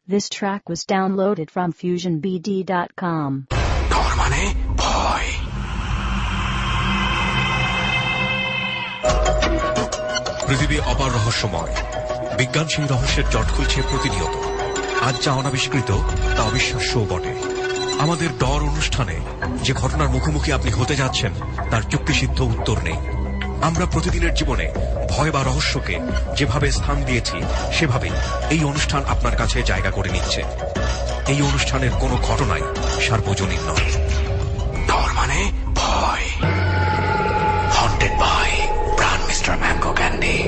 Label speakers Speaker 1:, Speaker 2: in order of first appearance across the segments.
Speaker 1: This track was downloaded from FusionBD.com.
Speaker 2: ডর মানে ভয়। পৃথিবী অপার রহস্যময়। বিজ্ঞান সেই রহস্যের জট খুলছে প্রতিনিয়ত। আজ যা অনাবিষ্কৃত তা অবিশ্বাস্যও বটে। আমাদের ডর অনুষ্ঠানে যে ঘটনার মুখোমুখি আপনি হতে যাচ্ছেন তার যুক্তিসিদ্ধ উত্তর নেই। আমরা প্রতিদিনের জীবনে ভয় বা রহস্যকে যেভাবে স্থান দিয়েছি সেভাবেই এই অনুষ্ঠান আপনার কাছে জায়গা করে নিচ্ছে। এই অনুষ্ঠানের কোনো ঘটনাই সার্বজনীন নয়। ডর মানে ভয়। Haunted by Pran mister mango candy.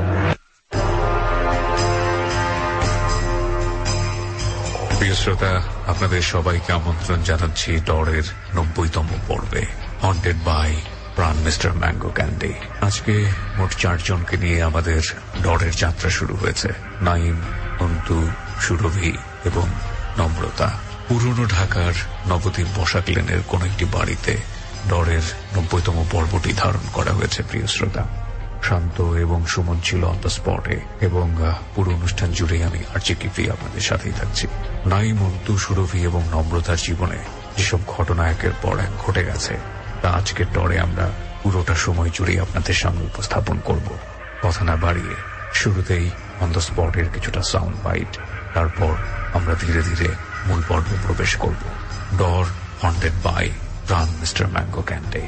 Speaker 2: প্রিয় শ্রোতা, আপনাদের সবাইকে আমন্ত্রণ জানাচ্ছি ডরের 90তম পর্বে, haunted by Pran mister mango candy. আজকে মোট 4 জনকে নিয়ে আমাদের ডরের যাত্রা শুরু হয়েছে। নাইম, অন্তু, সুরভি এবং নম্রতা। পুরনো ঢাকার নবদ্বীপ বসাক লেনের কোন একটি বাড়িতে ডরের 90তম পর্বটি ধারণ করা হয়েছে। প্রিয় শ্রোতা, শান্ত এবং সুমন ছিল অন দ্য স্পটে এবং পুরো অনুষ্ঠান জুড়ে আমি আর্চিকিপি আপনাদের সাথেই থাকছি। নাইম, অন্তু, সুরভি এবং নম্রতার জীবনে যেসব ঘটনা একের পর এক ঘটে গেছে তা আজকের ডরে আমরা পুরোটা সময় জুড়ে আপনাদের সামনে উপস্থাপন করব। কথা না বাড়িয়ে শুরুতেই অন দ্য স্পটের কিছুটা সাউন্ড বাইট, তারপর আমরা ধীরে ধীরে মূল পর্বে প্রবেশ করব। Dar haunted by Pran mister mango candy.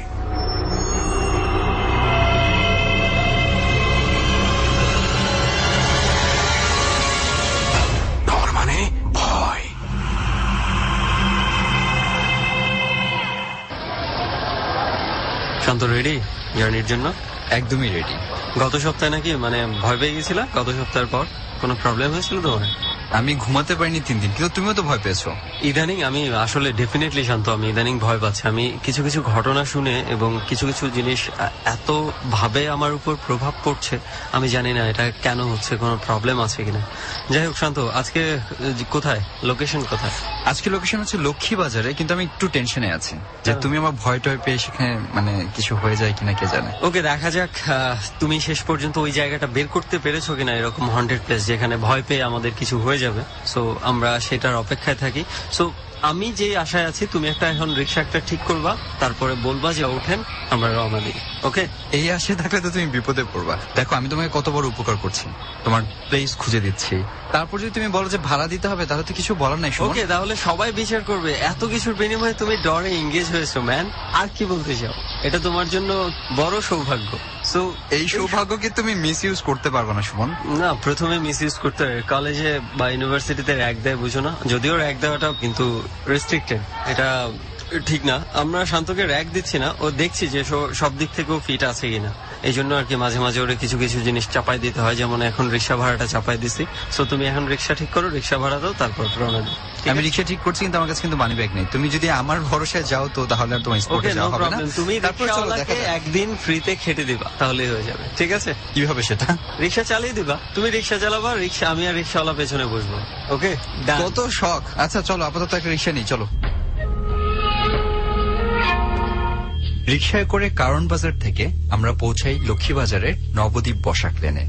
Speaker 2: Dar মানে ভয়।
Speaker 3: শান্ত, রেডি জার্নির জন্য?
Speaker 4: একদমই রেডি।
Speaker 3: গত সপ্তাহে নাকি ভয় পেয়ে গেছিল? গত সপ্তাহের পর কোনো প্রবলেম হয়েছিল তোমার?
Speaker 4: আমি ঘুমাতে পারিনি 3 দিন, কিন্তু তুমিও তো ভয় পেয়েছো।
Speaker 3: ইদানিং আমি আসলে ডেফিনেটলি শান্ত, আমি ইদানিং ভয় পাচ্ছি। আমি কিছু কিছু ঘটনা শুনে এবং কিছু কিছু জিনিস এত ভাবে আমার উপর প্রভাব পড়ছে, আমি জানি না এটা কেন হচ্ছে, কোনো প্রবলেম আছে কিনা। যাই হোক শান্ত, আজকে কোথায়, লোকেশন কোথায়?
Speaker 4: আজকে লোকেশন হচ্ছে লক্ষ্মী বাজারে, কিন্তু আমি একটু টেনশনে আছি যে তুমি আমার ভয় টয় পেয়ে সেখানে কিছু হয়ে যায় কিনা কে জানে।
Speaker 3: ওকে, দেখা যাক তুমি শেষ পর্যন্ত ওই জায়গাটা বের করতে পেরেছো কিনা, এরকম হন্টেড প্লেস যেখানে ভয় পেয়ে আমাদের কিছু হয়ে যাবে। সো আমরা সেটার অপেক্ষায় থাকি। সো আমি যে আশায় আছি, তুমি এখন রিক্সা একটা ঠিক করবা, তারপরে বলবা যে ওঠেন, আমরা রওনা দিই। ওকে?
Speaker 4: এই আশায় থাকলে তো তুমি বিপদে পড়বা। দেখো, আমি তোমাকে কত বড় উপকার করছি, তোমার প্লেস খুঁজে দিচ্ছি, তারপর যদি তুমি বলো যে ভাড়া দিতে হবে তাহলে তো কিছু বলার নাই।
Speaker 3: ওকে, তাহলে সবাই বিচার করবে। এত কিছুর বিনিময়ে তুমি ডরে এঙ্গেজ হয়েছো ম্যান, আর কি বলতে চাও? এটা তোমার জন্য বড় সৌভাগ্য। সো
Speaker 4: এই সৌভাগ্যকে তুমি মিস ইউজ করতে পারবে না সুমন।
Speaker 3: না, প্রথমে মিস ইউজ করতে হবে। কলেজে বা ইউনিভার্সিটিতে র্যাক দেয়, বুঝো না? যদিও র্যাক দেওয়াটা কিন্তু রেস্ট্রিক্টেড, এটা ঠিক না। আমরা শান্তকে র্যাক দিচ্ছি না, ও দেখছি যে সব দিক থেকেও ফিট আছে কিনা। এই জন্য আর কি মাঝে মাঝে ওরে কিছু কিছু জিনিস চাপাই দিতে হয়, যেমন এখন রিক্সা ভাড়াটা চাপাই দিছি। সো তুমি এখন রিক্সা ঠিক করো, রিক্সা ভাড়া দাও, তারপর রওনা দিই।
Speaker 4: আমি রিক্সা ঠিক করছি, কিন্তু আমার কাছে কিন্তু মানি ব্যাগ নেই। তুমি যদি আমার ভরসায় যাও তো তাহলে আর তোমার স্পটে যাওয়া হবে না।
Speaker 3: তুমি রিক্সাওয়ালাকে একদিন ফ্রিতে খেটে দিবা, তাহলেই হয়ে যাবে। ঠিক আছে?
Speaker 4: কিভাবে সেটা?
Speaker 3: রিক্সা চালিয়ে দিবা, তুমি রিক্সা চালাবা, রিক্সা আমি আর রিক্সাওয়ালা পেছনে বসবো। ওকে?
Speaker 4: কত শখ। আচ্ছা চলো, আপাতত একটা রিক্সা নিই, চলো। রিক্সায় করে কারণ বাজার থেকে আমরা পৌঁছাই লক্ষ্মী বাজারের নবদ্বীপ বসাক লেনে।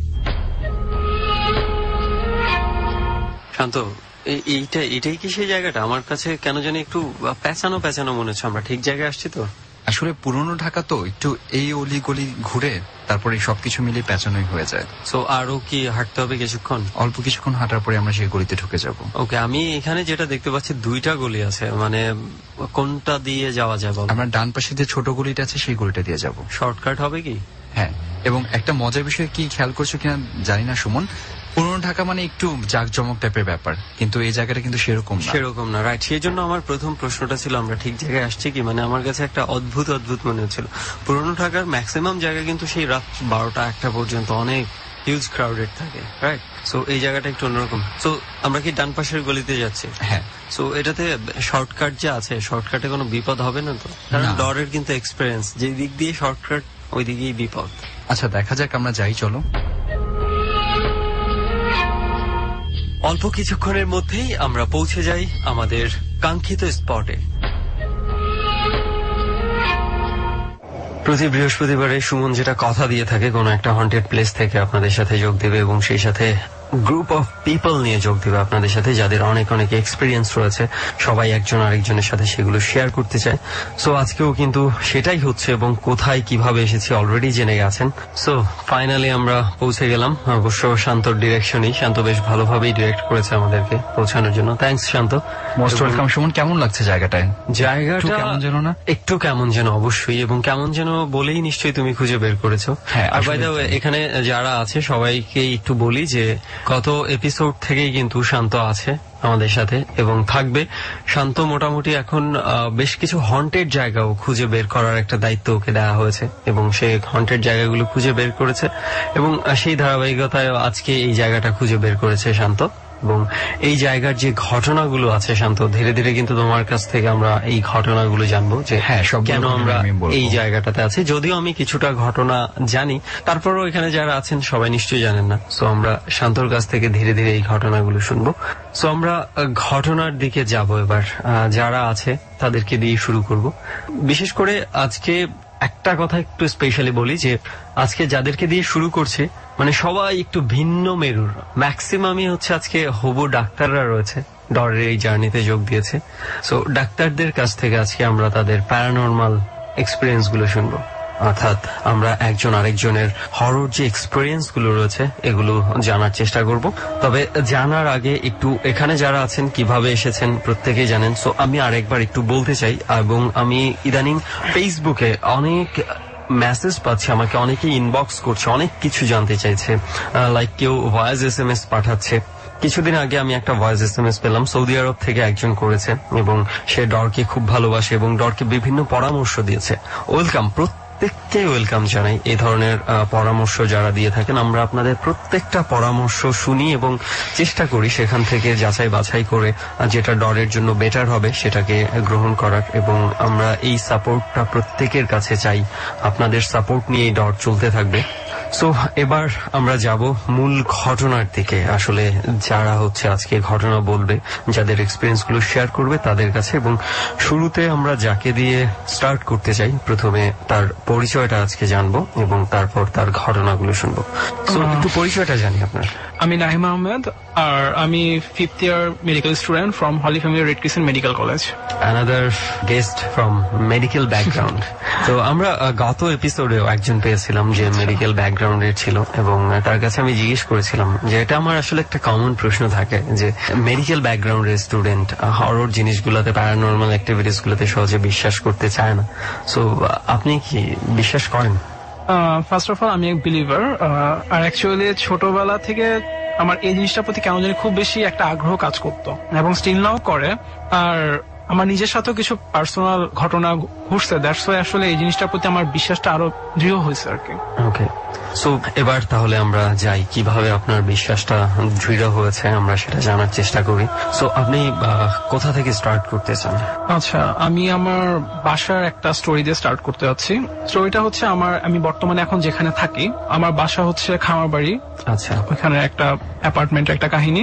Speaker 3: শান্ত, এইটাই কি সেই জায়গাটা? আমার কাছে কেন জানি একটু পেঁচানো পেঁচানো মনে হচ্ছে। আমরা ঠিক জায়গায় আসছি তো?
Speaker 4: আসলে পুরনো ঢাকা তো, একটু এই অলি গলি ঘুরে তারপরে সবকিছু মিলে পেঁচানোই হয়ে যায়।
Speaker 3: সো আরো কি হাঁটতে হবে কিছুক্ষণ?
Speaker 4: অল্প কিছুক্ষণ হাঁটার পরে আমরা সেই গলিতে ঢুকে যাব।
Speaker 3: ওকে, আমি এখানে যেটা দেখতে পাচ্ছি 2টা গলি আছে, কোনটা দিয়ে যাওয়া যায় বল?
Speaker 4: আমরা ডান পাশে যে ছোট গলিটা আছে সেই গলিটা দিয়ে যাব।
Speaker 3: শর্টকাট হবে কি?
Speaker 4: হ্যাঁ, এবং একটা মজার বিষয় কি খেয়াল করছো কিনা জানি না সুমন, পুরনো ঢাকা একটু জাঁকজমক টাইপের ব্যাপার, কিন্তু এই জায়গাটা কিন্তু সেরকম
Speaker 3: না। রাইট, সেই জন্য আমার প্রথম প্রশ্নটা ছিল আমরা ঠিক জায়গায় আসছি কি। আমার কাছে একটা অদ্ভুত মনে হচ্ছিল। পুরনো ঢাকার ম্যাক্সিমাম জায়গা কিন্তু সেই রাত 12টা-1টা পর্যন্ত অনেক হিউজ ক্রাউডেড থাকে, রাইট? সো এই জায়গাটা একটু অন্যরকম। সো আমরা কি ডান পাশের গলিতে যাচ্ছি?
Speaker 4: হ্যাঁ।
Speaker 3: সো এটাতে শর্টকাট যে আছে, শর্টকাটে কোনো বিপদ হবে না তো? কারণ ডরের কিন্তু এক্সপিরিয়েন্স, যে দিক দিয়ে শর্টকাট ওই দিকেই বিপদ।
Speaker 4: আচ্ছা দেখা যাক, আমরা যাই, চলো।
Speaker 3: অল্প কিছুক্ষণের মধ্যেই আমরা পৌঁছে যাই আমাদের কাঙ্ক্ষিত স্পটে। প্রতি বৃহস্পতিবারে সুমন যেটা কথা দিয়ে থাকে, কোন একটা হন্টেড প্লেস থেকে আপনাদের সাথে যোগ দেবে এবং সেই সাথে গ্রুপ অফ পিপল নিয়ে যোগ দিবে আপনাদের সাথে, যাদের অনেক অনেক এক্সপিরিয়েন্স রয়েছে, সবাই একজন আরেকজনের সাথে সেগুলো শেয়ার করতে চায়। সো আজকেও কিন্তু সেটাই হচ্ছে, এবং কোথায় কিভাবে এসেছি অলরেডি জেনে গেছেন। সো ফাইনালি আমরা পৌঁছে গেলাম, অবশ্য শান্তর ডিরেকশনই, শান্ত বেশ ভালোভাবেই ডিরেক্ট করেছে আমাদেরকে পৌঁছানোর জন্য। Thanks Shanto.
Speaker 4: Most welcome. Suman, কেমন লাগছে জায়গাটায়?
Speaker 3: জায়গাটা
Speaker 4: কেমন যেন না?
Speaker 3: একটু কেমন যেন, অবশ্যই, এবং কেমন যেন বলেই নিশ্চয়ই তুমি খুঁজে বের করেছো। আর বাই দ্য ওয়ে, এখানে যারা আছে সবাইকে একটু বলি যে গত এপিসোড থেকেই কিন্তু শান্ত আছে আমাদের সাথে এবং থাকবে। শান্ত মোটামুটি এখন বেশ কিছু হন্টেড জায়গাও খুঁজে বের করার একটা দায়িত্ব ওকে দেওয়া হয়েছে, এবং সে হন্টেড জায়গাগুলো খুঁজে বের করেছে, এবং সেই ধারাবাহিকতায় আজকে এই জায়গাটা খুঁজে বের করেছে শান্ত। এবং এই জায়গার যে ঘটনাগুলো আছে শান্ত, ধীরে ধীরে কিন্তু তোমার কাছ থেকে আমরা এই ঘটনাগুলো জানবো যে কেন আমরা এই জায়গাটাতে আছি। যদিও আমি কিছুটা ঘটনা জানি, তারপরও এখানে যারা আছেন সবাই নিশ্চয়ই জানেন না। সো আমরা শান্তর কাছ থেকে ধীরে ধীরে এই ঘটনাগুলো শুনবো। সো আমরা ঘটনার দিকে যাব এবার। যারা আছে তাদেরকে দিয়ে শুরু করব। বিশেষ করে আজকে একটা কথা একটু স্পেশালি বলি যে আজকে যাদেরকে দিয়ে শুরু করছে মানে সবাই একটু ভিন্ন মেরুর। ম্যাক্সিমামই হচ্ছে আজকে হবু ডাক্তাররা রয়েছে, ডরের এই জার্নিতে যোগ দিয়েছে। সো ডাক্তারদের কাছ থেকে আজকে আমরা তাদের প্যারানরমাল এক্সপিরিয়েন্স গুলো শুনবো, অর্থাৎ আমরা একজন আরেকজনের হরর যে এক্সপিরিয়েন্স গুলো রয়েছে এগুলো জানার চেষ্টা করব। তবে জানার আগে একটু এখানে যারা আছেন কিভাবে এসেছেন প্রত্যেকেই জানেন। সো আমি আরেকবার একটু বলতে চাই, এবং আমি ইদানিং ফেসবুকে অনেক মেসেজ পাচ্ছি, আমাকে অনেকেই ইনবক্স করছে, অনেক কিছু জানতে চাইছে, লাইক কেউ ভয়েস SMS পাঠাচ্ছে। কিছুদিন আগে আমি একটা ভয়েস SMS পেলাম, সৌদি আরব থেকে একজন করেছে, এবং সে ডরকে খুব ভালোবাসে এবং ডরকে বিভিন্ন পরামর্শ দিয়েছে। ওয়েলকাম, প্রত্যেককে ওয়েলকাম জানাই। এই ধরনের পরামর্শ যারা দিয়ে থাকেন, আমরা আপনাদের প্রত্যেকটা পরামর্শ শুনি এবং চেষ্টা করি সেখান থেকে যাচাই বাছাই করে যেটা ডরের জন্য বেটার হবে সেটাকে গ্রহণ করার, এবং আমরা এই সাপোর্টটা প্রত্যেকের কাছে চাই। আপনাদের সাপোর্ট নিয়েই ডর চলতে থাকবে। সো এবার আমরা যাব মূল ঘটনার দিকে। আসলে যারা হচ্ছে আজকে ঘটনা বলবে, যাদের এক্সপিরিয়েন্স গুলো শেয়ার করবে তাদের কাছে, এবং শুরুতে আমরা যাকে দিয়ে স্টার্ট করতে চাই, প্রথমে তার পরিচয়টা আজকে জানবো এবং তারপর তার ঘটনাগুলো শুনবো। সো একটু পরিচয়টা জানি আপনার।
Speaker 5: আমি নাহিম আহমেদ, আর আমি 5th year medical student from Holy Family Red Crescent Medical College.
Speaker 3: Another guest from medical background. তো আমরা গত এপিসোডেও একজন পেয়েছিলাম যে মেডিকেল ব্যাকগ্রাউন্ডের ছিল, এবং তার কাছে আমি জিজ্ঞেস করেছিলাম যে এটা আমার আসলে একটা কমন প্রশ্ন থাকে যে মেডিকেল ব্যাকগ্রাউন্ডের স্টুডেন্ট হরর জিনিসগুলোতে, প্যারানরমাল অ্যাক্টিভিটিস গুলোতে সহজে বিশ্বাস করতে চায় না। সো আপনি কি বিশ্বাস করেন?
Speaker 5: ফার্স্ট অফ অল আমি এক বিলিভার, আর অ্যাকচুয়ালি ছোটবেলা থেকে আমার এই জিনিসটার প্রতি কেন জানি খুব বেশি একটা আগ্রহ কাজ করতো, এবং স্টিল নাও করে। আর আমার নিজের সাথেও কিছু পার্সোনাল ঘটনা ঘটছে, দ্যাটস ওয়াই আসলে এই জিনিসটার প্রতি আমার বিশ্বাসটা আরো দৃঢ় হয়েছে আর কি।
Speaker 3: ওকে, সো এবার তাহলে আমরা যাই কিভাবে আপনার বিশ্বাসটা দৃঢ় হয়েছে আমরা সেটা জানার চেষ্টা করি। সো আপনি কোথা থেকে স্টার্ট করতে চান?
Speaker 5: আচ্ছা, আমি আমার বাসার একটা স্টোরি দিয়ে স্টার্ট করতে যাচ্ছি। স্টোরিটা হচ্ছে আমি বর্তমানে এখন যেখানে থাকি, আমার বাসা হচ্ছে খামারবাড়ি।
Speaker 3: আচ্ছা,
Speaker 5: ওখানে একটা অ্যাপার্টমেন্টের একটা কাহিনী।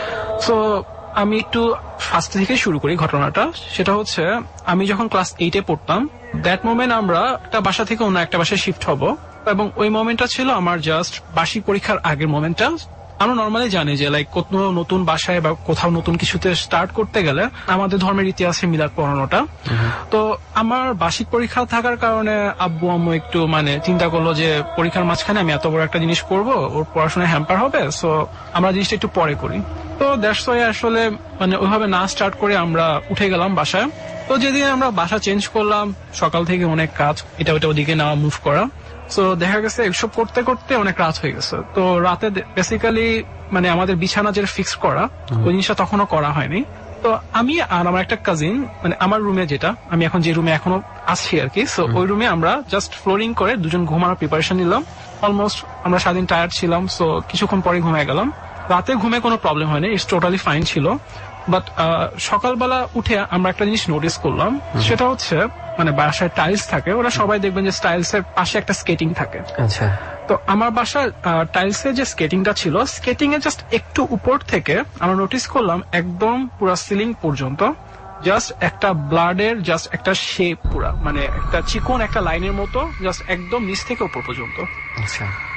Speaker 5: সো আমি একটু ফার্স্ট থেকে শুরু করি ঘটনাটা। সেটা হচ্ছে আমি যখন ক্লাস 8-এ পড়তাম, দ্যাট মোমেন্ট আমরা একটা বাসা থেকে অন্য একটা বাসায় শিফট হব, এবং ওই মোমেন্টটা ছিল আমার জাস্ট বার্ষিক পরীক্ষার আগের মোমেন্টটা। আমরা নর্মালি জানি যে লাইক কোথাও নতুন বাসায় বা কোথাও নতুন কিছুতে স্টার্ট করতে গেলে আমাদের ধর্মের ইতিহাসে মিলাদ পড়ানোটা। তো আমার বার্ষিক পরীক্ষা থাকার কারণে আব্বু আম্মু একটু চিন্তা করলো যে পরীক্ষার মাঝখানে আমি এত বড় একটা জিনিস করব, ওর পড়াশোনায় হ্যাম্পার হবে, সো আমরা জিনিসটা একটু পরে করি। তো দ্যাটস ওয়াই আসলে ওইভাবে না স্টার্ট করে আমরা উঠে গেলাম বাসায়। তো যেদিন আমরা বাসা চেঞ্জ করলাম, সকাল থেকে অনেক কাজ, এটা ওটা ওদিকে নেওয়া, মুভ করা। সো দেখা গেছে এসব করতে করতে অনেক রাত হয়ে গেছে। তো রাতে বেসিক্যালি আমাদের বিছানা যেটা ফিক্স করা, ওই জিনিসটা তখনও করা হয়নি। তো আমি আর আমার একটা কাজিন, আমার রুমে, যেটা আমি এখন যে রুমে এখনো আছি আর কি, সো ওই রুমে আমরা জাস্ট ফ্লোরিং করে দুজন ঘুমানোর প্রিপারেশন নিলাম। অলমোস্ট আমরা সারাদিন টায়ার্ড ছিলাম, সো কিছুক্ষণ পরে ঘুমিয়ে গেলাম। রাতে ঘুমে কোনো প্রবলেম হয়নি, ইটস টোটালি ফাইন ছিল। বাট সকালবেলা উঠে আমরা একটা জিনিস নোটিস করলাম, সেটা হচ্ছে বাসায় টাইলস থাকে, ওরা সবাই দেখবেন যে টাইলস এর পাশে একটা স্কেটিং থাকে।
Speaker 3: আচ্ছা,
Speaker 5: তো আমার বাসার টাইলস এর যে স্কেটিংটা ছিল, স্কেটিং এর জাস্ট একটু উপর থেকে আমরা নোটিস করলাম একদম পুরো সিলিং পর্যন্ত জাস্ট একটা ব্লাডের জাস্ট একটা শেপ, পুরা একটা চিকন একটা লাইনের মতো, জাস্ট একদম নিচ থেকে উপর পর্যন্ত।
Speaker 3: আচ্ছা,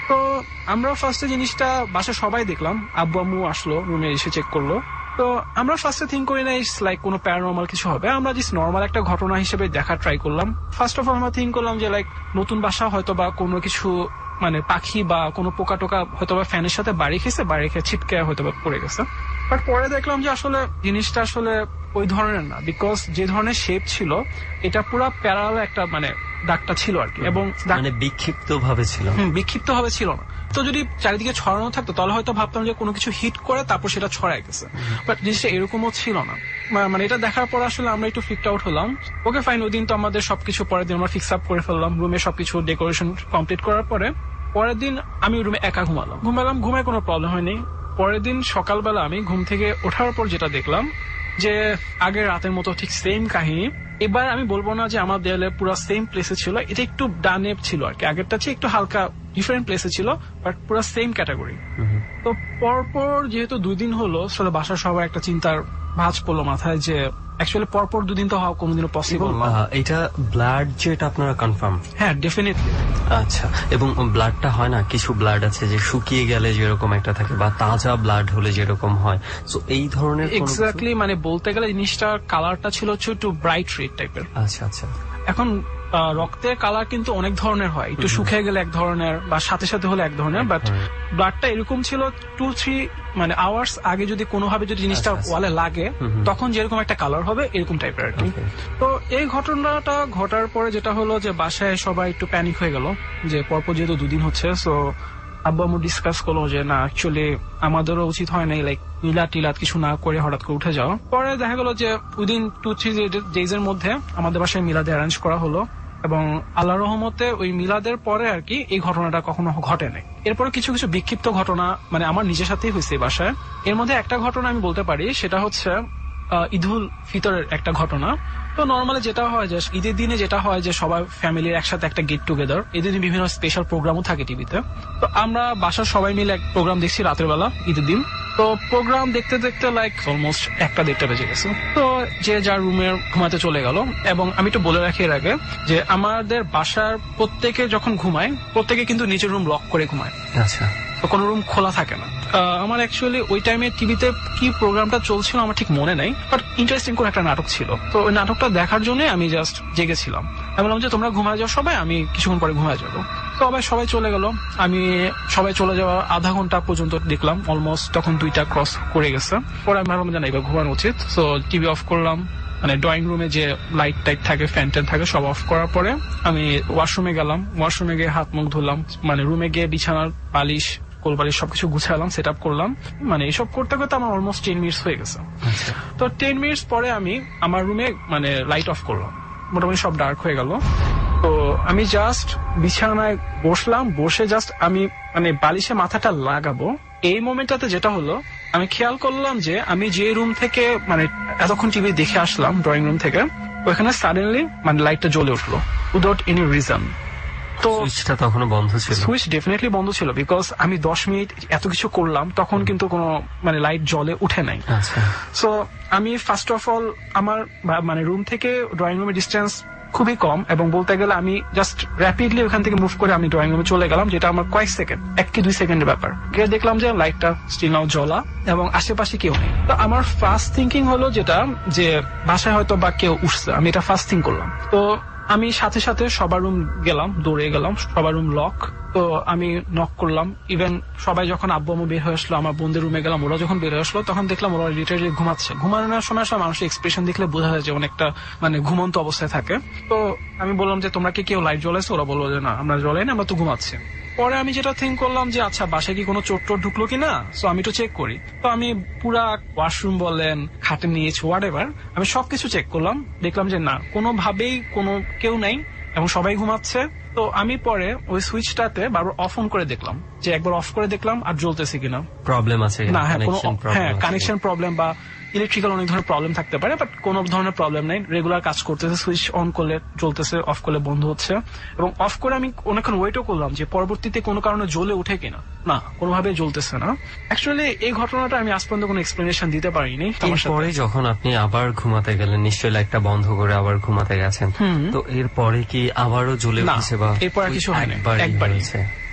Speaker 5: তো আমরা ফার্স্টে জিনিসটা বাসা সবাই দেখলাম, আব্বু আম্মু আসলো রুমে এসে চেক করলো। তো আমরা ফার্স্টে থিঙ্ক করি না ইটস লাইক কোনো প্যারানর্মাল কিছু হবে, আমরা জাস্ট নর্মাল একটা ঘটনা হিসেবে দেখা ট্রাই করলাম। ফার্স্ট অফ অল আমরা থিঙ্ক করলাম যে লাইক নতুন বাসা হয়তো বা কোনো কিছু মানে পাখি বা কোনো পোকা টোকা হয়তো বা ফ্যানের সাথে বাড়ি খেয়েছে, বাড়ি খেয়ে ছিটকে হয়তো বা পড়ে গেছে। বাট পরে দেখলাম যে আসলে জিনিসটা আসলে ওই ধরনের না, বিকজ যে ধরনের শেপ ছিল এটা পুরো প্যারাল একটা মানে দাগটা ছিল আর কি, এবং
Speaker 3: মানে বিক্ষিপ্ত ভাবে ছিল,
Speaker 5: বিক্ষিপ্ত ভাবে ছিল না। তো যদি চারিদিকে ছড়ানো থাকতো তাহলে হয়তো ভাবতাম যে কোনো কিছু হিট করে তারপর সেটা ছড়ায় গেছে, বাট জিনিসটা এরকমও ছিল না। মানে এটা দেখার পর আসলে আমরা একটু ফ্রিকড আউট হলাম। ওকে ফাইন, ওই দিন তো আমাদের সবকিছু পরের দিন আমরা ফিক্স আপ করে ফেললাম, রুমে সবকিছু ডেকোরেশন কমপ্লিট করার পরে পরের দিন আমি রুমে একা ঘুমালাম, ঘুমায় কোনো প্রবলেম হয়নি। পরের দিন সকালবেলা আমি ঘুম থেকে ওঠার পর যেটা দেখলাম যে আগের রাতের মতো ঠিক সেম কাহিনী। এবার আমি বলবো না যে আমার দেয়ালে পুরো সেম প্লেসে ছিল, এটা একটু ডানে ছিল আর কি, আগেরটা চেয়ে একটু হালকা ডিফারেন্ট প্লেসে ছিল, বাট পুরো সেম ক্যাটাগরি। তো পরপর যেহেতু 2 দিন হলো, আসলে বাসার সবাই একটা চিন্তার ভাঁজ পড়লো মাথায় যে অ্যাকচুয়ালি পরপর 2 দিন তো হওয়া কোনোদিনও পসিবল না।
Speaker 3: এটা ব্লাড যেটা আপনারা কনফার্ম?
Speaker 5: হ্যাঁ, ডেফিনেটলি।
Speaker 3: আচ্ছা, এবং ব্লাডটা হয় না, কিছু ব্লাড আছে যে শুকিয়ে গেলে যেরকম একটা থাকে, বা তাজা ব্লাড হলে যেরকম হয়, তো এই ধরনের
Speaker 5: এক্স্যাক্টলি মানে বলতে গেলে জিনিসটার কালারটা ছিল একটু ব্রাইট রেড টাইপের।
Speaker 3: আচ্ছা আচ্ছা।
Speaker 5: এখন রক্তের কালার কিন্তু অনেক ধরনের হয়, একটু শুকিয়ে গেলে এক ধরনের বা সাথে সাথে হলে এক ধরনের, বাট ব্লাডটা এরকম ছিল 2-3 মানে আওয়ার্স আগে যদি কোনোভাবে যদি জিনিসটা ওয়ালে লাগে তখন যেরকম একটা কালার হবে এরকম টাইপের আর কি। তো এই ঘটনাটা ঘটার পরে যেটা হলো যে বাসায় সবাই একটু প্যানিক হয়ে গেল যে পরপর যেহেতু 2 দিন হচ্ছে, সো আব্বু আম্মু ডিসকাস করলো যে না অ্যাকচুয়ালি আমাদেরও উচিত হয় নাই লাইক মিলাদ টিলাদ কিছু না করে হঠাৎ করে উঠে যাওয়া। পরে দেখা গেল যে উইদিন 2-3 ডেজ এর মধ্যে আমাদের বাসায় মিলাদে অ্যারেঞ্জ করা হলো, এবং আল্লাহর রহমতে ওই মিলাদের পরে আর কি এই ঘটনাটা কখনো ঘটে নাই। এরপরে কিছু কিছু বিক্ষিপ্ত ঘটনা মানে আমার নিজের সাথেই হয়েছে বাসায়। এর মধ্যে একটা ঘটনা আমি বলতে পারি, সেটা হচ্ছে ঈদুল ফিতরের একটা ঘটনা। তো নর্মালি যেটা হয় যে ঈদের দিনে যেটা হয় যে সবাই ফ্যামিলির একসাথে একটা গেট টুগেদার, ঈদের দিন বিভিন্ন স্পেশাল প্রোগ্রামও থাকে টিভিতে। তো আমরা বাসার সবাই মিলে এক প্রোগ্রাম দেখছি রাতের বেলা ঈদের দিন। তো প্রোগ্রাম দেখতে দেখতে লাইক অলমোস্ট 1টা বেজে গেছে। তো যে যার রুমে ঘুমাতে চলে গেল, এবং আমি একটু বলে রাখি এর আগে যে আমাদের বাসার প্রত্যেকে যখন ঘুমায় প্রত্যেকে কিন্তু নিজের রুম লক করে ঘুমায়।
Speaker 3: আচ্ছা,
Speaker 5: কোনো রুম খোলা থাকে না। আমার অ্যাকচুয়ালি ওই টাইমে টিভিতে কি প্রোগ্রামটা চলছিল আমার ঠিক মনে নাই, বাট ইন্টারেস্টিং কোন একটা নাটক ছিল। তো ওই নাটকটা দেখার জন্য আমি জাস্ট জেগেছিলাম। আমি বললাম যে তোমরা ঘুমায় যাও সবাই, আমি কিছুক্ষণ পরে ঘুমায় যাবো। তো সবাই চলে গেল। আমি সবাই চলে যাওয়া আধা ঘন্টা পর্যন্ত দেখলাম, অলমোস্ট তখন 2টা ক্রস করে গেছে। পরে আমি ভাবলাম যে না এবার ঘুমানো উচিত, সো টিভি অফ করলাম। মানে ড্রয়িং রুমে যে লাইট টাইট থাকে, ফ্যান ট্যান থাকে, সব অফ করার পরে আমি ওয়াশরুমে গেলাম। ওয়াশরুমে গিয়ে হাত মুখ ধুলাম, মানে রুমে গিয়ে বিছানার বালিশ কোলবালিশ সবকিছু গুছালাম, সেট আপ করলাম। মানে এসব করতে করতে আমার অলমোস্ট 10 মিনিটস হয়ে গেছে। তো 10 মিনিটস পরে আমি আমার রুমে মানে লাইট অফ করলাম, মোটামুটি সব ডার্ক হয়ে গেল। তো আমি জাস্ট বিছানায় বসলাম, বসে জাস্ট আমি মানে বালিশে মাথাটা লাগাবো, এই মোমেন্টটাতে যেটা হলো আমি খেয়াল করলাম যে আমি যে রুম থেকে মানে এতক্ষণ টিভি দেখে আসলাম ড্রয়িং রুম থেকে, ওখানে সাডেনলি মানে লাইটটা জ্বলে উঠলো উইদাউট এনি রিজন। তো
Speaker 3: সুইচটা তখনও বন্ধ ছিল?
Speaker 5: সুইচ ডেফিনেটলি বন্ধ ছিল, বিকজ আমি 10 মিনিট এত কিছু করলাম তখন কিন্তু কোনো মানে লাইট জ্বলে উঠে নাই। সো আমি ফার্স্ট অফ অল আমার মানে রুম থেকে ড্রয়িং রুমের ডিস্টেন্স খুবই কম, এবং বলতে গেলে আমি জাস্ট র্যাপিডলি ওখান থেকে মুভ করে আমি ড্রয়িং রুমে চলে গেলাম, যেটা আমার কয়েক সেকেন্ড, 1 কি 2 সেকেন্ডের ব্যাপার। গিয়ে দেখলাম যে লাইটটা স্টিল নাও জ্বলা এবং আশেপাশে কেউ নেই। তো আমার ফার্স্ট থিঙ্কিং হলো যেটা যে বাসায় হয়তো বা কেউ উঠছে, আমি এটা ফার্স্ট থিঙ্ক করলাম। তো আমি সাথে সাথে সবার রুম গেলাম, দৌড়ে গেলাম, সবার রুম লক। তো আমি নক করলাম, ইভেন সবাই যখন আব্বু আম্মু বের হয়ে আসলো, আমার বোনদের রুমে গেলাম, ওরা যখন বের হয়ে আসলো তখন দেখলাম ওরা লিটারালি ঘুমাচ্ছে। ঘুমানোর সময় মানুষের এক্সপ্রেশন দেখলে বোঝা যায় যে অনেকটা মানে ঘুমন্ত অবস্থায় থাকে। তো আমি বললাম যে তোমরা কি কেউ লাইট জ্বলাইছো? ওরা বললো যে না আমরা জ্বলাই না, আমরা তো ঘুমাচ্ছি। পরে আমি যেটা থিঙ্ক করলাম যে আচ্ছা বাসায় কি কোনো চোর টোর ঢুকলো কিনা, সো আমি তো চেক করি। তো আমি পুরা ওয়াশরুম বলেন, খাটে নিয়েছি, হোয়াট এভার, আমি সবকিছু চেক করলাম, দেখলাম যে না কোনোভাবেই কোনো কেউ নাই এবং সবাই ঘুমাচ্ছে। তো আমি পরে ওই সুইচটাতে বারবার অফ অন করে দেখলাম, যে একবার অফ করে দেখলাম আর জ্বলতেছে কিনা,
Speaker 3: প্রবলেম আছে
Speaker 5: না। হ্যাঁ, কানেকশন প্রবলেম বা ইলেকট্রিক্যাল অনেক ধরনের প্রবলেম থাকতে পারে, বাট কোনো ধরনের প্রবলেম নাই, রেগুলার কাজ করতেছে। সুইচ অন করলে জ্বলতেছে, অফ করলে বন্ধ হচ্ছে। এবং অফ করে আমি অনেকক্ষণ ওয়েটও করলাম যে পরবর্তীতে কোনো কারণে জ্বলে উঠে কিনা, না কোনোভাবে জ্বলতেছে না। অ্যাকচুয়ালি এই ঘটনাটা আমি আজ পর্যন্ত কোনো এক্সপ্লেনেশন দিতে পারিনি।
Speaker 3: এরপরে যখন আপনি আবার ঘুমাতে গেলেন, নিশ্চয়ই লাইটটা বন্ধ করে আবার ঘুমাতে গেছেন, তো এরপরে কি আবারও জ্বলে উঠেছে? বা
Speaker 5: এরপর কিছু হয় না, একবারই।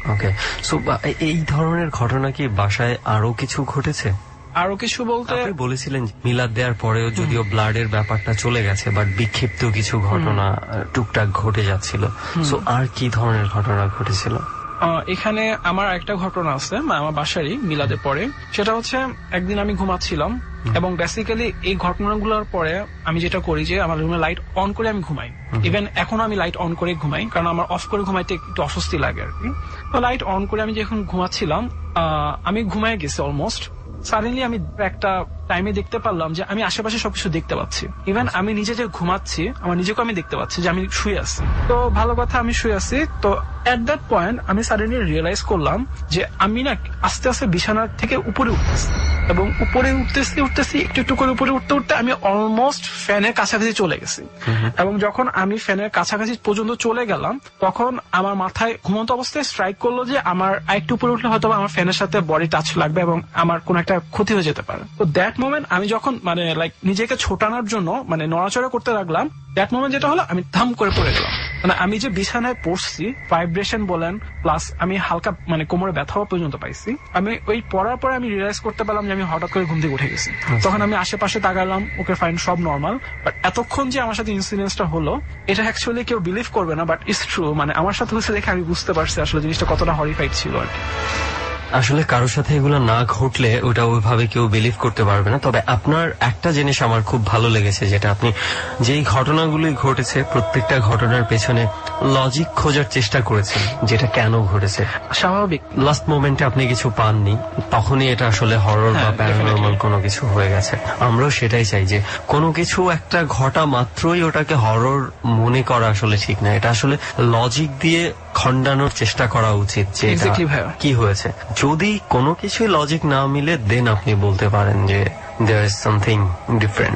Speaker 3: ওকে, সো এই ধরনের ঘটনা কি বাসায় আরো কিছু ঘটেছে?
Speaker 5: আরো কিছু বলতে
Speaker 3: আপনি বলেছিলেন মিলাদ দেওয়ার পরেও যদিও ব্লাডের ব্যাপারটা চলে গেছে, বাট বিক্ষিপ্ত কিছু ঘটনা টুকটাক ঘটে যাচ্ছিল, সো আর কি ধরনের ঘটনা ঘটেছিল?
Speaker 5: এখানে আমার একটা ঘটনা আছে আমার বাসারই মিলাদের পরে। সেটা হচ্ছে একদিন আমি ঘুমাচ্ছিলাম এবং বেসিক্যালি এই ঘটনাগুলোর পরে আমি যেটা করি যে আমার রুমে লাইট অন করে আমি ঘুমাই। ইভেন এখনো আমি লাইট অন করে ঘুমাই, কারণ আমার অফ করে ঘুমাইতে একটু অস্বস্তি লাগে আর কি। তো লাইট অন করে আমি যখন ঘুমাচ্ছিলাম আমি ঘুমায় গেছি অলমোস্ট। সাডেনলি আমি একটা টাইমে দেখতে পারলাম যে আমি আশেপাশে সবকিছু দেখতে পাচ্ছি। ইভেন আমি নিজে যে ঘুমাচ্ছি আমার নিজেকে আমি দেখতে পাচ্ছি যে আমি শুয়ে আছি। তো ভালো কথা, আমি শুয়ে আছি। তো এট দ্যাট পয়েন্ট আমি সাডেনলি রিয়েলাইজ করলাম যে আমি না আস্তে আস্তে বিছানার থেকে উপরে উঠতেছি, এবং উপরে উঠতেছি একটু একটু করে উপরে উঠতে উঠতে আমি অলমোস্ট ফ্যানের কাছাকাছি চলে গেছি। এবং যখন আমি ফ্যানের কাছাকাছি পর্যন্ত চলে গেলাম তখন আমার মাথায় ঘুমন্ত অবস্থায় স্ট্রাইক করলো যে আমার আরেকটু উপরে উঠলে হয়তো আমার ফ্যানের সাথে বডি টাচ লাগবে এবং আমার কোন একটা ক্ষতি হয়ে যেতে পারে। তো দ্যাট মোমেন্ট আমি যখন লাইক নিজেকে ছোটানোর জন্য নড়াচড়া করতে লাগলাম, দ্যাট মোমেন্ট যেটা হলো আমি ধাম করে পড়ে গেলাম। আমি যে বিছানায় পড়ছি, ভাইব্রেশন বলেন প্লাস আমি হালকা কোমরে ব্যথাও পর্যন্ত পাইছি। আমি ওই পড়ার পরে আমি রিয়েলাইজ করতে পারলাম যে আমি হঠাৎ করে ঘুম থেকে উঠে গেছি। তখন আমি আশেপাশে তাকালাম, ওকে ফাইন, সব নর্মাল। বাট এতক্ষণ যে আমার সাথে ইনসিডেন্সটা হলো এটা অ্যাকচুয়ালি কেউ বিলিভ করবে না, বাট ইটস ট্রু। আমার সাথে হচ্ছে দেখে আমি বুঝতে পারছি আসলে জিনিসটা কতটা হরিফাইড ছিল আর কি।
Speaker 3: আসলে কারোর সাথে এগুলো না ঘটলে ওটা ওইভাবে কেউ বিলিভ করতে পারবে না। তবে আপনার একটা জিনিস আমার খুব ভালো লেগেছে, যেটা আপনি যেই ঘটনাগুলি ঘটেছে প্রত্যেকটা ঘটনার পেছনে লজিক খোঁজার চেষ্টা করেছেন, যেটা কেন ঘটেছে।
Speaker 5: স্বাভাবিক
Speaker 3: লাস্ট মোমেন্টে আপনি কিছু পাননি, তখনই এটা আসলে হরর বা প্যারানর্মাল কোনো কিছু হয়ে গেছে। আমরাও সেটাই চাই যে কোনো কিছু একটা ঘটা মাত্রই ওটাকে হরর মনে করা আসলে ঠিক না। এটা আসলে লজিক দিয়ে খণ্ডানোর চেষ্টা করা উচিত যে কি হয়েছে। যদি কোনো কিছু লজিক না মিলে দেন আপনি বলতে পারেন যে there is something different.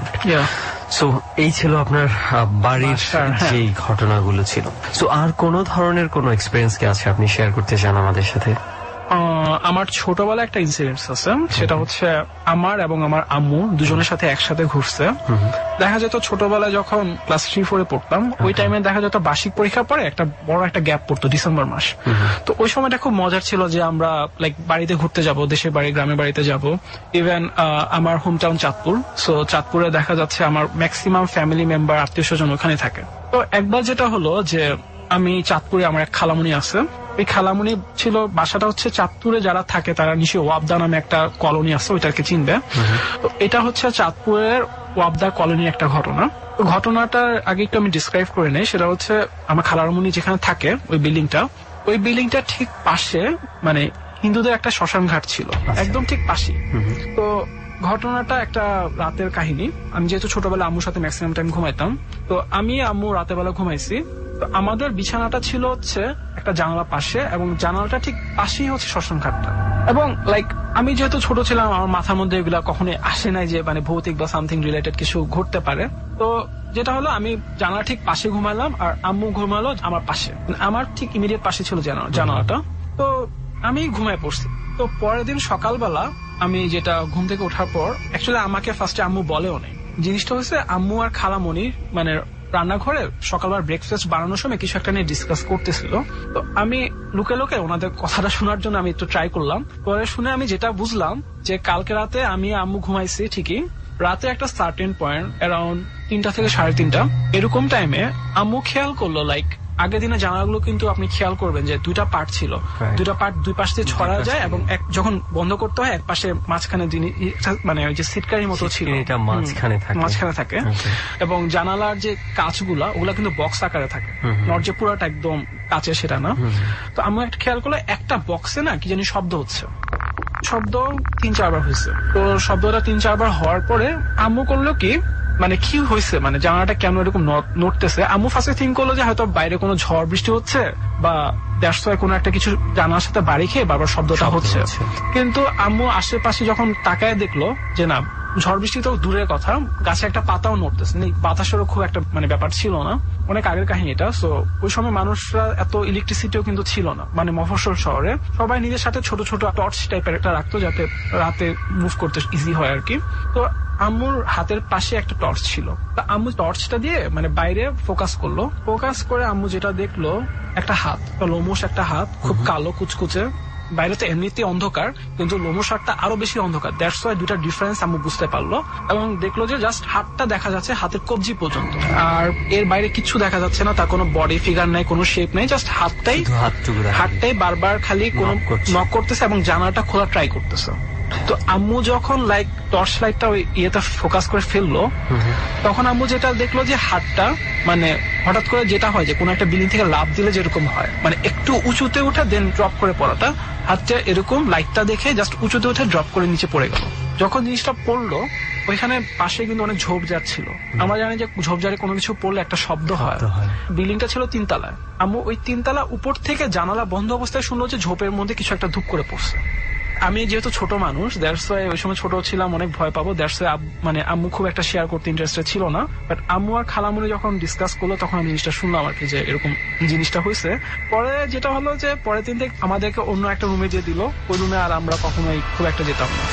Speaker 3: So এই ছিল আপনার বাড়ির যেই ঘটনাগুলো ছিল। সো আর কোন ধরনের কোন এক্সপেরিয়েন্স কি আছে আপনি শেয়ার করতে চান আমাদের সাথে?
Speaker 5: আমার ছোটবেলায় একটা ইনসিডেন্ট আছে, সেটা হচ্ছে আমার এবং আমার আম্মু দুজনের সাথে একসাথে ঘুরছে। দেখা যেত ছোটবেলায় যখন ক্লাস 3-4 পড়তাম, ওই টাইমে দেখা যেত বার্ষিক পরীক্ষার পরে একটা বড় একটা গ্যাপ পড়তো, ডিসেম্বর মাস। তো ওই সময়টা খুব মজার ছিল যে আমরা লাইক বাড়িতে ঘুরতে যাব, দেশের বাড়ি গ্রামের বাড়িতে যাব। ইভেন আমার হোম টাউন চাঁদপুর, সো চাঁদপুরে দেখা যাচ্ছে আমার ম্যাক্সিমাম ফ্যামিলি মেম্বার আত্মীয় স্বজন ওখানে থাকে। তো একবার যেটা হলো যে আমি চাঁদপুরে আমার এক খালামণি আছে, এই খালামণি ছিল, বাসাটা হচ্ছে চাঁদপুরে যারা থাকে তারা নিশ্চয়ই ওয়াবদা নামে একটা কলোনি আছে, ওইটাকে চিনবে। তো এটা হচ্ছে চাঁদপুরের ওয়াবদা কলোনির একটা ঘটনা। তো ঘটনাটার আগে একটু আমি ডিসক্রাইব করে নেই। সেটা হচ্ছে আমার খালামণি যেখানে থাকে ওই বিল্ডিংটা ঠিক পাশে হিন্দুদের একটা শ্মশান ঘাট ছিল, একদম ঠিক পাশে। তো ঘটনাটা একটা রাতের কাহিনী। আমি যেহেতু ছোটবেলা আম্মুর সাথে ম্যাক্সিমাম টাইম ঘুমাইতাম, তো আমি আম্মু রাতের বেলা ঘুমাইছি। তো আমাদের বিছানাটা ছিল হচ্ছে একটা জানালা পাশে, এবং জানালাটা ঠিক পাশেই হচ্ছে শ্মশান ঘাটটা। এবং লাইক আমি যেহেতু ছোট ছিলাম, আমার মাথার মধ্যে এগুলা কখনোই আসে নাই যে ভৌতিক বা সামথিং রিলেটেড কিছু ঘটতে পারে। তো যেটা হলো আমি জানালা ঠিক পাশে ঘুমালাম আর আম্মু ঘুমালো আমার পাশে, আমার ঠিক ইমিডিয়েট পাশে ছিল জানালাটা। তো আমি ঘুমায় পড়ছি। তো পরের দিন সকালবেলা আমি যেটা ঘুম থেকে ওঠার পর, অ্যাকচুয়ালি আমাকে ফার্স্টে আম্মু বলেও নেই। জিনিসটা হচ্ছে আম্মু আর খালামণি রান্নাঘরে সকালবার ব্রেকফাস্ট বানানোর সময় কিছু একটা নিয়ে ডিসকাস করতেছিল। তো আমি লুকে লুকে ওনাদের কথাটা শোনার জন্য আমি একটু ট্রাই করলাম। পরে শুনে আমি যেটা বুঝলাম যে কালকে রাতে আমি আম্মু ঘুমাইছি ঠিকই, রাতে একটা সার্টেন পয়েন্ট অ্যারাউন্ড 3টা থেকে 3:30 এরকম টাইমে আম্মু খেয়াল করলো লাইক আগের দিনে জানালাগুলো কিন্তু আপনি খেয়াল করবেন যে 2টা পার্ট ছিল, 2টা পার্ট 2 পাশ দিয়ে ছড়া যায়, এবং যখন বন্ধ করতে হয় এক পাশে মাঝখানে ওই যে সিটকারির মতো ছিল,
Speaker 3: এটা মাঝখানে থাকে।
Speaker 5: এবং জানালার যে কাঁচগুলা ওগুলা কিন্তু বক্স আকারে থাকে, নট যে পুরোটা একদম কাঁচে সেটা না। তো আমি একটা খেয়াল করলে একটা বক্সে না কি জানি শব্দ হচ্ছে, শব্দ 3-4 বার হয়েছে। তো শব্দটা 3-4 বার হওয়ার পরে আম্মু করলো কি কি হয়েছে, জানালাটা কেন এরকম নড়তেছে। আম্মু ফার্স্টে থিঙ্ক করলো যে হয়তো বাইরে কোনো ঝড় বৃষ্টি হচ্ছে বা দ্যাটস ওয়াই কোনো একটা কিছু জানালার সাথে বাড়ি খেয়ে বারবার শব্দটা হচ্ছে। কিন্তু আম্মু আশেপাশে যখন তাকায় দেখলো যে না, ঝড় বৃষ্টি তো দূরের কথা, গাছে একটা পাতাও নড়তেছে না, বাতাসেরও খুব একটা মানে ব্যাপার ছিল না, অনেক আগের কাহিনী এটা। সো ওই সময় মানুষরা এত ইলেকট্রিসিটিও কিন্তু ছিল না, মানে মফস্বল শহরে সবাই নিজের সাথে ছোট ছোট টর্চ টাইপের একটা রাখতো যাতে রাতে মুভ করতে ইজি হয় আর কি। তো আম্মুর হাতের পাশে একটা টর্চ ছিল, তা আম্মু টর্চটা দিয়ে মানে বাইরে ফোকাস করলো, ফোকাস করে আম্মু যেটা দেখলো একটা হাত, লোমশ একটা হাত, খুব কালো কুচকুচে, বাইরে তো এমনিতে অন্ধকার কিন্তু লোমশ হাতটা আরো বেশি অন্ধকার, দ্যাটস ওয়াই দুটা ডিফারেন্স আম্মু বুঝতে পারলো এবং দেখলো যে জাস্ট হাতটা দেখা যাচ্ছে হাতের কবজি পর্যন্ত, আর এর বাইরে কিছু দেখা যাচ্ছে না, তার কোনো বডি ফিগার নাই, কোনো শেপ নাই, জাস্ট হাতটাই বারবার খালি কোন নক করতেছে এবং জানালাটা খোলা ট্রাই করতেছে। তো আম্মু যখন লাইক টর্চ লাইটটা ওই ইয়েটা ফোকাস করে ফেললো, তখন আম্মু যেটা দেখলো যে হাতটা মানে হঠাৎ করে যেটা হয় যে কোনো একটা বিল্ডিং থেকে লাফ দিলে যেরকম হয়, মানে একটু উঁচুতে উঠে দেন ড্রপ করে পড়াটা, হাতটা এরকম লাইটটা দেখে জাস্ট উঁচুতে উঠে ড্রপ করে নিচে পড়ে গেল। যখন জিনিসটা পড়লো ওইখানে পাশে কিন্তু অনেক ঝোপঝাড় ছিল, আমরা জানি যে ঝোপঝাড়ে কোনো কিছু পড়লে একটা শব্দ হয়। বিল্ডিংটা ছিল 3 তলায়, আম্মু ওই 3 তলা উপর থেকে জানালা বন্ধ অবস্থায় শুনলো যে ঝোপের মধ্যে কিছু একটা ধূপ করে পড়ছে। আমি যেহেতু ছোট মানুষ, দ্যাটস ওয়াই ওই সময় ছোট ছিলাম, অনেক ভয় পাবো, দ্যাটস ওয়াই মানে আম্মু খুব একটা শেয়ার করতে ইন্টারেস্টেড ছিল না। বাট আম্মু আর খালামুনি যখন ডিসকাস করলো তখন আমি জিনিসটা শুনলাম আর কি যে এরকম জিনিসটা হয়েছে। পরে যেটা হলো যে পরের দিন থেকে আমাদেরকে অন্য একটা রুমে দিয়ে দিল, ওই রুমে আর আমরা কখনোই খুব একটা যেতাম না।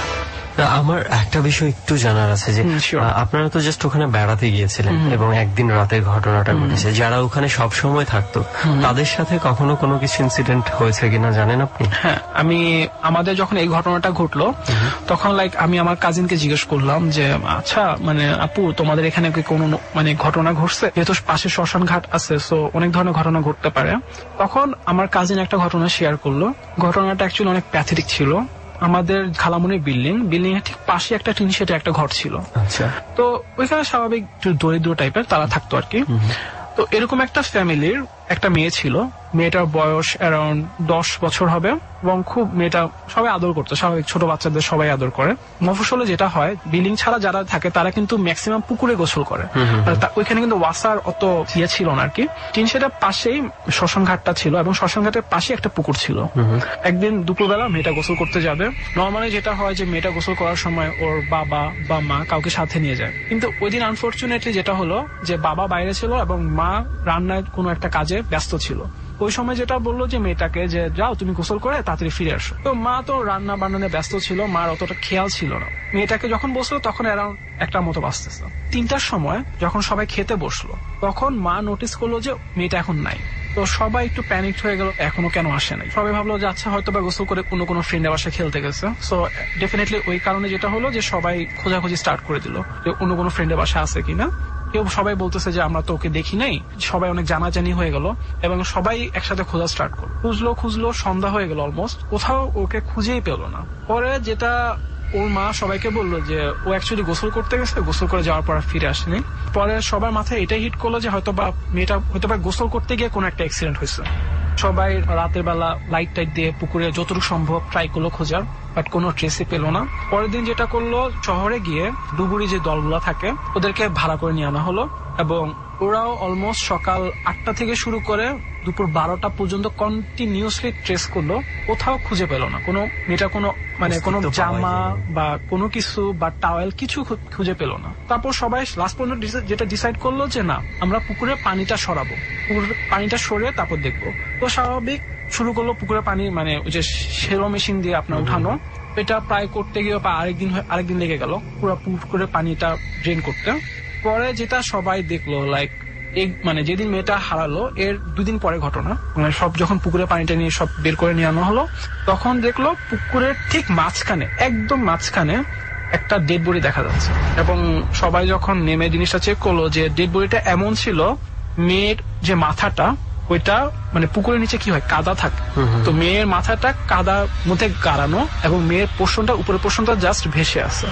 Speaker 3: আমার একটা বিষয় একটু জানার আছে যে আপনারা তো জাস্ট ওখানে বেড়াতে গিয়েছিলেন এবং একদিন রাতের ঘটনাটা ঘটেছে, যারা ওখানে সব সময় থাকতো তাদের সাথে কখনো কোনো কিছু ইনসিডেন্ট হয়েছে কিনা জানেন আপনি?
Speaker 5: হ্যাঁ, আমি আমাদের যখন এই ঘটনাটা ঘটলো তখন লাইক আমি আমার কাজিনকে জিজ্ঞেস করলাম যে আচ্ছা মানে আপু তোমাদের এখানে কি কোনো মানে ঘটনা ঘটছে, যেহেতু পাশে শ্মশান ঘাট আছে, সো অনেক ধরনের ঘটনা ঘটতে পারে। তখন আমার কাজিন একটা ঘটনা শেয়ার করলো, ঘটনাটা অ্যাকচুয়ালি অনেক প্যাথেটিক ছিল। আমাদের খালামুনির বিল্ডিং এর ঠিক পাশে একটা টিন শেডে একটা ঘর ছিল। আচ্ছা, তো ওইখানে স্বাভাবিক দরিদ্র টাইপের তারা থাকতো আর কি। তো এরকম একটা ফ্যামিলির একটা মেয়ে ছিল, মেয়েটার বয়স অ্যারাউন্ড 10 বছর হবে এবং খুব মেয়েটা সবাই আদর করতো, স্বাভাবিক ছোট বাচ্চাদের সবাই আদর করে। মফস্বলে যেটা হয় বিল্ডিং ছাড়া যারা থাকে তারা কিন্তু ম্যাক্সিমাম পুকুরে গোসল করে, ওইখানে কিন্তু ওয়াসার অত ইয়ে ছিল না আর কি। টিন শেডের পাশেই শ্মশান ঘাটটা ছিল এবং শ্মশান ঘাটের পাশে একটা পুকুর ছিল। একদিন দুপুরবেলা মেয়েটা গোসল করতে যাবে, নর্মালি যেটা হয় যে মেয়েটা গোসল করার সময় ওর বাবা বা মা কাউকে সাথে নিয়ে যায়, কিন্তু ওই দিন আনফরচুনেটলি যেটা হলো যে বাবা বাইরে ছিল এবং মা রান্নায় কোনো একটা কাজে ব্যস্ত ছিল। ওই সময় যেটা বললো যে মেয়েটাকে যে যাও তুমি গোসল করে তাড়াতাড়ি ফিরে আসো, তো মা তো রান্না বান্নায় ব্যস্ত ছিল, মার অতটা খেয়াল ছিল না। মেয়েটাকে যখন বসলো তখন অ্যারাউন্ড 1টার মতো বাজতেছে, 3টার সময় যখন সবাই খেতে বসলো তখন মা নোটিস করলো যে মেয়েটা এখন নাই। তো সবাই একটু প্যানিক হয়ে গেল, এখনো কেন আসে নাই। সবাই ভাবলো যে আচ্ছা হয়তো বা গোসল করে কোনো ফ্রেন্ডের বাসায় খেলতে গেছে। সো ডেফিনেটলি ওই কারণে যেটা হলো যে সবাই খোঁজাখুঁজি স্টার্ট করে দিল যে অন্য কোনো ফ্রেন্ডের বাসায় আছে কিনা। কেউ সবাই বলতেছে যে আমরা তো ওকে দেখি নাই, সবাই অনেক জানাজানি হয়ে গেল এবং সবাই একসাথে খোঁজা স্টার্ট করলো। খুঁজলো সন্ধ্যা হয়ে গেল অলমোস্ট, কোথাও ওকে খুঁজেই পেলো না। পরে যেটা ওর মা সবাইকে বললো যে ও অ্যাকচুয়ালি গোসল করতে গেছে, গোসল করে যাওয়ার পর ফিরে আসেনি। পরে সবার মাথায় এটাই হিট করলো যে হয়তো বা মেয়েটা হয়তো বা গোসল করতে গিয়ে কোনো একটা অ্যাক্সিডেন্ট হয়েছে। সবাই রাতের বেলা লাইট টাইট দিয়ে পুকুরে যতটুকু সম্ভব ট্রাই করলো খোঁজার, বাট কোনো ট্রেসই পেলো না। পরের দিন যেটা করলো শহরে গিয়ে ডুবুরি যে দলগুলো থাকে ওদেরকে ভাড়া করে নিয়ে আনা হলো এবং ওরাও অলমোস্ট সকাল 8টা থেকে শুরু করে দুপুর 12টা পর্যন্ত কন্টিনিউসলি ট্রেস করলো, কোথাও খুঁজে পেল না। কোনো মেয়েটা কোনো মানে কোনো জামা বা কোনো কিছু বা টাওয়েল কিছু খুঁজে পেল না। তারপর সবাই লাস্ট পর্যন্ত যেটা ডিসাইড করলো যে না আমরা পুকুরে পানিটা সরাবো, পুকুরের পানিটা সরিয়ে তারপর দেখবো। তো স্বাভাবিক শুরু করলো পুকুরে পানি মানে ওই যে সেলো মেশিন দিয়ে আপনার উঠানো, এটা প্রায় করতে গিয়ে আরেকদিন লেগে গেল পুরো পুকুরে পানিটা ড্রেন করতে। পরে যেটা সবাই দেখলো লাইক মানে যেদিন মেয়েটা হারালো এর 2 দিন পরে ঘটনা, মানে সব যখন পুকুরে পানিটা নিয়ে সব বের করে নিয়ে আনা হলো তখন দেখলো পুকুরের ঠিক মাঝখানে একদম মাঝখানে একটা ডেড বডি দেখা যাচ্ছে এবং সবাই যখন নেমে জিনিসটা চেক করলো যে ডেড বডিটা এমন ছিল মেয়ের যে মাথাটা ওইটা মানে পুকুরের নিচে কি হয় কাদা থাকে, তো মেয়ের মাথাটা কাদার মধ্যে গাড়ানো এবং মেয়ের পোর্শনটা উপরের পোর্শনটা জাস্ট ভেসে আছে।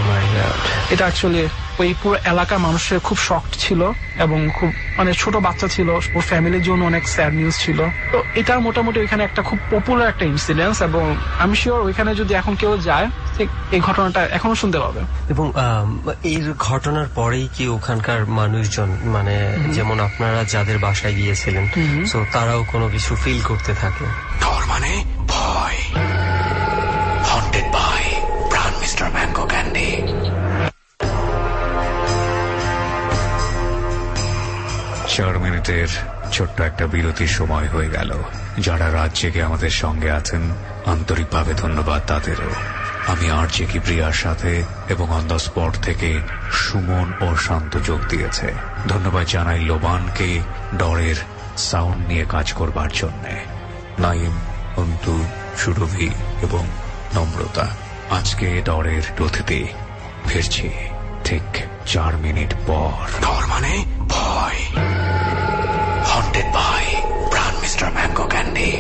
Speaker 5: এটা অ্যাকচুয়ালি ওই পুরো এলাকার মানুষের খুব শকড ছিল এবং খুব মানে ছোট বাচ্চা ছিল, ওর ফ্যামিলির জন্য অনেক স্যাড নিউজ ছিল। তো এটা মোটামুটি ওইখানে একটা খুব পপুলার একটা ইনসিডেন্স এবং আমি শিওর ওইখানে যদি এখন কেউ যায় এই ঘটনাটা এখনো শুনতে পাবে।
Speaker 3: এবং এই ঘটনার পরেই কি ওখানকার মানুষজন মানে যেমন আপনারা যাদের বাসায় গিয়েছিলেন তো তারাও কোনো কিছু ফিল করতে থাকে?
Speaker 2: ডর মানে ভয়। Haunted by Pran mister mango Candy. 4 মিনিটের ছোট্ট একটা বিরতির সময় হয়ে গেল। যারা রাত জেগে আমাদের সঙ্গে আছেন আন্তরিকভাবে ধন্যবাদ তাদেরও। আমি আরজে কিবরিয়ার সাথে এবং অন দ্য স্পট থেকে সুমন ও শান্ত যোগ দিয়েছে। ধন্যবাদ জানাই লোবানকে ডরের সাউন্ড নিয়ে কাজ করবার জন্য, নাইম, অন্তু, সুরভি এবং নম্রতা। আজকে ডরের অতিথি ফিরছি ঠিক 4 মিনিট পর। ডর মানে ভয়। Haunted by Pran mister mango Candy.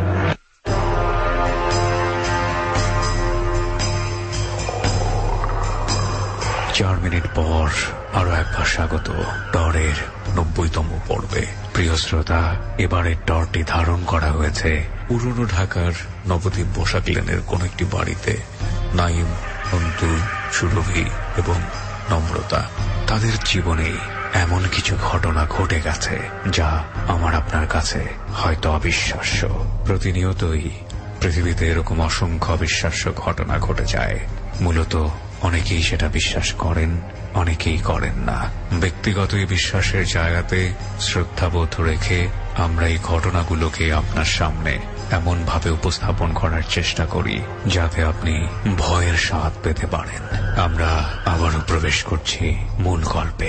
Speaker 2: 4 minute পর আরো একবার স্বাগত ডরের 90তম পর্বে। প্রিয় শ্রোতা, এবারের ডরটি ধারণ করা হয়েছে পুরনো ঢাকার নবদ্বীপ বসাক লেনের কোন একটি বাড়িতে। নাইম, অন্তু, সুরভি এবং নম্রতা, তাদের জীবনে এমন কিছু ঘটনা ঘটে গেছে যা আমার আপনার কাছে হয়তো অবিশ্বাস্য। প্রতিনিয়তই পৃথিবীতে এরকম অসংখ্য অবিশ্বাস্য ঘটনা ঘটে যায়। মূলত অনেকেই সেটা বিশ্বাস করেন, অনেকেই করেন না। ব্যক্তিগত এই বিশ্বাসের জায়গাতে শ্রদ্ধাবোধ রেখে আমরা এই ঘটনাগুলোকে আপনার সামনে এমন ভাবে উপস্থাপন করার চেষ্টা করি যাতে আপনি ভয়ের স্বাদ পেতে পারেন। আমরা আবারও প্রবেশ করছি মূল গল্পে।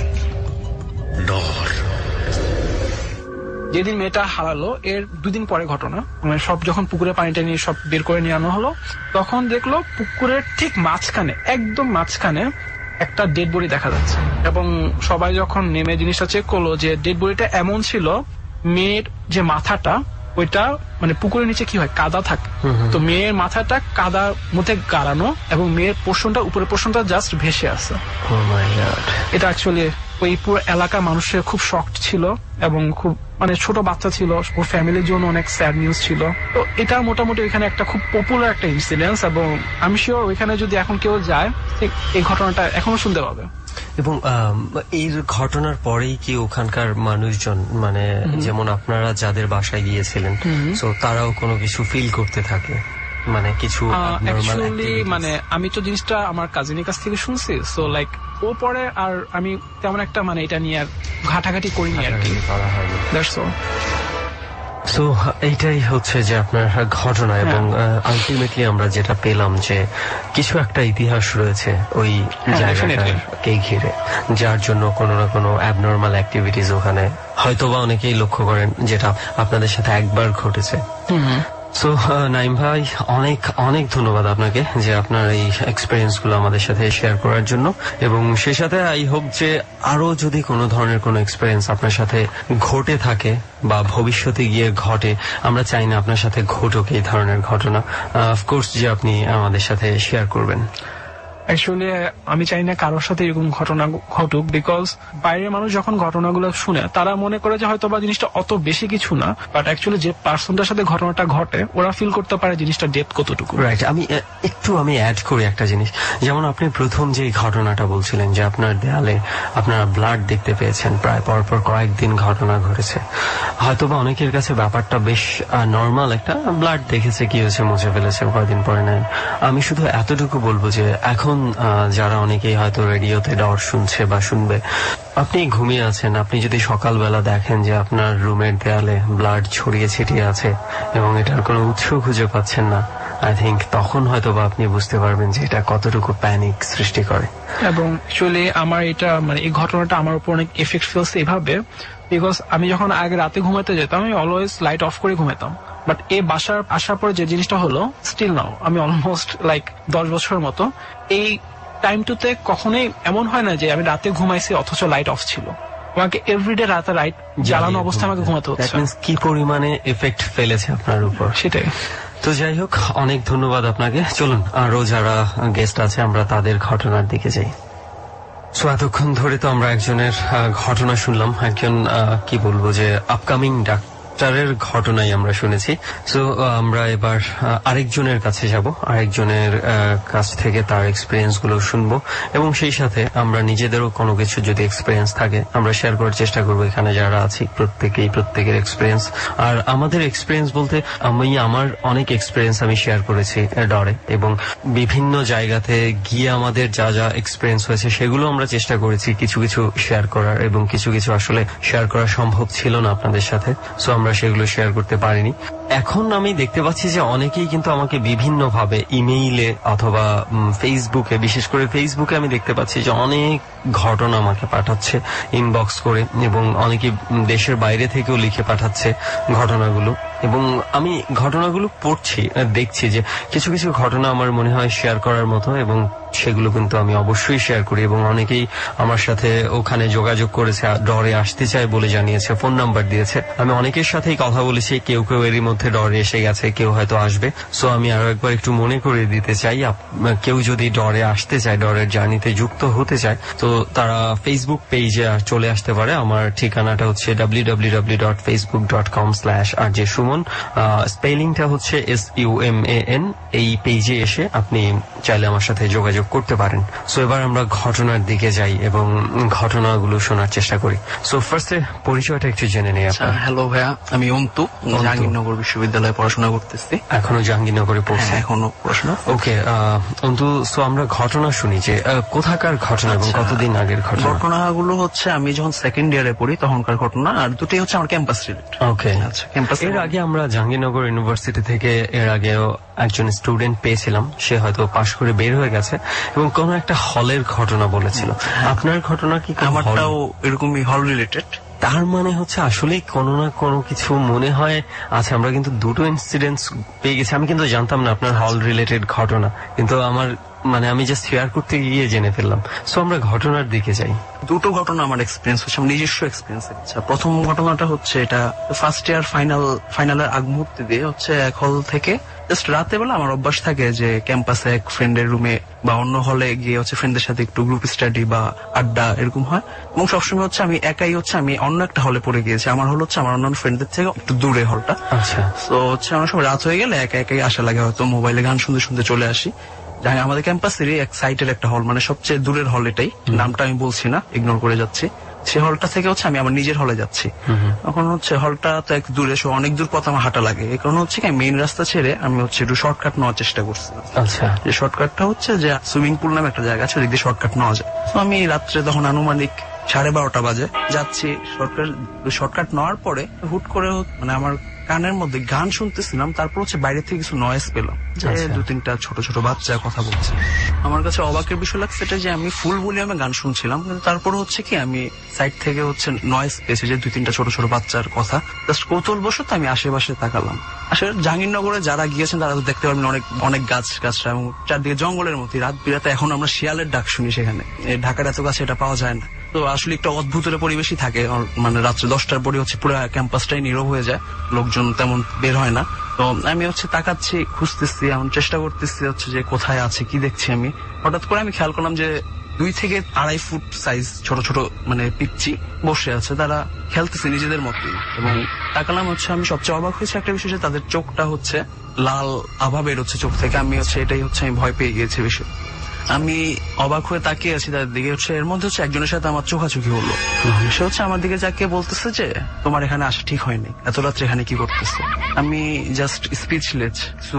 Speaker 2: ডর।
Speaker 5: যেদিন মেয়েটা হারালো এর 2 দিন পরে ঘটনা, মানে সব যখন পুকুরে পানিটা নিয়ে সব বের করে নিয়ে আনা হলো, তখন দেখলো পুকুরের ঠিক মাঝখানে, একদম মাঝখানে একটা ডেড বডি দেখা যাচ্ছে। এবং সবাই যখন নেমে জিনিসটা চেক করলো যে ডেড বডিটা এমন ছিল, মেয়ের যে মাথাটা ওইটা মানে পুকুরের নিচে কি হয় কাদা থাকে, তো মেয়ের মাথাটা কাদার মধ্যে গাড়ানো এবং মেয়ের পোর্শনটা উপরের পোর্শনটা জাস্ট ভেসে আছে। এটা অ্যাকচুয়ালি ওই পুরো এলাকার মানুষের খুব শকড ছিল এবং খুব মানে ছোট বাচ্চা ছিল, ওর ফ্যামিলির জন্য অনেক স্যাড নিউজ ছিল। তো এটা মোটামুটি ওইখানে একটা খুব পপুলার একটা ইনসিডেন্স এবং আমি শিওর ওইখানে যদি এখন কেউ যায় এই ঘটনাটা এখনো শুনতে পাবে।
Speaker 3: এবং এই ঘটনার পরেই কি ওখানকার মানুষজন, মানে যেমন আপনারা যাদের বাসায় গিয়েছিলেন, তো তারাও কোনো কিছু ফিল করতে থাকে, মানে কিছু
Speaker 5: অ্যাকচুয়ালি মানে আমি তো জিনিসটা আমার কাজিনের কাছ থেকে শুনছি, সো লাইক ও পরে আর আমি তেমন একটা মানে এটা নিয়ে আর ঘাটাঘাটি করিনি আর কি। That's all.
Speaker 3: সো এইটাই হচ্ছে যে আপনার ঘটনা এবং আলটিমেটলি আমরা যেটা পেলাম যে কিছু একটা ইতিহাস রয়েছে ওই জায়গাটাকে ঘিরে, যার জন্য কোনো না কোনো অ্যাবনর্মাল অ্যাক্টিভিটিস ওখানে হয়তোবা অনেকেই লক্ষ্য করেন, যেটা আপনাদের সাথে একবার ঘটেছে। সো নাইম ভাই, অনেক অনেক ধন্যবাদ আপনাকে যে আপনার এই এক্সপিরিয়েন্স গুলো আমাদের সাথে শেয়ার করার জন্য। এবং সেই সাথে আই হোপ যে আরো যদি কোনো ধরনের কোনো এক্সপিরিয়েন্স আপনার সাথে ঘটে থাকে বা ভবিষ্যতে গিয়ে ঘটে, আমরা চাই না আপনার সাথে ঘটুক এই ধরনের ঘটনা, অফকোর্স যে আপনি আমাদের সাথে শেয়ার করবেন।
Speaker 5: অ্যাকচুয়ালি আমি চাই না কারোর সাথে এরকম ঘটনা ঘটুক, বিকজ বাইরের মানুষ যখন ঘটনাগুলো শুনে তারা মনে করে যে হয়তো বা জিনিসটা অত বেশি কিছু না, বাট অ্যাকচুয়ালি যে পার্সনটার সাথে ঘটনাটা ঘটে ওরা ফিল করতে পারে জিনিসটা ডেপথ কতটুকু। রাইট।
Speaker 3: আমি অ্যাড করি একটা জিনিস, যেমন আপনি প্রথম যে ঘটনাটা বলছিলেন যে আপনার দেয়ালে আপনারা ব্লাড দেখতে পেয়েছেন, প্রায় পরপর কয়েকদিন ঘটনা ঘটেছে, হয়তোবা অনেকের কাছে ব্যাপারটা বেশ নর্মাল, একটা ব্লাড দেখেছে, কি হয়েছে, মুছে ফেলেছে, কয়েকদিন পরে নেন। আমি শুধু এতটুকু বলবো যে এখন যারা অনেকেই হয়তো রেডিওতে ডর শুনছে বা শুনবে, আপনি ঘুমিয়ে আছেন, আপনি যদি সকালবেলা দেখেন যে আপনার রুমের দেয়ালে ব্লাড ছড়িয়ে ছিটিয়ে আছে এবং এটার কোনো উৎস খুঁজে পাচ্ছেন না, আই থিঙ্ক তখন হয়তো বা আপনি বুঝতে পারবেন যে এটা কতটুকু প্যানিক সৃষ্টি করে।
Speaker 5: এবং অ্যাকচুয়ালি আমার এটা মানে এই ঘটনাটা আমার উপর অনেক এফেক্ট ফেলছে এভাবে, বিকজ আমি যখন আগে রাতে ঘুমাতে যেতাম আমি অলওয়েজ লাইট অফ করে ঘুমাতাম, বাট এই বাসার আসার পরে যে জিনিসটা হলো, স্টিল নাও আমি অলমোস্ট লাইক 10 বছরের মতো এই টাইমটুতে কখনোই এমন হয় না যে আমি রাতে ঘুমাইছি অথচ লাইট অফ ছিল, আমাকে এভরিডে রাতে লাইট জ্বালানো অবস্থায় আমাকে ঘুমাতে হচ্ছে।
Speaker 3: কি পরিমাণে এফেক্ট ফেলেছে আপনার উপর,
Speaker 5: সেটাই।
Speaker 3: তো যাই হোক, অনেক ধন্যবাদ আপনাকে। চলুন আরো যারা গেস্ট আছে আমরা তাদের ঘটনার দিকে যাই। সো এতক্ষণ ধরে তো আমরা একজনের ঘটনা শুনলাম, একজন কি বলবো যে আপকামিং সেমিস্টারের ঘটনাই আমরা শুনেছি। সো আমরা এবার আরেকজনের কাছে যাব, আরেকজনের কাছ থেকে তার এক্সপিরিয়েন্স গুলো শুনবো এবং সেই সাথে আমরা নিজেদেরও কোনো কিছু যদি এক্সপিরিয়েন্স থাকে আমরা শেয়ার করার চেষ্টা করবো। এখানে যারা আছি প্রত্যেকের এক্সপিরিয়েন্স, আর আমাদের এক্সপিরিয়েন্স বলতে আমার অনেক এক্সপিরিয়েন্স আমি শেয়ার করেছি ডরে, এবং বিভিন্ন জায়গাতে গিয়ে আমাদের যা যা এক্সপিরিয়েন্স হয়েছে সেগুলো আমরা চেষ্টা করেছি কিছু কিছু শেয়ার করার, এবং কিছু কিছু আসলে শেয়ার করা সম্ভব ছিল না আপনাদের সাথে, সো আমরা সেগুলো শেয়ার করতে পারিনি। এখন আমি দেখতে পাচ্ছি যে অনেকেই কিন্তু আমাকে বিভিন্ন ভাবে ইমেইলে অথবা ফেসবুকে, বিশেষ করে ফেসবুকে আমি দেখতে পাচ্ছি যে অনেক ঘটনা আমাকে পাঠাচ্ছে ইনবক্স করে, এবং অনেকে দেশের বাইরে থেকেও লিখে পাঠাচ্ছে ঘটনাগুলো, এবং আমি ঘটনাগুলো পড়ছি, দেখছি যে কিছু কিছু ঘটনা আমার মনে হয় শেয়ার করার মতো, এবং সেগুলো কিন্তু আমি অবশ্যই শেয়ার করি। এবং অনেকেই আমার সাথে ওখানে যোগাযোগ করেছে, ডরে আসতে চায় বলে জানিয়েছে, ফোন নাম্বার দিয়েছে। আমি অনেকের সাথেই কথা বলেছি, কেউ কেউ এরই মধ্যে ডরে এসে গেছে, কেউ হয়তো আসবে। সো আমি আরো একবার একটু মনে করিয়ে দিতে চাই, কেউ যদি ডরে আসতে চায়, ডরের জার্নিতে যুক্ত হতে চায়, তো তারা ফেসবুক পেজে চলে আসতে পারে। আমার ঠিকানাটা হচ্ছে www.facebook.com/rjsuman, স্পেলিংটা হচ্ছে SUMAN। এই পেজে এসে আপনি চাইলে আমার সাথে যোগাযোগ করতে পারেন। সো এবার আমরা ঘটনার দিকে যাই এবং ঘটনাগুলো শোনার চেষ্টা করি। সো ফার্স্টে পরিচয়টা একটু জেনে নেই আপনার।
Speaker 6: হ্যালো ভাইয়া, আমি অন্তু, জাহাঙ্গীরনগর বিশ্ববিদ্যালয়ে পড়াশোনা করতেছি।
Speaker 3: এখনো জাহাঙ্গীরনগরে পড়ছি?
Speaker 6: এখনো পড়াশোনা।
Speaker 3: ওকে অন্তু, সো আমরা ঘটনা শুনি যে কোথাকার ঘটনা এবং কতদিন আগের ঘটনা?
Speaker 6: ঘটনাগুলো হচ্ছে আমি যখন সেকেন্ড ইয়ারে পড়ি তখনকার ঘটনা, আর দুটোই হচ্ছে আমার ক্যাম্পাস রিলেটেড।
Speaker 3: ওকে,
Speaker 6: আচ্ছা। ক্যাম্পাস
Speaker 3: এর আগে আমরা জাহাঙ্গীরনগর ইউনিভার্সিটি থেকে এর আগেও একজন স্টুডেন্ট পেয়েছিলাম, সে হয়তো পাশ করে বের হয়ে গেছে এবং কোন একটা হলের ঘটনা বলেছিল। আপনার ঘটনা কি?
Speaker 6: আমারটাও এরকমই হল রিলেটেড।
Speaker 3: তার মানে হচ্ছে আসলে কোনো না কোনো কিছু মনে হয় আছে। আমরা কিন্তু দুটো ইনসিডেন্টস পেয়ে গেছি। আমি কিন্তু জানতাম না আপনার হল রিলেটেড ঘটনা, কিন্তু আমি জাস্ট শেয়ার করতে গিয়ে জেনে ফেললাম। সো আমরা ঘটনার দিকে যাই।
Speaker 6: দুটো ঘটনা আমার এক্সপিরিয়েন্স হচ্ছে, আমার নিজস্ব এক্সপিরিয়েন্স। আচ্ছা, প্রথম ঘটনাটা হচ্ছে এটা ফার্স্ট ইয়ার ফাইনালের আগ মুহূর্তে দিয়ে হচ্ছে এক হল থেকে জাস্ট রাতে বেলা আমার অভ্যাস থাকে যে ক্যাম্পাসে এক ফ্রেন্ডের রুমে বা অন্য হলে গিয়ে হচ্ছে ফ্রেন্ডদের সাথে একটু গ্রুপ স্টাডি বা আড্ডা এরকম হয়, এবং সবসময় হচ্ছে আমি একাই হচ্ছে আমি অন্য একটা হলে পড়ে গিয়েছি। আমার হল হচ্ছে আমার অন্যান্য ফ্রেন্ডদের থেকে একটু দূরে হলটা।
Speaker 3: আচ্ছা।
Speaker 6: তো হচ্ছে আমার সময় রাত হয়ে গেলে একা একাই আসা লাগে, হয়তো মোবাইলে গান শুনতে শুনতে চলে আসি। আমাদের ক্যাম্পাসেরই এক সাইটের একটা হল, মানে সবচেয়ে দূরের হল এটাই, নামটা আমি বলছি না, ইগনোর করে যাচ্ছি। সে হলটা থেকে হচ্ছে আমি আমার নিজের হলে যাচ্ছি। তখন হচ্ছে হলটা তো এক দূরে, অনেক দূর পথ আমার হাঁটা লাগে। এই কারণে হচ্ছে কি মেইন রাস্তা ছেড়ে আমি হচ্ছে একটু শর্টকাট নেওয়ার চেষ্টা করছি।
Speaker 3: আচ্ছা।
Speaker 6: যে শর্টকাটটা হচ্ছে যে সুইমিং পুল নামে একটা জায়গা আছে, ওদিক দিয়ে শর্টকাট নেওয়া যায়। তো আমি রাত্রে তখন আনুমানিক 12:30 বাজে যাচ্ছি। শর্টকাট নেওয়ার পরে হুট করে আমার কানের মধ্যে গান শুনতেছিলাম, তারপর হচ্ছে বাইরে থেকে কিছু নয়েজ পেলাম যে 2-3টা ছোট ছোট বাচ্চা কথা বলছে। আমার কাছে অবাকের বিষয় লাগছে এটা যে আমি ফুল ভলিউমে গান শুনছিলাম, কিন্তু তারপর হচ্ছে কি আমি সাইড থেকে হচ্ছে নয়েজ পেয়েছি যে 2-3টা ছোট ছোট বাচ্চার কথা। জাস্ট কৌতূহলবশত আমি আশেপাশে তাকালাম। আসলে জাহাঙ্গীরনগরে যারা গিয়েছেন তারা তো দেখতে পারবেন অনেক গাছরা এবং চারদিকে জঙ্গলের মধ্যে। রাত বিরাতে এখন আমরা শিয়ালের ডাক শুনি, সেখানে ঢাকার এত কাছে এটা পাওয়া যায় না। তো আসলে একটা অদ্ভুত পরিবেশই থাকে, মানে রাত্রে 10টার পরে হচ্ছে পুরো ক্যাম্পাসটাই নীরব হয়ে যায়, লোকজন তেমন বের হয় না। তো আমি হচ্ছে তাকাচ্ছি, খুঁজতেছি, এমন চেষ্টা করতেছি হচ্ছে যে কোথায় আছে, কি দেখছি আমি। হঠাৎ করে আমি খেয়াল করলাম যে 2 থেকে 2.5 ফুট সাইজ ছোট ছোট পিচ্চি বসে আছে, তারা খেলতেছে নিজেদের মতোই। এবং তাকালাম হচ্ছে, আমি সবচেয়ে অবাক হয়েছে একটা বিষয় যে তাদের চোখটা হচ্ছে লাল আভা বের হচ্ছে চোখ থেকে। আমি হচ্ছে এটাই হচ্ছে আমি ভয় পেয়ে গিয়েছি বিষয়। আমি অবাক হয়ে তাকিয়ে আছি তাদের দিকে। হচ্ছে এর মধ্যে হচ্ছে একজনের সাথে আমার চোখাচোখি হলো। সে হচ্ছে আমার দিকে যাকে বলতেছে যে তোমার এখানে আসা ঠিক হয়নি, এত রাত্রে এখানে কি করতেছে। আমি জাস্ট স্পিচলেস,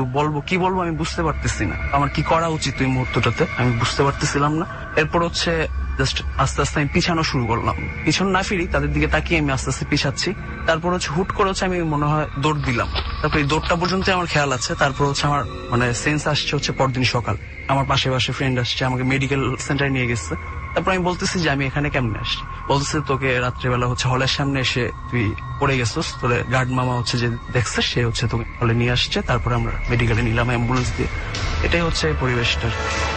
Speaker 6: কি বলবো আমি বুঝতে পারতেছি না। আমার কি করা উচিত ওই মুহূর্তটাতে আমি বুঝতে পারতেছিলাম না। এরপর হচ্ছে জাস্ট আস্তে আস্তে আমি পিছানো শুরু করলাম। পিছন না ফিরি তাদের দিকে তাকিয়ে আমি আস্তে আস্তে পিছাচ্ছি। তারপর হচ্ছে হুট করে হচ্ছে আমি মনে হয় দৌড় দিলাম। তারপর এই দৌড়টা পর্যন্ত আমার খেয়াল আছে। তারপর হচ্ছে আমার সেন্স আসছে হচ্ছে পরদিন সকাল আমার পাশে ফ্রেন্ড আসছে, আমাকে মেডিকেল সেন্টারে নিয়ে গেছে। তারপর আমি বলতেছি যে আমি এখানে কেমনে আসছি। বলতেছে তোকে রাত্রেবেলা হচ্ছে হলের সামনে এসে তুই পড়ে গেছিস, তোর গার্ড মামা হচ্ছে যে দেখছে সে হচ্ছে তোকে হলে নিয়ে আসছে। তারপরে আমরা মেডিকেলে নিলাম অ্যাম্বুলেন্স দিয়ে। এটাই হচ্ছে পরিবেশটার।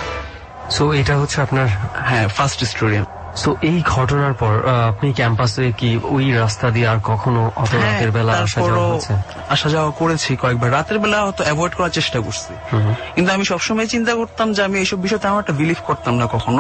Speaker 3: সো এটা হচ্ছে আপনার
Speaker 6: ফার্স্ট স্টোরি।
Speaker 3: সো এই ঘটনার পর আপনি ক্যাম্পাসে কি ওই রাস্তা দিয়ে আর কখনো অত রাতের বেলা
Speaker 6: আসা যাওয়া করেছি কয়েকবার। রাতের বেলা হয়তো অ্যাভয়েড করার চেষ্টা করছি, কিন্তু আমি সবসময় চিন্তা করতাম যে আমি এইসব বিষয়ে তেমন একটা বিলিভ করতাম না কখনো।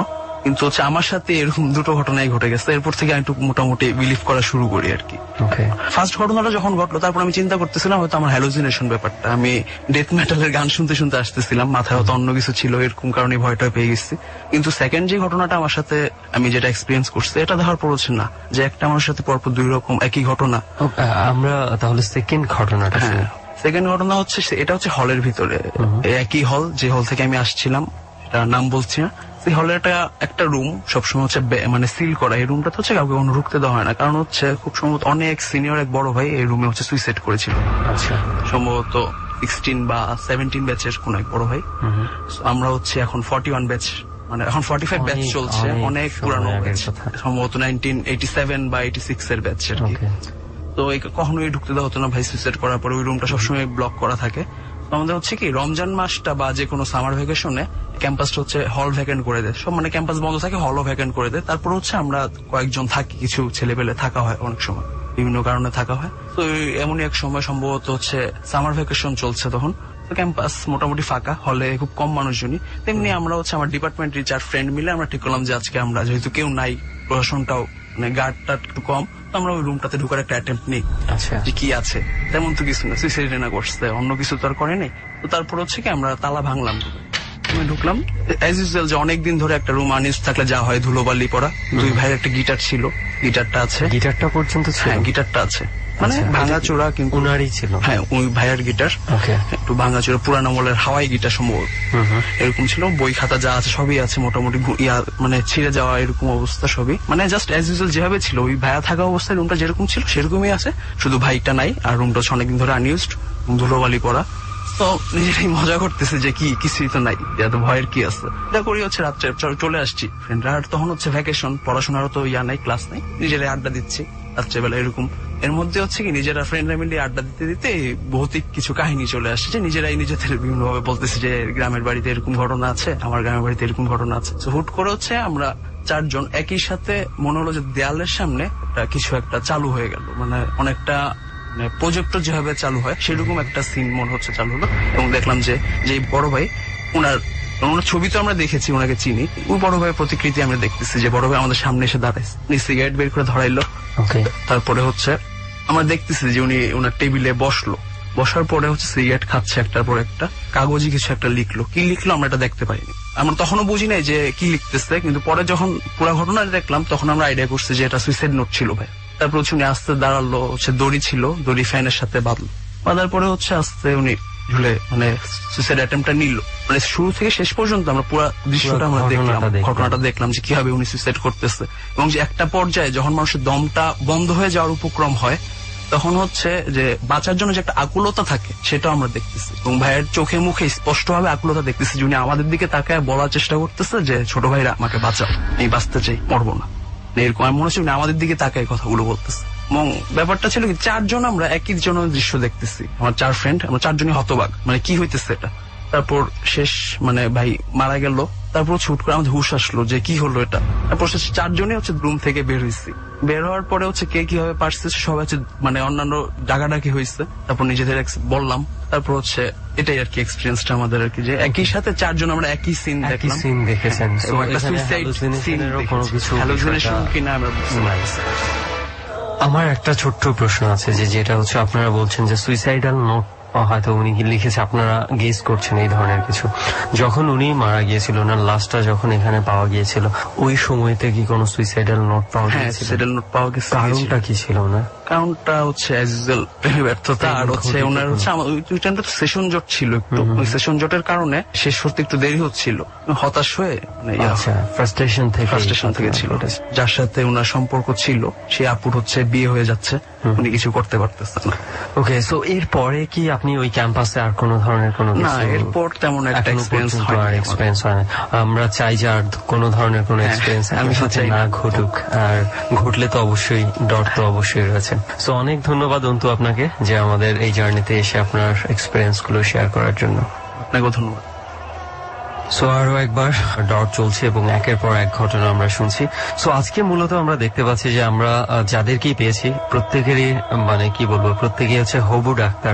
Speaker 6: কিন্তু হচ্ছে আমার সাথে এরকম দুটো ঘটনাই ঘটে গেছে। এরপর থেকে আমি একটু মোটামুটি বিলিভ করা শুরু করি আর কি। ফার্স্ট ঘটনাটা যখন ঘটলো তারপর আমি চিন্তা করতেছিলাম হয়তো আমার হ্যালোজিনেশন ব্যাপারটা, আমি ডেথ মেটালের গান শুনতে শুনতে আসতেছিলাম, মাথায় হয়তো অন্য কিছু ছিল, এরকম কারণে ভয়টা পেয়ে গেছি। কিন্তু সেকেন্ড যে ঘটনাটা আমার সাথে আমি যেটা এক্সপিরিয়েন্স করছি এটা দেখার পর হচ্ছে না যে একটা আমার সাথে পরপর দুই রকম একই ঘটনা।
Speaker 3: আমরা তাহলে সেকেন্ড ঘটনাটা,
Speaker 6: সেকেন্ড ঘটনা হচ্ছে এটা হচ্ছে হলের ভিতরে, একই হল যে হল থেকে আমি আসছিলাম, এটা নাম বলছি না। সেই হলে একটা রুম সবসময় হচ্ছে মানে সিল করা, এই রুমটা হচ্ছে কাউকে কোনো ঢুকতে দেওয়া হয় না, কারণ হচ্ছে খুব সম্ভবত অনেক সিনিয়র এক বড় ভাই এই রুমে হচ্ছে সুইসাইড করেছিল। আচ্ছা, সম্ভবত 16 বা 17 ব্যাচের কোন এক বড় ভাই। আমরা হচ্ছে এখন 41 ব্যাচ, মানে এখন 45 ব্যাচ চলছে, অনেক পুরানো ব্যাচ, সম্ভবত 1987 বা 86 এর ব্যাচ আর কি। তো কখনোই ঢুকতে দেওয়া হতো না ভাই, সুইসাইড করার পরে ওই রুমটা সবসময় ব্লক করা থাকে। আমাদের হচ্ছে কি রমজান মাসটা বা যে কোনো সামার ভ্যাকেশনে ক্যাম্পাসটা হচ্ছে হল ভ্যাকেন্ট করে দেয়, সব মানে ক্যাম্পাস বন্ধ থাকে, হলও ভ্যাকেন্ট করে দেয়। তারপর হচ্ছে আমরা কয়েকজন থাকি, কিছু ছেলে পেলে থাকা হয়, অনেক সময় বিভিন্ন কারণে থাকা হয়। তো এমনই এক সময় সম্ভবত হচ্ছে সামার ভ্যাকেশন চলছে, তখন ক্যাম্পাস মোটামুটি ফাঁকা, হলে খুব কম মানুষজনই। তেমনি আমরা হচ্ছে আমার ডিপার্টমেন্টের 4 ফ্রেন্ড মিলে আমরা ঠিক করলাম যে আজকে আমরা যেহেতু কেউ নাই, প্রশাসনটাও মানে গার্ডটা একটু কম, আমরা ওই রুমটাতে ঢুকার একটা অ্যাটেম্প নেই। আচ্ছা, যে কি আছে, তেমন তো কিছু না, সুইসাইড না করছে, অন্য কিছু তো আর করে নাই। তো তারপর হচ্ছে কি আমরা তালা ভাঙলাম, ঢুকলাম অ্যাজ ইউজুয়াল, যে অনেকদিন ধরে একটা রুম আনইউজ থাকলে যা হয়, ধুলোবালি পড়া। দুই ভাইয়ের একটা গিটার ছিল, গিটারটা আছে, গিটারটা পর্যন্ত ছিল, হ্যাঁ গিটারটা আছে, মানে ভাঙাচোরা কিন্তু উনারই ছিল। হ্যাঁ, ওই ভাইয়ের গিটার একটু ভাঙাচোরা, পুরান আমলের হাওয়াই গিটার সম্ভবত এরকম ছিল। বই খাতা যা আছে সবই আছে মোটামুটি, মানে ছিঁড়ে যাওয়া এরকম অবস্থা সবই, মানে জাস্ট অ্যাজ ইউজুয়াল যেভাবে ছিল ওই ভাইয়া থাকা অবস্থায় রুমটা যেরকম ছিল সেরকমই আছে, শুধু ভাইটা নাই। আর রুমটা হচ্ছে অনেকদিন ধরে আনইউজড, ধুলোবালি পড়া। তো নিজেরাই মজা করতেছে যে কি কিছুই তো নাই, এত ভয়ের কি আছে। এটা করি হচ্ছে রাত্রে চলে আসছি ফ্রেন্ডরা, আর তখন হচ্ছে ভ্যাকেশন, পড়াশোনারও তো নাই, ক্লাস নাই, নিজেরাই আড্ডা দিচ্ছি রাত্রেবেলা এরকম। এর মধ্যে হচ্ছে কি নিজেরা ফ্রেন্ডরা মিলে আড্ডা দিতে দিতে ভৌতিক কিছু কাহিনী চলে আসছে, যে নিজেরাই নিজেদের বিভিন্ন ভাবে বলতেছে যে গ্রামের বাড়িতে এরকম ঘটনা আছে, আমার গ্রামের বাড়িতে এরকম ঘটনা আছে। তো হুট করে হচ্ছে আমরা 4 জন একই সাথে মনে হলো যে দেয়ালের সামনে কিছু একটা চালু হয়ে গেল, মানে অনেকটা প্রজেক্টর যেভাবে চালু হয় সেরকম একটা সিন মনে হচ্ছে চালু হলো। এবং দেখলাম যে বড় ভাই, ওনার ছবি তো আমরা দেখেছি, ওনাকে চিনি, ওই বড় ভাইয়ের প্রতিকৃতি আমরা দেখতেছি, যে বড় ভাই আমাদের সামনে এসে দাঁড়াইছে, সিগারেট বের করে ধরাইলো। তারপরে হচ্ছে আমরা দেখতেছি যে উনি ওনার টেবিলে বসলো, বসার পরে হচ্ছে সিগারেট খাচ্ছে, একটার পর একটা কাগজে কিছু একটা লিখলো। কি লিখলো আমরা এটা দেখতে পাইনি, আমরা তখনও বুঝি নাই যে কি লিখতেছে, কিন্তু পরে যখন পুরো ঘটনাটা দেখলাম তখন আমরা আইডিয়া করছি যে এটা সুইসাইড নোট ছিল ভাই। তারপর হচ্ছে উনি আস্তে দাঁড়ালো, হচ্ছে দড়ি ছিল, দড়ি ফ্যানের সাথে বাঁধলো, বাঁধার পরে হচ্ছে আস্তে উনি ঝুলে মানে সুইসাইড অ্যাটেম্পটা নিল। মানে শুরু থেকে শেষ পর্যন্ত আমরা পুরো দৃশ্যটা আমরা দেখলাম, ঘটনাটা দেখলাম যে কিভাবে উনি সুইসাইড করতেছে। এবং যে একটা পর্যায়ে যখন মানুষের দমটা বন্ধ হয়ে যাওয়ার উপক্রম হয়, তখন হচ্ছে যে বাঁচার জন্য যে একটা আকুলতা থাকে সেটাও আমরা দেখতেছি। এবং ভাইয়ের চোখে মুখে স্পষ্ট ভাবে আকুলতা দেখতেছি, যে উনি আমাদের দিকে তাকায় বলার চেষ্টা করতেছে যে ছোট ভাইরা আমাকে বাঁচাও, আমি বাঁচতে চাই, মরবো না, এরকম। আমি মনে হচ্ছে উনি আমাদের দিকে তাকায় কথাগুলো বলতেছে। এবং ব্যাপারটা ছিল কি 4 জন আমরা একই জনের দৃশ্য দেখতেছি, আমার 4 ফ্রেন্ড, আমরা 4 জনই হতবাক, মানে কি হইতেছে এটা। তারপর শেষ মানে ভাই মারা গেল, তারপর ছুট করে আমাদের হুশ আসলো যে কি হলো এটা। তারপর 4 জনই হচ্ছে রুম থেকে বের হয়েছি, বের হওয়ার পরে হচ্ছে কে কিভাবে পারছে সবাই হচ্ছে মানে অন্যান্য ডাকাডাকি হয়েছে, তারপর নিজেদের বললাম। তারপর হচ্ছে এটাই আর কি এক্সপিরিয়েন্সটা আমাদের আর কি, যে একই সাথে 4 জন আমরা একই সিন দেখলাম, সিন দেখেছেন।
Speaker 3: আমার একটা ছোট্ট প্রশ্ন আছে, যেটা হচ্ছে আপনারা বলছেন যে সুইসাইডাল নোট হয়তো উনি লিখেছে, আপনারা গেস করছেন এই ধরনের কিছু। যখন উনি মারা গিয়েছিল, ওনার লাশটা যখন এখানে পাওয়া গিয়েছিল, ওই সময়তে কি কোনো সুইসাইডাল নোট পাওয়া গিয়েছিল?
Speaker 6: সুইসাইডাল নোট পাওয়া গেছে।
Speaker 3: কারণটা কি ছিল? না
Speaker 6: কারণটা হচ্ছে অ্যাজ ইউজুয়াল প্রেমে ব্যর্থতা, আর হচ্ছে ওনার হচ্ছে ওই টাইমটা তো সেশন জট ছিল একটু, ওই সেশন জটের কারণে শেষ করতে একটু দেরি হচ্ছিল, হতাশ হয়ে
Speaker 3: ফ্রাস্ট্রেশন থেকে
Speaker 6: ছিল। যার সাথে ওনার সম্পর্ক ছিল সেই আপুর হচ্ছে বিয়ে হয়ে যাচ্ছে, উনি কিছু করতে পারতেছেন না।
Speaker 3: ওকে, সো এরপরে কি আপনি ওই ক্যাম্পাসে আর কোন ধরনের কোনো
Speaker 6: না, এরপর তেমন একটা এক্সপেরিয়েন্স হয় না।
Speaker 3: আমরা চাই যে আর কোন ধরনের কোন এক্সপেরিয়েন্স আমি চাই না ঘটুক, আর ঘটলে তো অবশ্যই ডট তো অবশ্যই রয়েছে। সো অনেক ধন্যবাদ অন্তু আপনাকে, যে আমাদের এই জার্নিতে এসে আপনার এক্সপেরিয়েন্স গুলো শেয়ার করার জন্য।
Speaker 6: আপনাকেও ধন্যবাদ।
Speaker 3: সো আরো একবার ডট চলছে এবং একের পর এক ঘটনা আমরা শুনছি। সো আজকে মূলত আমরা দেখতে পাচ্ছি যে আমরা যাদেরকেই পেয়েছি প্রত্যেকেরই মানে কি বলবো, প্রত্যেকেই হচ্ছে হবু ডাক্তার,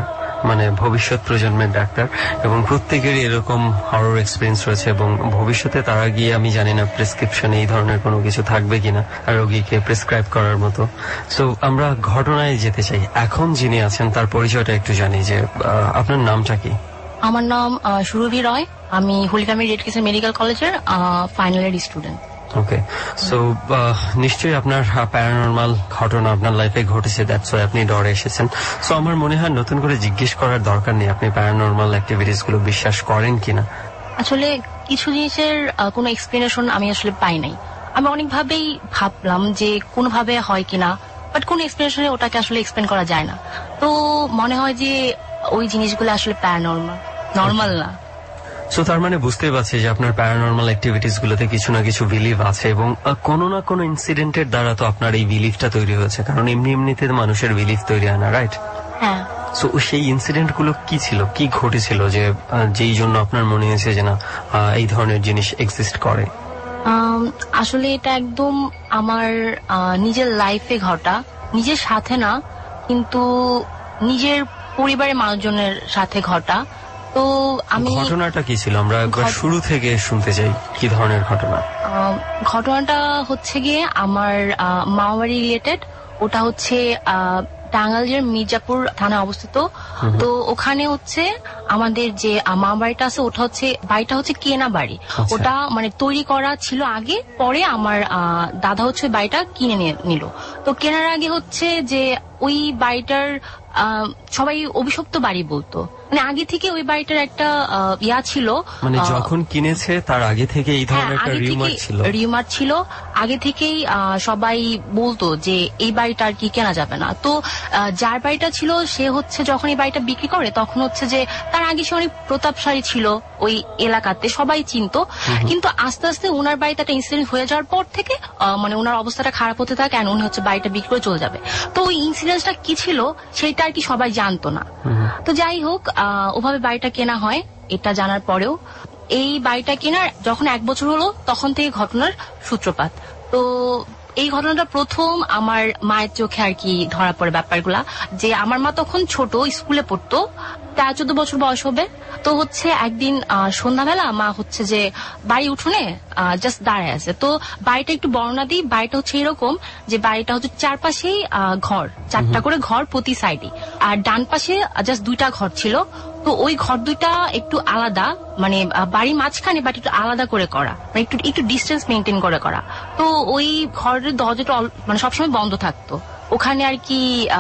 Speaker 3: মানে ভবিষ্যৎ প্রজন্মের ডাক্তার, এবং প্রত্যেকেরই এরকম হরর এক্সপিরিয়েন্স রয়েছে, এবং ভবিষ্যতে তারা গিয়ে আমি জানি না প্রেসক্রিপশনে এই ধরনের কোনো কিছু থাকবে কিনা রোগীকে প্রেসক্রাইব করার মতো। সো আমরা ঘটনায় যেতে চাই। এখন যিনি আছেন তার পরিচয়টা একটু জানি, যে আপনার নামটা কি?
Speaker 7: আমার নাম সুরভি রয়, আমি হলিকামি রেড ক্রিসেন্ট মেডিকেল কলেজের final year student. Okay,
Speaker 3: so নিশ্চয়ই আপনার প্যারানরমাল ঘটনা আপনার লাইফে ঘটেছে, দ্যাটস ওয়াই আপনি ডরে এসেছেন। সো আমার মনে হয় নতুন করে জিজ্ঞেস করার দরকার নেই আপনি প্যারানরমাল অ্যাক্টিভিটিস গুলো বিশ্বাস করেন কিনা।
Speaker 7: আসলে কিছু জিনিসের কোনো এক্সপ্লেনেশন আমি আসলে পাই নাই। আমি অনেকভাবেই ভাবলাম যে কোনোভাবে হয় কিনা, বাট কোন এক্সপ্লেনেশনে ওটাকে আসলে এক্সপ্লেন করা যায় না। তো মনে হয় যে ওই জিনিসগুলো আসলে প্যারানরমাল, নর্মাল না।
Speaker 3: সো তার মানে বুঝতেই পারছি যে আপনার প্যারানরমাল অ্যাক্টিভিটিস গুলোতে কিছু না কিছু বিলিভ আছে, এবং কোনো না কোনো ইনসিডেন্টের দ্বারা তো আপনার এই বিলিফটা তৈরি হয়েছে, কারণ এমনিতে মানুষের বিলিফ তৈরি হয় না, রাইট?
Speaker 7: হ্যাঁ।
Speaker 3: সো সেই ইনসিডেন্ট গুলো কি ছিল, কি ঘটেছিল যে যেই জন্য আপনার মনে হয়েছে যে না এই ধরনের জিনিস এক্সিস্ট করে?
Speaker 7: আসলে এটা একদম আমার নিজের লাইফে ঘটা, নিজের সাথে না কিন্তু নিজের পরিবারের মানুষজনের সাথে ঘটা। তো আমি
Speaker 3: ঘটনাটা কি ছিল আমরা একবার শুরু থেকে শুনতে চাই, কি ধরনের ঘটনা?
Speaker 7: ঘটনাটা হচ্ছে গিয়ে আমার মামাবাড়ি রিলেটেড। ওটা হচ্ছে টাঙ্গাইলের মির্জাপুর থানায় অবস্থিত। তো ওখানে হচ্ছে আমাদের যে মামা বাড়িটা আছে, ওটা হচ্ছে বাড়িটা হচ্ছে কেনা বাড়ি। ওটা মানে তৈরি করা ছিল আগে, পরে আমার দাদা হচ্ছে বাড়িটা কিনে নিল। তো কেনার আগে হচ্ছে যে ওই বাড়িটার সবাই অভিশপ্ত বাড়ি বলতো, মানে আগে থেকে ওই বাড়িটার একটা ইয়া ছিল,
Speaker 3: মানে যখন কিনেছে তার আগে থেকে এই ধরনের একটা
Speaker 7: রিউমার ছিল। আগে থেকেই সবাই বলতো যে এই বাড়িটা আর কি কেনা যাবে না। তো যার বাড়িটা ছিল সে হচ্ছে যখন এই বাড়িটা বিক্রি করে তখন হচ্ছে যে তার আগে সে অনেক প্রতাপশালী ছিল, ওই এলাকাতে সবাই চিনতো। কিন্তু আস্তে আস্তে ওনার বাড়িতে একটা ইনসিডেন্ট হয়ে যাওয়ার পর থেকে মানে ওনার অবস্থাটা খারাপ হতে থাকে, উনি হচ্ছে বাড়িটা বিক্রি করে চলে যাবে। তো ওই ইনসিডেন্টটা কি ছিল সেটা আর কি সবাই জানতো না। তো যাই হোক, ওভাবে বাড়িটা কেনা হয়। এটা জানার পরেও এই বাড়িটা কেনার যখন 1 বছর হলো তখন থেকে ঘটনার সূত্রপাত। তো এই ঘটনাটা প্রথম আমার মায়ের চোখে আর কি ধরা পড়ে ব্যাপারগুলা, যে আমার মা তখন ছোট, স্কুলে পড়তো, 13-14 বছর বয়স হবে। তো হচ্ছে একদিন সন্ধ্যাবেলা মা হচ্ছে যে বাড়ি উঠোনে জাস্ট দাঁড়ায় আছে। তো বাড়িটা একটু বর্ণনা দিই। বাড়িটা হচ্ছে এরকম যে বাড়িটা হচ্ছে চারপাশেই ঘর, 4টা করে ঘর প্রতি সাইডে, আর ডান পাশে জাস্ট 2টা ঘর ছিল। তো ওই ঘর 2টা একটু আলাদা, মানে বাড়ির মাঝখানে বাট একটু আলাদা করে করা, মানে একটু ডিস্টেন্স মেনটেন করে করা। তো ওই ঘরের দরজাটা মানে সবসময় বন্ধ থাকতো। ওখানে আর কি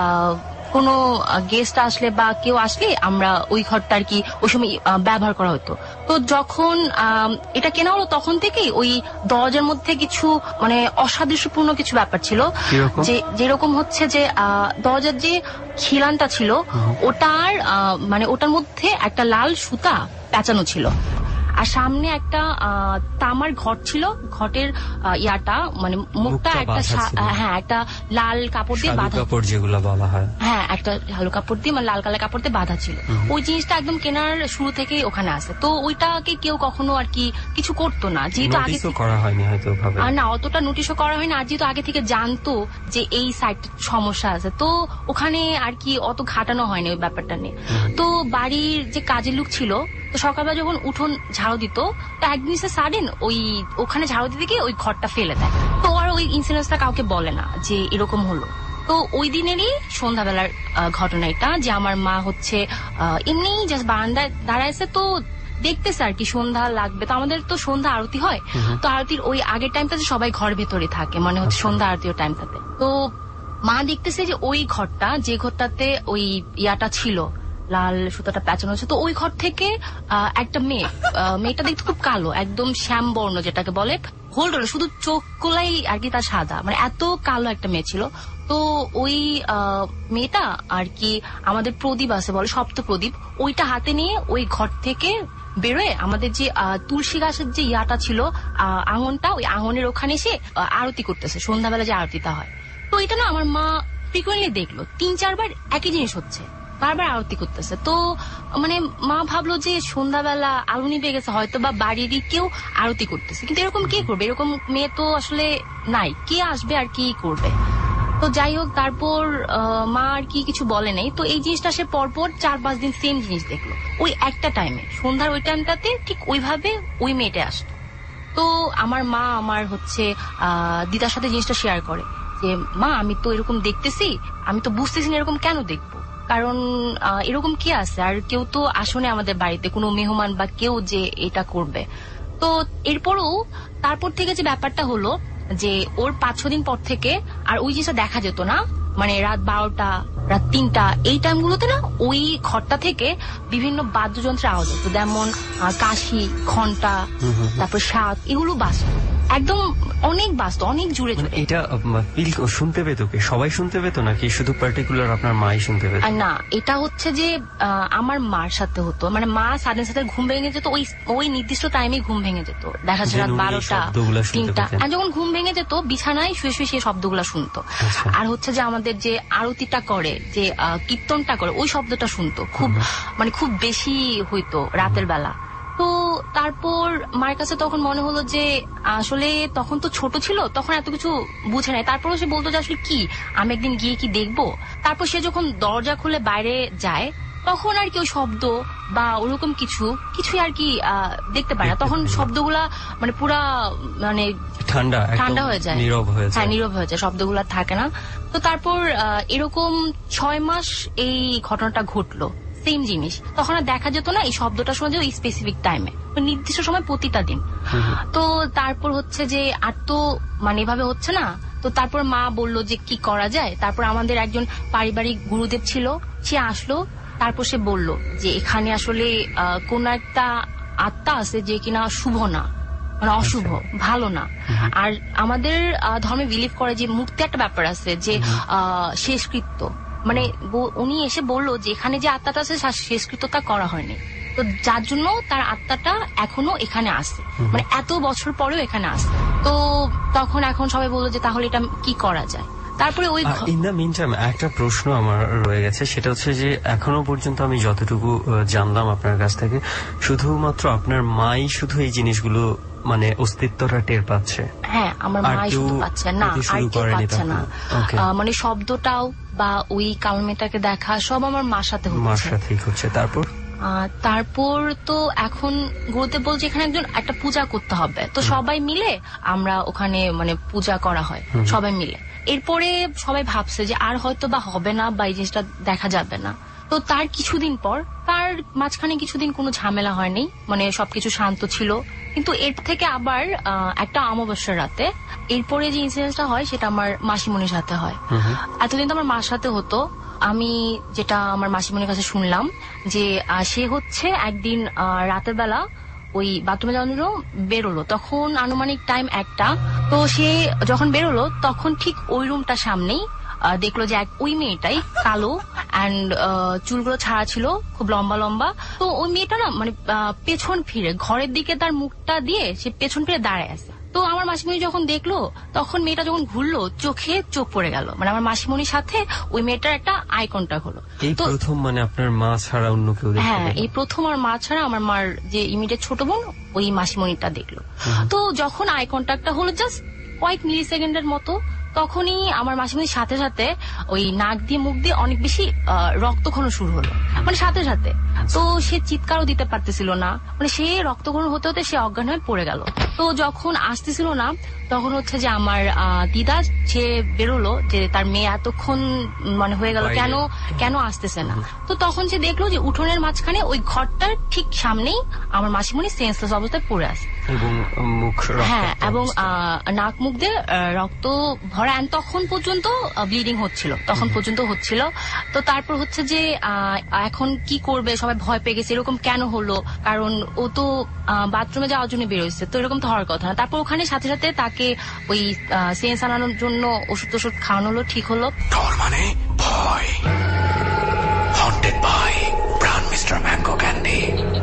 Speaker 7: কোনো গেস্ট আসলে বা কেউ আসলে আমরা ওই ঘরটা আর কি ওই সময় ব্যবহার করা হতো। তো যখন এটা কেনা হলো তখন থেকেই ওই দরজার মধ্যে কিছু মানে অসাদৃশ্যপূর্ণ কিছু ব্যাপার ছিল, যে যেরকম হচ্ছে যে দরজার যে খিলানটা ছিল ওটার মানে ওটার মধ্যে একটা লাল সুতা পেঁচানো ছিল, আর সামনে একটা তামার ঘট ছিল। ঘটের ইয়াটা মানে মুখটা একটা একটা লাল কাপড় দিয়ে বাঁধা,
Speaker 3: যেগুলো বলা হয়,
Speaker 7: হ্যাঁ একটা ভালো কাপড় দিয়ে মানে লাল কালার কাপড় দিয়ে বাঁধা ছিল। ওই জিনিসটা একদম কেনার শুরু থেকে ওখানে আছে। তো ওইটাকে কেউ কখনো আর কি কিছু করতো না, যেহেতু আগে
Speaker 3: করা হয়নি হয়তো
Speaker 7: না অতটা নোটিশও করা হয়নি, আর যেহেতু আগে থেকে জানতো যে এই সাইডটা সমস্যা আছে, তো ওখানে আর কি অত ঘাটানো হয়নি ওই ব্যাপারটা নিয়ে। তো বাড়ির যে কাজের লোক ছিল, তো সকালবেলা যখন উঠোন ঝাড়ু দিত, তো একদিন সে সাডেন ওখানে ঝাড়ু দিতে গিয়ে ওই ঘরটা ফেলে দেয়। তো আর ওই ইনসিডেন্টটা কাউকে বলে না যে এরকম হলো। তো ওই দিনেরই সন্ধ্যাবেলার ঘটনা এটা, যে আমার মা হচ্ছে এমনি জাস্ট বারান্দায় দাঁড়াইছে, তো দেখতেছে আর কি সন্ধ্যা লাগবে। তো আমাদের তো সন্ধ্যা আরতি হয়, তো আরতির ওই আগের টাইমটাতে সবাই ঘর ভেতরে থাকে, মানে হচ্ছে সন্ধ্যা আরতির টাইমটাতে। তো মা দেখতেছে যে ওই ঘরটা, যে ঘরটাতে ওই ইয়াটা ছিল লাল সুতাটা পেঁচানো হচ্ছে, তো ওই ঘর থেকে একটা মেয়েটা দেখতে খুব কালো, একদম শ্যাম বর্ণ যেটাকে বলে, হোল্ড শুধু চোখ গুলাই আর কি তার সাদা, মানে এত কালো একটা মেয়ে ছিল। তো ওই মেয়েটা আর কি আমাদের প্রদীপ আছে বলে, সপ্ত প্রদীপ, ওইটা হাতে নিয়ে ওই ঘর থেকে বেরোয় আমাদের যে তুলসী গাছের যে ইয়াটা ছিল আঙনটা, ওই আঙনের ওখানে এসে আরতি করতেছে, সন্ধ্যাবেলা যে আরতিটা হয়। তো এটা না আমার মা ফ্রিকুয়েন্টলি দেখলো, 3-4 বার একই জিনিস হচ্ছে, বারবার আরতি করতেছে। তো মানে মা ভাবলো যে সন্ধ্যাবেলা আলো নিভে গেছে, হয়তো বা বাড়িরই কেউ আরতি করতেছে, কিন্তু এরকম কে করবে, এরকম মেয়ে তো আসলে নাই, কে আসবে আর কি করবে। তো তো যাই হোক, তারপর মা আর কি কিছু বলে নাই। তো এই জিনিসটা সে পরপর 4-5 দিন সেম জিনিস দেখলো, ওই একটা টাইমে, সন্ধ্যার ওই টাইমটাতে ঠিক ওইভাবে ওই মেয়েটা আসতো। তো আমার মা আমার হচ্ছে দিদার সাথে জিনিসটা শেয়ার করে যে মা, আমি তো এরকম দেখতেছি, আমি তো বুঝতেছি না এরকম কেন দেখবো, কারণ এরকম কি আছে, আর কেউ তো আসনে আমাদের বাড়িতে কোনো মেহমান বা কেউ যে এটা করবে। তো এরপরও তারপর থেকে যে ব্যাপারটা হলো যে ওর 5-6 দিন পর থেকে আর ওই জিনিসটা দেখা যেত না, মানে রাত 12টা, রাত 3টা এই টাইমগুলোতে না ওই ঘরটা থেকে বিভিন্ন বাদ্যযন্ত্রের আওয়াজ হতো, যেমন কাশি, ঘন্টা, তারপর শাক, এগুলো বাজতো একদম অনেক বাজতো, অনেক জুড়ে জুড়ে।
Speaker 3: এটা শুনতে পেত কে? সবাই শুনতে পেত নাকি শুধু পার্টিকুলার আপনার মাই শুনতে পেত?
Speaker 7: না, এটা হচ্ছে যে আমার মার সাথে হতো, মানে মা সাথে সাথে ঘুম ভেঙে যেত, ওই নির্দিষ্ট টাইমে ঘুম ভেঙে যেত, দেখা যাচ্ছে রাত 12টা, 3টা, আর যখন ঘুম ভেঙে যেত বিছানায় শুয়ে শুয়ে সেই শব্দগুলো শুনতো। আর হচ্ছে যে আমাদের যে আরতিটা করে, যে কীর্তনটা করে, ওই শব্দটা শুনতো খুব, মানে খুব বেশি হইতো রাতের বেলা। তো তারপর মায়ের কাছে তখন মনে হলো যে আসলে তখন তো ছোট ছিল, তখন এত কিছু বুঝে নাই, তারপরও সে বলতো যে আসলে কি আমি একদিন গিয়ে কি দেখবো। তারপর সে যখন দরজা খুলে বাইরে যায় তখন আর কি ওই শব্দ বা ওরকম কিছুই আর কি দেখতে পায় না, তখন শব্দগুলা মানে পুরা মানে ঠান্ডা হয়ে যায়, হ্যাঁ নীরব হয়ে যায়, শব্দগুলা থাকে না। তো তারপর এরকম 6 মাস এই ঘটনাটা ঘটলো, সেম জিনিস, তখন আর দেখা যেত না, এই শব্দটা শোনা যায় ওই স্পেসিফিক টাইমে, নির্দিষ্ট সময় প্রতিটা দিন। তো তারপর হচ্ছে যে আর তো মানে এভাবে হচ্ছে না, তো তারপর মা বলল যে কি করা যায়। তারপর আমাদের একজন পারিবারিক গুরুদেব ছিল, সে আসলো, তারপর সে বলল যে এখানে আসলে কোন একটা আত্মা আছে যে কিনা শুভ না, মানে অশুভ, ভালো না। আর আমাদের ধর্মে বিলিভ করে যে মুক্তি একটা ব্যাপার আছে, যে শেষকৃত্য, মানে উনি এসে বলল যে এখানে যে আত্মাটা আছে শেষকৃত্যটা করা হয়নি, তো যার জন্য তার আত্মাটা এখনো এখানে আসে, মানে এত বছর পরেও এখানে আসে। তো তখন এখন সবাই বললো যে তাহলে এটা কি করা যায়। তারপরে ওই
Speaker 3: ইন দ্য মিন টাইম একটা প্রশ্ন আমার রয়ে গেছে, সেটা হচ্ছে যে এখনো পর্যন্ত আমি যতটুকু জানলাম আপনার কাছ থেকে, শুধুমাত্র আপনার মাই শুধু এই জিনিসগুলো মানে অস্তিত্বটা টের পাচ্ছে?
Speaker 7: হ্যাঁ, আমার মাই শুধু পাচ্ছে না, আর কেউ পাচ্ছে না, মানে শব্দটাও বা ওই কালমেটাকে দেখা সব আমার মার সাথে
Speaker 3: হচ্ছে।
Speaker 7: তারপর তো এখন গুরুদেব বলছে এখানে একটা পূজা করতে হবে, তো সবাই মিলে আমরা ওখানে মানে পূজা করা হয় সবাই মিলে। এরপরে সবাই ভাবছে যে আর হয়তো বা হবে না বা এই জিনিসটা দেখা যাবে না। তো তার কিছুদিন পর, তার মাঝখানে কিছুদিন কোনো ঝামেলা হয়নি, মানে সবকিছু শান্ত ছিল। কিন্তু এর থেকে আবার একটা অমাবস্যার রাতে এরপরে যে ইনসিডেন্টটা হয় সেটা আমার মাসিমণির সাথে হয়। এতদিন তো আমার মার সাথে হতো, আমি যেটা আমার মাসিমণির কাছে শুনলাম যে সে হচ্ছে একদিন রাতের বেলা ওই বাথরুমে যাওয়ার জন্য বেরোলো, তখন আনুমানিক টাইম 1টা। তো সে যখন বেরোলো তখন ঠিক ওই রুমটার সামনেই দেখলো যে ওই মেয়েটাই কালো অ্যান্ড চুলগুলো ছাড়া ছিল, খুব লম্বা লম্বা। তো ওই মেয়েটা না মানে পেছন ফিরে ঘরের দিকে তার মুখটা দিয়ে সে পেছন ফিরে দাঁড়ায় আছে। তো আমার মাসিমণি যখন দেখলো, তখন মেয়েটা যখন ঘুরলো চোখে চোখ পড়ে গেল, মানে আমার মাসিমণির সাথে ওই মেয়েটার একটা আই কন্টাক্ট হলো।
Speaker 3: এই প্রথম মানে আপনার মা ছাড়া অন্য কেউ?
Speaker 7: হ্যাঁ, এই প্রথম আমার মা ছাড়া আমার মার যে ইমিডিয়েট ছোট বোন ওই মাসিমণিটা দেখলো। তো যখন আই কন্টাক্টটা হলো জাস্ট কয়েক মিলি সেকেন্ডের মতো, তখনই আমার মাসিমণির সাথে সাথে ওই নাক দিয়ে মুখ দিয়ে অনেক বেশি রক্তক্ষরণ শুরু হলো, মানে সাথে সাথে। তো সে চিৎকারও দিতে পারতেছিল না, মানে সে রক্তক্ষরণ হতে হতে সে অজ্ঞান হয়ে পড়ে গেল। তো যখন আসতেছিল না তখন হচ্ছে যে আমার দিদা সে বেরোলো যে তার মেয়ে এতক্ষণ মানে হয়ে গেল, কেন আসতেছে না। তো তখন সে দেখলো যে উঠোনের মাঝখানে ওই ঘরটার ঠিক সামনেই আমার মাসিমণি সেন্সলেস অবস্থায় পড়ে আছে,
Speaker 3: এবং মুখ,
Speaker 7: হ্যাঁ, এবং নাক মুখ দিয়ে রক্ত ভরা, তখন পর্যন্ত ব্লিডিং হচ্ছিল, তখন পর্যন্ত হচ্ছিল। তো তারপর হচ্ছে যে এখন কি করবে, সবাই ভয় পেয়ে গেছে, এরকম কেন হলো, কারণ ও তো বাথরুমে যাওয়ার জন্য বেরোচ্ছে, তো এরকম তো হওয়ার কথা না। তারপর ওখানে সাথে সাথে তাকে ওই সেন্স আনানোর জন্য ওষুধ খাওয়ানো হলো, ঠিক হলো।
Speaker 2: মানে ভয়, haunted by Pran mister mango Candy.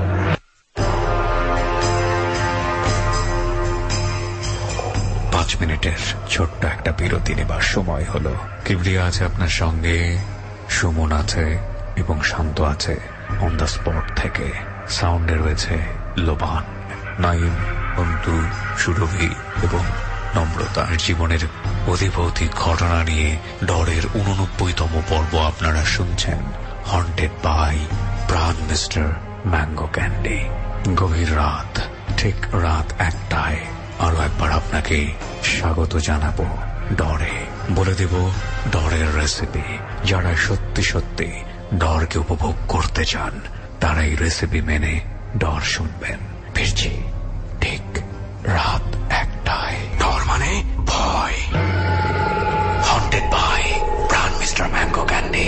Speaker 2: মিনিটের ছোট্ট একটা বিরতি নেবার সময় হলো। কিবরিয়া আছে আপনার সঙ্গে, সুমন আছে এবং শান্ত আছে অন দ্য স্পট থেকে। সাউন্ডে রয়েছে লোবান, নাইম, বন্ধু, সুরভি এবং নম্রতার জীবনের অধিভৌতিক ঘটনা নিয়ে ডরের 89তম পর্ব আপনারা শুনছেন। Haunted by Pran mister mango Candy. গভীর রাত, ঠিক রাত 1টায় আরো একবার আপনাকে স্বাগত জানাবো ডরে। বলে দেব ডরের রেসিপি। যারা সত্যি সত্যি ডরকে উপভোগ করতে চান তারা এই রেসিপি মেনে ডর শুনবেন। ফিরছি ঠিক রাত 1টায়। ডর মানে ভয়। Haunted by Pran mister mango Candy.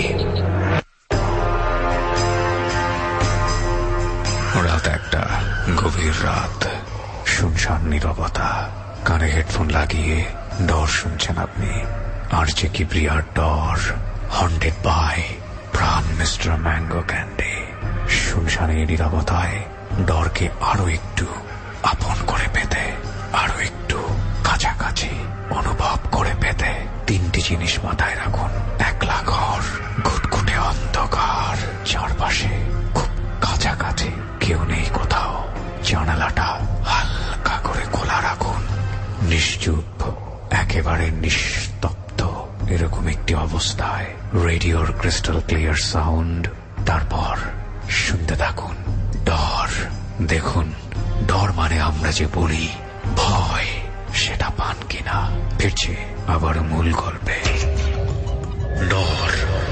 Speaker 2: রাত 1টা, গভীর রাত, শুনশান নীরবতা। কানে হেডফোন লাগিয়ে ডর শুনছেন আপনি। আর যে কিবরিয়ার Dor. Haunted by Pran mister mango Candy. শুনশান এই নীরবতায় ডরকে আরো একটু আপন করে পেতে, আরো একটু কাছাকাছি অনুভব করে পেতে 3টি জিনিস মাথায় রাখুন। একলা ঘর, ঘুটঘুটে অন্ধকার, চারপাশে খুব কাছাকাছি কেউ নেই কোথাও। জানালাটা হালকা করে খোলা রাখুন। নিশ্চুপ, একেবারে নিস্তব্ধ এরকম একটি অবস্থায় রেডিওর ক্রিস্টাল ক্লিয়ার সাউন্ড। তারপর শুনতে থাকুন ডর। দেখুন ডর মানে আমরা যে বলি ভয়, সেটা পান কিনা। ফিরছে আবার মূল গল্পে। ডর।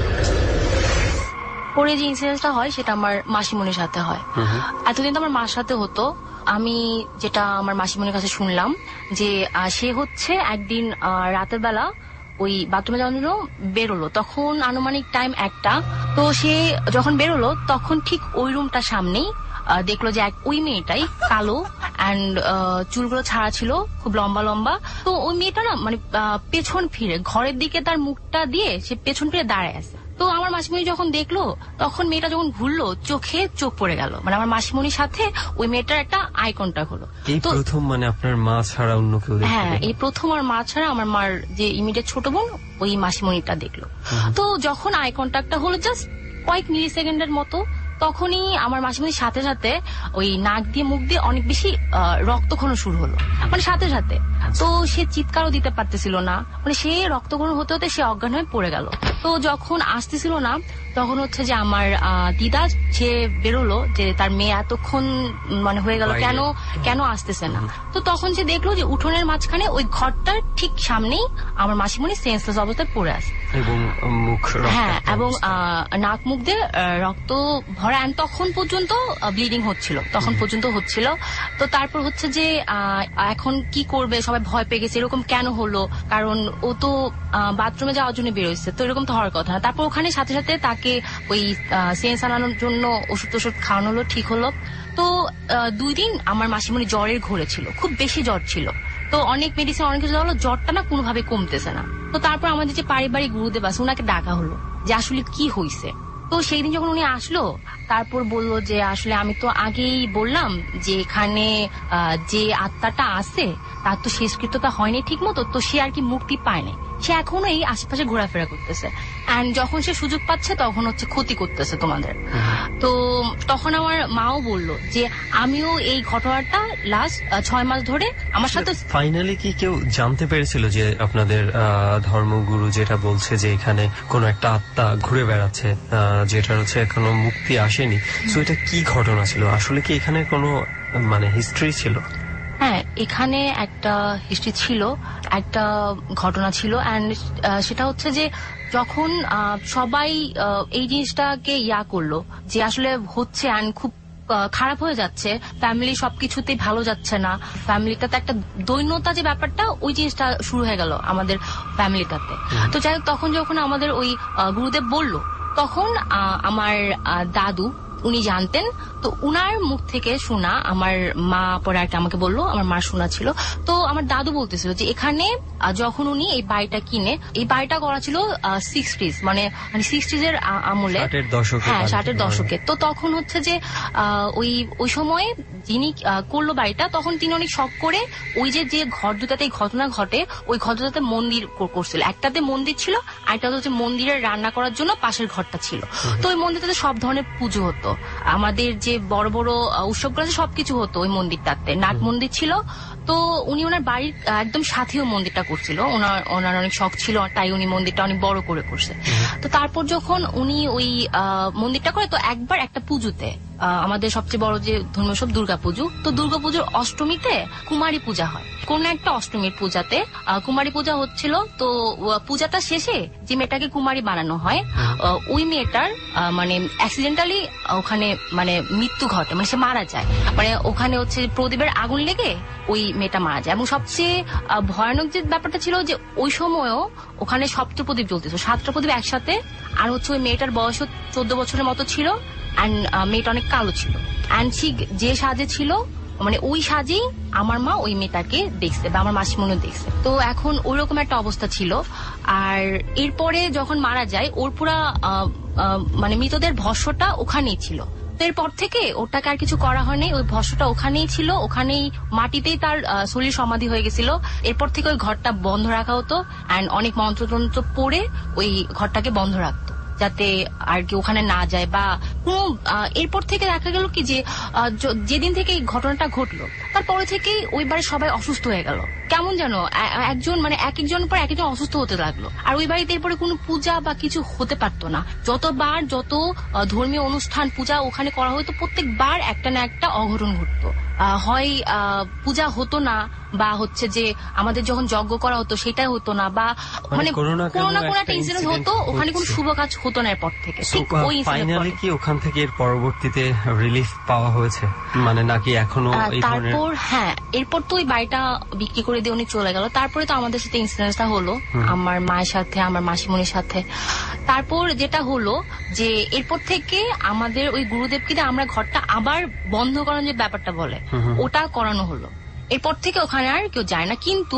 Speaker 7: পরে যে ইনসিডেন্টটা হয় সেটা আমার মাসিমণির সাথে হয়। এতদিন তো আমার মার সাথে হতো। আমি যেটা আমার মাসিমণির কাছে শুনলাম যে সে হচ্ছে একদিন রাতের বেলা ওই বাথরুমে যাওয়ার জন্য বেরোলো। তখন আনুমানিক টাইম 1টা। তো সে যখন বেরোলো তখন ঠিক ওই রুমটার সামনেই দেখলো যে ওই মেয়েটাই কালো অ্যান্ড চুলগুলো ছাড়া ছিল, খুব লম্বা লম্বা। তো ওই মেয়েটা না মানে পেছন ফিরে ঘরের দিকে তার মুখটা দিয়ে সে পেছন ফিরে দাঁড়ায় আছে। তো আমার মাসিমণি যখন দেখলো তখন মেয়েটা যখন ঘুরলো চোখে চোখ পড়ে গেল। মানে আমার মাসিমণির সাথে ওই মেয়েটার একটা আই কন্টাক্ট হলো।
Speaker 3: এই প্রথম মানে আপনার মা ছাড়া অন্য কেউ?
Speaker 7: হ্যাঁ, এই প্রথম আমার মা ছাড়া আমার মার যে ইমিডিয়েট ছোট বোন ওই মাসিমণিটা দেখলো। তো যখন আই কন্টাক্টটা হলো জাস্ট কয়েক মিলি সেকেন্ডের মতো, তখনই আমার মাসিমণির সাথে সাথে ওই নাক দিয়ে মুখ দিয়ে অনেক বেশি রক্তক্ষরণ শুরু হলো, মানে সাথে সাথে। তো সে চিৎকারও দিতে পারতেছিল না, মানে সে রক্তক্ষরণ হতে হতে সে অজ্ঞান হয়ে পড়ে গেল। তো যখন আসতেছিল না তখন হচ্ছে যে আমার দিদা সে বেরোলো যে তার মেয়ে এতক্ষণ মানে হয়ে গেল, কেন আসতেছে না। তো তখন সে দেখলো যে উঠোনের মাঝখানে ওই ঘরটার ঠিক সামনেই আমার মাসিমণি সেন্সলেস অবস্থায় পড়ে আছে
Speaker 3: এবং মুখ,
Speaker 7: হ্যাঁ, এবং নাক মুখ দিয়ে রক্ত ভরা। তখন পর্যন্ত ব্লিডিং হচ্ছিল, তখন পর্যন্ত হচ্ছিল। তো তারপর হচ্ছে যে এখন কি করবে, সবাই ভয় পেয়ে গেছে। এরকম কেন হলো? কারণ ও তো বাথরুমে যাওয়ার জন্য বেরোচ্ছে, তো এরকম তো হওয়ার কথা না। তারপর ওখানে সাথে সাথে তাকে ওই সেন্স আনানোর জন্য ওষুধ খাওয়ানো হলো, ঠিক হলো। তো 2 দিন আমার মাসিমণি জ্বরের ঘোরে ছিল, খুব বেশি জ্বর ছিল। তো অনেক মেডিসিন অনেক কিছু হলো, জ্বরটা না কোনোভাবে কমতেছে না। তো তারপর আমাদের যে পারিবারিক গুরুদেব আছে ওনাকে ডাকা হলো যে আসলে কি হয়েছে। তো সেই দিন যখন উনি আসলো তারপর বললো যে আসলে আমি তো আগেই বললাম যে এখানে যে আত্মাটা আছে তার তো শেষকৃত্যতা হয়নি ঠিক মতো, তো সে আর কি মুক্তি পায়নি। সে এখনো এই আশেপাশে ঘোরাফেরা করতেছে, এন্ড যখন সে সুযোগ পাচ্ছে তখন হচ্ছে ক্ষতি করতেছে তোমাদের। তো তখন আমার মাও বললো যে আমিও এই ঘটনাটা লাস্ট 6 মাস ধরে আমার সাথে।
Speaker 3: ফাইনালি কি কেউ জানতে পেরেছিল যে আপনাদের ধর্মগুরু যেটা বলছে যে এখানে কোনো একটা আত্মা ঘুরে বেড়াচ্ছে, যেটা হচ্ছে এখনো মুক্তি আসেনি? তো এটা কি ঘটনা ছিল? আসলে কি এখানে কোনো মানে হিস্ট্রি ছিল?
Speaker 7: হ্যাঁ, এখানে একটা হিস্ট্রি ছিল, একটা ঘটনা ছিল। অ্যান্ড সেটা হচ্ছে যে যখন সবাই এই জিনিসটাকে করলো যে আসলে হচ্ছে অ্যান্ড খুব খারাপ হয়ে যাচ্ছে, ফ্যামিলি সবকিছুতেই ভালো যাচ্ছে না, ফ্যামিলিটাতে একটা দৈন্যতা যে ব্যাপারটা ওই জিনিসটা শুরু হয়ে গেল আমাদের ফ্যামিলিটাতে। তো যাই হোক, তখন যখন আমাদের ওই গুরুদেব বলল তখন আমার দাদু উনি জানতেন। তো উনার মুখ থেকে শোনা, আমার মা পরে একটা আমাকে বললো, আমার মা শোনা ছিল। তো আমার দাদু বলতেছিল যে এখানে যখন উনি এই বাড়িটা কিনে, এই বাড়িটা করা ছিল 60s, মানে 60s এর আমলে, হ্যাঁ 60-এর দশকে। তো তখন হচ্ছে যে ওই সময়ে যিনি করলো বাড়িটা, তখন তিনি অনেক শখ করে ওই যে ঘর দুটাতে ঘটনা ঘটে ওই ঘর দুটাতে মন্দির করছিল। একটাতে মন্দির ছিল, আরেকটা হচ্ছে মন্দিরের রান্না করার জন্য পাশের ঘরটা ছিল। তো ওই মন্দিরটাতে সব ধরনের পুজো হতো, আমাদের যে বড় বড় উৎসবগুলো আছে সবকিছু হতো ওই মন্দিরটাতে। নাট মন্দির ছিল। তো উনি ওনার বাড়ির একদম সাথেও মন্দিরটা করছিল, ওনার অনেক শখ ছিল, তাই উনি মন্দিরটা অনেক বড় করে করছে। তো তারপর যখন উনি ওই মন্দিরটা করে, তো একবার একটা পুজোতে, আমাদের সবচেয়ে বড় যে ধর্মীয় উৎসব দুর্গাপুজো, তো দুর্গাপুজোর অষ্টমীতে কুমারী পূজা হয়। কোন একটা অষ্টমীর পূজাতে কুমারী পূজা হচ্ছিল। তো পূজাটা শেষে যে মেয়েটাকে কুমারী বানানো হয়, ওই মেয়েটার মানে অ্যাক্সিডেন্টালি ওখানে মানে মৃত্যু ঘটে, মানে সে মারা যায়। মানে ওখানে হচ্ছে প্রদীপের আগুন লেগে ওই মেয়েটা মারা যায়। এবং সবচেয়ে ভয়ানক যে ব্যাপারটা ছিল যে ওই সময়ও ওখানে 7টা প্রদীপ জ্বলতেছিল, 7টা প্রদীপ একসাথে। আর হচ্ছে ওই মেয়েটার বয়স 14 বছরের মতো ছিল, অ্যান্ড মেয়েটা অনেক কালো ছিল। অ্যান্ড যে সাজে ছিল, মানে ওই সাজেই আমার মা ওই মেয়েটাকে দেখছে বা আমার মাসিমণিও দেখছে। তো এখন ওইরকম একটা অবস্থা ছিল। আর এরপরে যখন মারা যায়, ওর পুরা মানে মৃতদের ভস্মটা ওখানেই ছিল। তো এরপর থেকে ওটাকে আর কিছু করা হয়নি, ওই ভস্মটা ওখানেই ছিল, ওখানেই মাটিতেই তার শরীর সমাধি হয়ে গেছিল। এরপর থেকে ওই ঘরটা বন্ধ রাখা হতো, অ্যান্ড অনেক মন্ত্রতন্ত্র পড়ে ওই ঘরটাকে বন্ধ রাখতো যাতে আর কি ওখানে না যায় বা কোনো। এরপর থেকে দেখা গেল কি যে যেদিন থেকে এই ঘটনাটা ঘটলো, তারপরে থেকেই ওই বাড়ির সবাই অসুস্থ হয়ে গেল। কেমন যেন একজন মানে এক একজনের পর এক একজন অসুস্থ হতে লাগলো। আর ওই বাড়িতে এরপরে কোনো পূজা বা কিছু হতে পারতো না। যতবার যত ধর্মীয় অনুষ্ঠান পূজা ওখানে করা হতো, প্রত্যেকবার একটা না একটা অঘটন ঘটতো। হয় পূজা হতো না, বা হচ্ছে যে আমাদের যখন যজ্ঞ করা হতো সেটাই হতো না, বা মানে কোনো না কোনো একটা ইনসিডেন্ট হতো, ওখানে কোনো শুভ কাজ হতো না এরপর থেকে।
Speaker 3: ফাইনালি কি ওখান থেকে এর পরবর্তীতে রিলিফ পাওয়া হয়েছে, মানে নাকি এখনো?
Speaker 7: তারপর হ্যাঁ, এরপর তো ওই বাড়িটা বিক্রি করে দিয়ে উনি চলে গেল। তারপরে তো আমাদের সাথে ইনসিডেন্টটা হলো আমার মায়ের সাথে, আমার মাসিমণির সাথে। তারপর যেটা হলো যে এরপর থেকে আমাদের ওই গুরুদেবকে দিয়ে আমরা ঘরটা আবার বন্ধ করানোর যে ব্যাপারটা বলে, ওটা করানো হলো। এরপর থেকে ওখানে আর কেউ যায় না। কিন্তু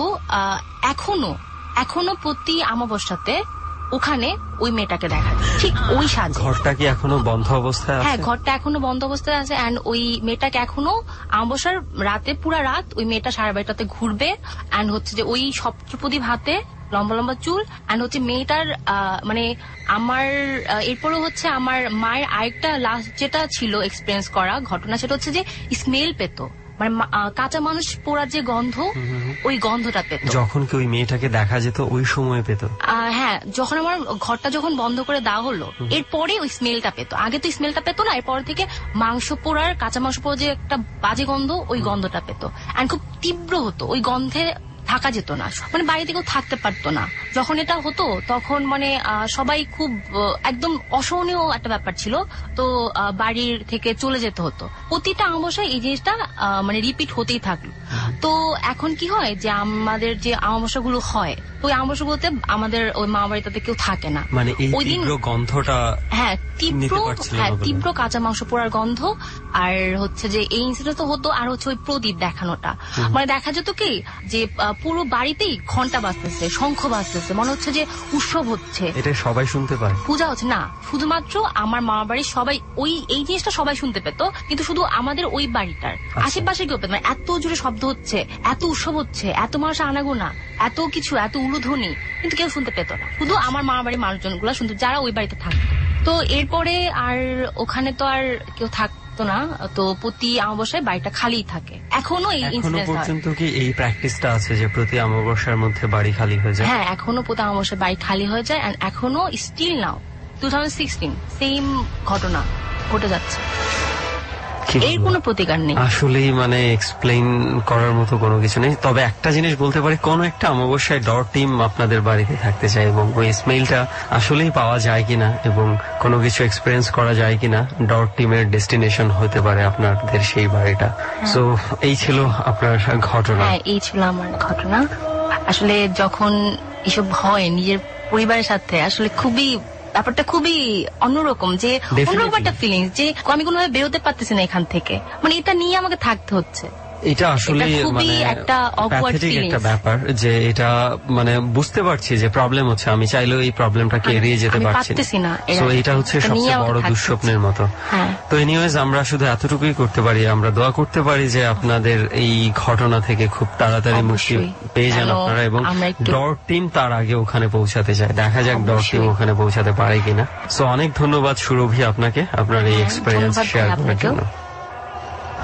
Speaker 7: এখনো প্রতি অমাবস্যাতে ওখানে ওই মেয়েটাকে দেখা যায়, ঠিক ওই সাজে।
Speaker 3: ঘরটা কি এখনো বন্ধ অবস্থায় আছে?
Speaker 7: হ্যাঁ, ঘরটা এখনো বন্ধ অবস্থায় আছে। অ্যান্ড ওই মেয়েটাকে এখনো অমাবস্যার রাতে পুরা রাত ওই মেয়েটা সারা বাড়িটাতে ঘুরবে। অ্যান্ড হচ্ছে যে ওই সপ্তপ্রদীপ হাতে, লম্বা লম্বা চুল। অ্যান্ড হচ্ছে মেয়েটার মানে আমার এরপরও হচ্ছে আমার মায়ের আরেকটা লাস্ট যেটা ছিল এক্সপিরিয়েন্স করা ঘটনা, সেটা হচ্ছে যে স্মেল পেত, মানে কাঁচা মানুষ পোড়ার যে গন্ধ, ওই গন্ধটা পেত।
Speaker 3: যখন কি ওই মেয়েটাকে দেখা যেত ওই সময় পেত?
Speaker 7: হ্যাঁ, যখন আমার ঘরটা যখন বন্ধ করে দেওয়া হলো, এরপরে ওই স্মেলটা পেত। আগে তো স্মেলটা পেত না, এরপর থেকে মাংস পোড়ার, কাঁচা মাংস পোড়ার যে একটা বাজে গন্ধ, ওই গন্ধটা পেত। অ্যান্ড খুব তীব্র হতো, ওই গন্ধে থাকা যেত না, মানে বাড়িতে কেউ থাকতে পারতো না। যখন এটা হতো তখন মানে সবাই খুব একদম অসহনীয় একটা ব্যাপার ছিল। তো বাড়ির থেকে চলে যেতে হতো। প্রতিটা অমাবস্যায় এই জিনিসটা মানে রিপিট হতেই থাকলো। তো এখন কি হয় যে আমাদের যে অমাবস্যাগুলো হয়, ওই অমাবস্যাগুলোতে আমাদের ওই মা বাড়িতে কেউ থাকে না।
Speaker 3: মানে ওই তীব্র গন্ধটা,
Speaker 7: হ্যাঁ তীব্র কাঁচা মাংস পোড়ার গন্ধ। আর হচ্ছে যে এই ইনসিডেন্ট তো হতো। আর হচ্ছে ওই প্রদীপ দেখানোটা, মানে দেখা যেত কি যে পুরো বাড়িতেই ঘন্টা বাজতেছে, শঙ্খ বাজতেছে, মনে হচ্ছে যে উৎসব হচ্ছে।
Speaker 3: এটা সবাই শুনতে পায়?
Speaker 7: পূজা হচ্ছে না, শুধুমাত্র আমার মামা বাড়ির সবাই এই জিনিসটা সবাই শুনতে পেত, কিন্তু শুধু আমাদের ওই বাড়িটার আশেপাশে কেউ পেত না। এত জোরে শব্দ হচ্ছে, এত উৎসব হচ্ছে, এত মানুষ আনাগোনা, এত কিছু, এত উলুধ্বনি, কিন্তু কেউ শুনতে পেত না। শুধু আমার মামা বাড়ির মানুষজনগুলো শুনতো, যারা ওই বাড়িতে থাকতো। তো এরপরে আর ওখানে তো আর কেউ থাকতো না। তো প্রতি অমাবস্যায় বাড়িটা খালি থাকে। এখনো এই ইনসিডেন্ট
Speaker 3: পর্যন্ত কি এই প্র্যাকটিসটা আছে যে প্রতি অমাবস্যার মধ্যে বাড়ি খালি হয়ে যায়?
Speaker 7: হ্যাঁ, এখনো প্রতি অমাবস্যায় বাড়ি খালি হয়ে যায়। এন্ড এখনো স্টিল নাও 2016 সেম ঘটনা ঘটে যাচ্ছে। এর কোনো প্রতিকার নেই
Speaker 3: আসলেই, মানে এক্সপ্লেইন করার মতো কোনো কিছু নেই। তবে একটা জিনিস বলতে পারি, কোন একটা অমাবস্যায় ডর টিম আপনাদের বাড়িতে থাকতে চায় এবং ওই স্মেলটা আসলেই পাওয়া যায় কিনা এবং কোনো কিছু এক্সপিরিয়েন্স করা যায় কিনা, ডর টিমের ডেস্টিনেশন হতে পারে আপনাদের সেই বাড়িটা। সো এই ছিল আপনার ঘটনা?
Speaker 7: হ্যাঁ, এই ছিল আমার ঘটনা। আসলে যখন এসব হয় নিজের পরিবারের সাথে, আসলে ব্যাপারটা খুবই অন্যরকম, যে অন্যরকম একটা ফিলিংস, যে আমি কোনোভাবে বেরোতে পারতেছি না এখান থেকে, মানে এটা নিয়ে আমাকে থাকতে হচ্ছে।
Speaker 3: এটা আসলে মানে একটা ব্যাপার, যে এটা মানে বুঝতে পারছি যে প্রবলেম হচ্ছে, আমি চাইলেও এই প্রবলেমটাকে এড়িয়ে যেতে পারছি না। তো এটা হচ্ছে সবচেয়ে বড় দুঃস্বপ্নের মতো। তো এনিওয়েজ, আমরা শুধু এতটুকুই করতে পারি, আমরা দোয়া করতে পারি যে আপনাদের এই ঘটনা থেকে খুব তাড়াতাড়ি মুক্তি পেয়ে যান আপনারা, এবং ডর টিম তার আগে ওখানে পৌঁছাতে যায়। দেখা যাক ডর টিম ওখানে পৌঁছাতে পারে কিনা। সো অনেক ধন্যবাদ সুরভি আপনাকে, আপনার এই এক্সপেরিয়েন্স শেয়ার করার জন্য।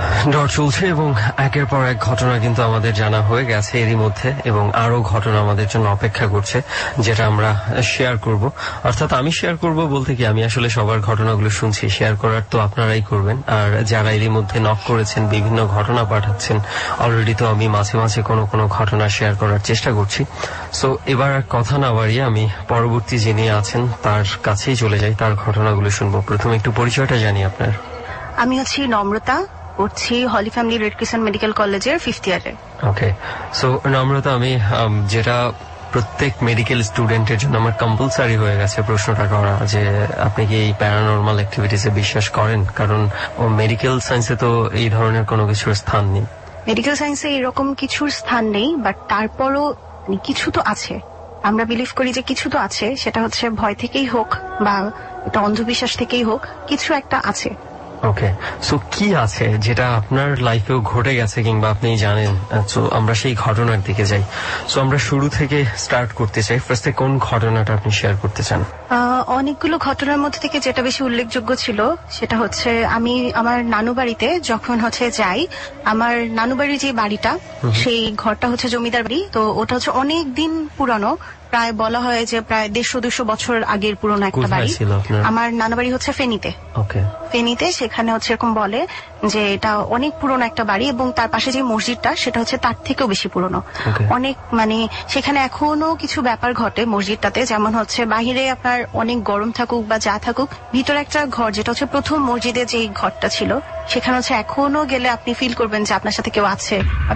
Speaker 3: ডর চলছে এবং একের পর এক ঘটনা কিন্তু আমাদের জানা হয়ে গেছে এরই মধ্যে, এবং আরো ঘটনা আমাদের জন্য অপেক্ষা করছে যেটা আমরা শেয়ার করব। অর্থাৎ আমি শেয়ার করব বলতে কি, আমি আসলে সবার ঘটনাগুলো শুনছি, শেয়ার করার তো আপনারাই করবেন। আর যারা এরই মধ্যে নক করেছেন, বিভিন্ন ঘটনা পাঠাচ্ছেন অলরেডি, তো আমি মাঝে মাঝে কোনো কোনো ঘটনা শেয়ার করার চেষ্টা করছি। সো এবার আর কথা না বাড়িয়ে আমি পরবর্তী যিনি আছেন তার কাছেই চলে যাই, তার ঘটনাগুলো শুনবো। প্রথমে একটু পরিচয়টা জানি আপনার।
Speaker 8: আমি হচ্ছি নম্রতা, পড়ছি Holy Family Red Crescent Medical কলেজের 5th ইয়ারে।
Speaker 3: ওকে, সো নম্রতা, আমি যেটা প্রত্যেক মেডিকেল স্টুডেন্টের জন্য আমার কম্পালসারি হয়ে গেছে প্রশ্নটা করা, যে আপনি কি এই প্যারানর্মাল অ্যাক্টিভিটিসে বিশ্বাস করেন? কারণ মেডিকেল সায়েন্সে তো এই ধরনের কোনো কিছুর স্থান নেই।
Speaker 8: মেডিকেল সায়েন্সে এরকম কিছুর স্থান নেই, বাট তারপরও কিছু তো আছে। আমরা বিলিভ করি যে কিছু তো আছে, সেটা হচ্ছে ভয় থেকেই হোক বা এটা অন্ধবিশ্বাস থেকেই হোক, কিছু একটা আছে।
Speaker 3: ওকে, সো কি আছে যেটা আপনার লাইফেও ঘটে গেছে কিংবা আপনি জানেন? সো আমরা সেই ঘটনার দিকে যাই। সো আমরা শুরু থেকে স্টার্ট করতে চাই। ফার্স্টে কোন ঘটনাটা আপনি শেয়ার করতে চান?
Speaker 8: অনেকগুলো ঘটনার মধ্যে থেকে যেটা বেশি উল্লেখযোগ্য ছিল সেটা হচ্ছে, আমি আমার নানু বাড়িতে যখন হচ্ছে যাই, আমার নানু বাড়ির যে বাড়িটা, সেই ঘরটা হচ্ছে জমিদার বাড়ি। তো ওটা হচ্ছে অনেক দিন পুরানো, প্রায় বলা হয় যে প্রায় 150-200 বছর আগের পুরনো একটা বাড়ি। আমার নানু বাড়ি হচ্ছে ফেনীতে। ফেনীতে সেখানে হচ্ছে এরকম বলে যে এটা অনেক পুরনো একটা বাড়ি, এবং তার পাশে যে মসজিদটা সেটা হচ্ছে তার থেকেও বেশি পুরনো। অনেক সেখানে এখনো কিছু ব্যাপার ঘটে মসজিদটাতে, যেমন হচ্ছে বাহিরে আপনার অনেক গরম থাকুক বা যা থাকুক, ভিতরে একটা ঘর যেটা হচ্ছে প্রথম মসজিদে যে ঘরটা ছিল, সেখানে হচ্ছে এখনো গেলে আপনি ফিল করবেন যে আপনার সাথে কেউ আছে।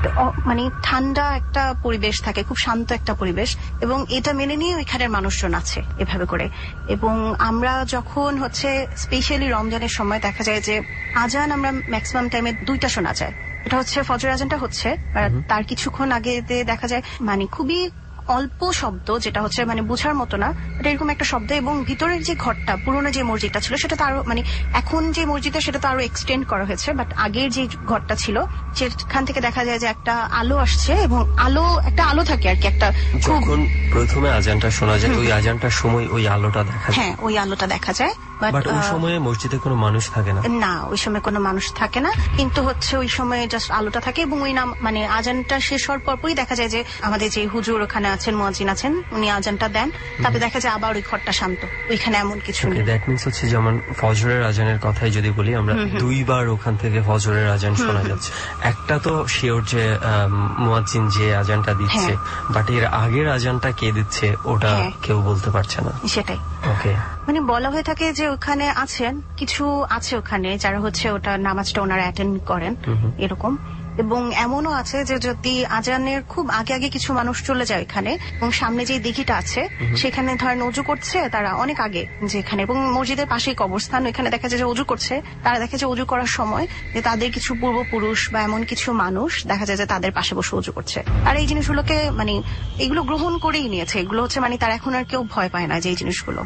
Speaker 8: ঠান্ডা একটা পরিবেশ থাকে, খুব শান্ত একটা পরিবেশ, এবং এটা মেনে নিয়ে ওইখানের মানুষজন আছে এভাবে করে। এবং আমরা যখন হচ্ছে স্পেশালি রমজানের সময় দেখা যায় যে আজান আমরা ম্যাক্সিমাম টাইমে 2টা শোনা যায়। এটা হচ্ছে ফজর আজানটা হচ্ছে, তার কিছুক্ষণ আগে দেখা যায় খুবই অল্প শব্দ, যেটা হচ্ছে বোঝার মতো না, এটা এরকম একটা শব্দ। এবং ভিতরের যে ঘরটা, পুরোনো যে মসজিদটা ছিল, সেটা তো আরো এখন যে মসজিদটা সেটা তো আরো এক্সটেন্ড করা হয়েছে, বাট আগের যে ঘরটা ছিল সেখান থেকে দেখা যায় যে একটা আলো আসছে, এবং একটা আলো থাকে আর কি। একটা
Speaker 3: যখন প্রথমে আজানটা শোনা যায়, ওই আজানটার সময় ওই আলোটা দেখা যায়।
Speaker 8: হ্যাঁ, ওই আলোটা দেখা যায়,
Speaker 3: বাট ওই সময়ে মসজিদে কোনো মানুষ থাকে না।
Speaker 8: না, ওই সময় কোনো মানুষ থাকে না, কিন্তু হচ্ছে ওই সময় জাস্ট আলোটা থাকে। এবং ওই আজানটা শেষ হওয়ার পরপরই দেখা যায় যে আমাদের যে হুজুর ওখানে আছেন, মুয়াজ্জিন আছেন, উনি আজানটা দেন, তারপরে দেখা যায় আবার ওই ঘরটা শান্ত, ওইখানে এমন কিছু নেই।
Speaker 3: দ্যাট মিন্স হচ্ছে যেমন ফজরের আজানের কথাই যদি বলি, আমরা 2বার ওখান থেকে ফজরের আজান শোনা যাচ্ছে। একটা তো শিওর যে মুয়াজ্জিন যে আজানটা দিচ্ছে, বাট এর আগের আজানটা কে দিচ্ছে ওটা কেউ বলতে পারছে না।
Speaker 8: সেটাই।
Speaker 3: ওকে,
Speaker 8: বলা হয়ে থাকে যে ওখানে আছেন কিছু আছে ওখানে যারা হচ্ছে ওটা নামাজটা ওনারা অ্যাটেন্ড করেন এরকম। এবং এমনও আছে যে যদি আজানের খুব আগে আগে কিছু মানুষ চলে যায় এখানে, এবং সামনে যে দিঘিটা আছে সেখানে ধরেন অজু করছে তারা অনেক আগে যেখানে, এবং মসজিদের পাশেই কবরস্থান, ওইখানে দেখা যায় যে অজু করছে, তারা দেখা যায় অজু করার সময় যে তাদের কিছু পূর্বপুরুষ বা এমন কিছু মানুষ দেখা যায় যে তাদের পাশে বসে অজু করছে। আর এই জিনিসগুলোকে এগুলো গ্রহণ করেই নিয়েছে, এগুলো হচ্ছে তার এখন আর কেউ ভয় পায় না যে এই জিনিসগুলো।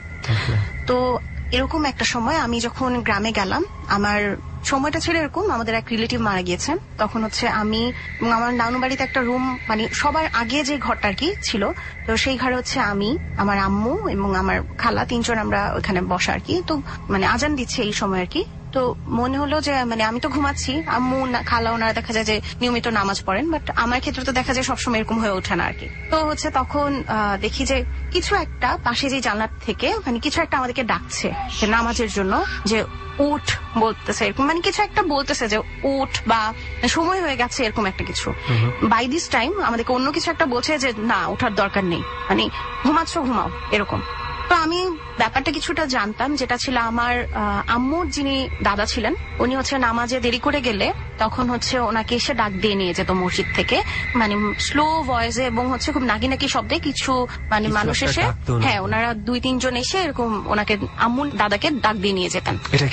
Speaker 8: তো এরকম একটা সময় আমি যখন গ্রামে গেলাম, আমার সময়টা ছিল এরকম, আমাদের এক রিলেটিভ মারা গিয়েছেন। তখন হচ্ছে আমি এবং আমার নানু বাড়িতে একটা রুম, সবার আগে যে ঘরটা আর কি ছিল, তো সেই ঘরে হচ্ছে আমি, আমার আম্মু এবং আমার খালা, 3 জন আমরা ওখানে বসা আর কি। তো আজান দিচ্ছে এই সময় আর কি। তো মনে হলো যে আমি তো ঘুমাচ্ছি, আম্মু খালা ওনারা দেখা যায় যে নিয়মিত নামাজ পড়েন, বাট আমার ক্ষেত্রে তো দেখা যায় সবসময় এরকম হয়ে ওঠে না আর কি। তো হচ্ছে তখন দেখি যে কিছু একটা পাশে যে জানলার থেকে কিছু একটা আমাদেরকে ডাকছে যে নামাজের জন্য, যে উঠ বলতেছে এরকম, কিছু একটা বলতেছে যে উঠ বা সময় হয়ে গেছে এরকম একটা কিছু। বাই দিস টাইম আমাদেরকে অন্য কিছু একটা বলছে যে না, ওঠার দরকার নেই, ঘুমাচ্ছ ঘুমাও এরকম। তো আমি ব্যাপারটা কিছুটা জানতাম, যেটা ছিল আমার আম্মুর যিনি দাদা ছিলেন, উনি হচ্ছে নামাজে দেরি করে গেলে তখন হচ্ছে ওনাকে এসে ডাক দিয়ে নিয়ে যেত মসজিদ থেকে, স্লো ভয়েসে এবং হচ্ছে খুব নাকি নাকি শব্দে কিছু মানুষ এসে, হ্যাঁ ওনারা 2-3 জন এসে এরকম ওনাকে আম্মুর দাদাকে ডাক দিয়ে নিয়ে যেতেন।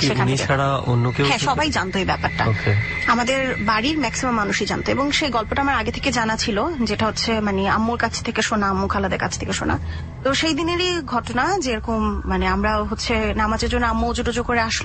Speaker 8: হ্যাঁ, সবাই জানতো এই ব্যাপারটা, আমাদের বাড়ির ম্যাক্সিমাম মানুষই জানতো। এবং সেই গল্পটা আমার আগে থেকে জানা ছিল, যেটা হচ্ছে আম্মুর কাছ থেকে শোনা, আম্মু খালাদের কাছ থেকে শোনা। তো সেই দিনেরই ঘটনা, যেরকম আমরা হচ্ছে নামাজের জন্য আম্মু উজু টুজু করে আসলো,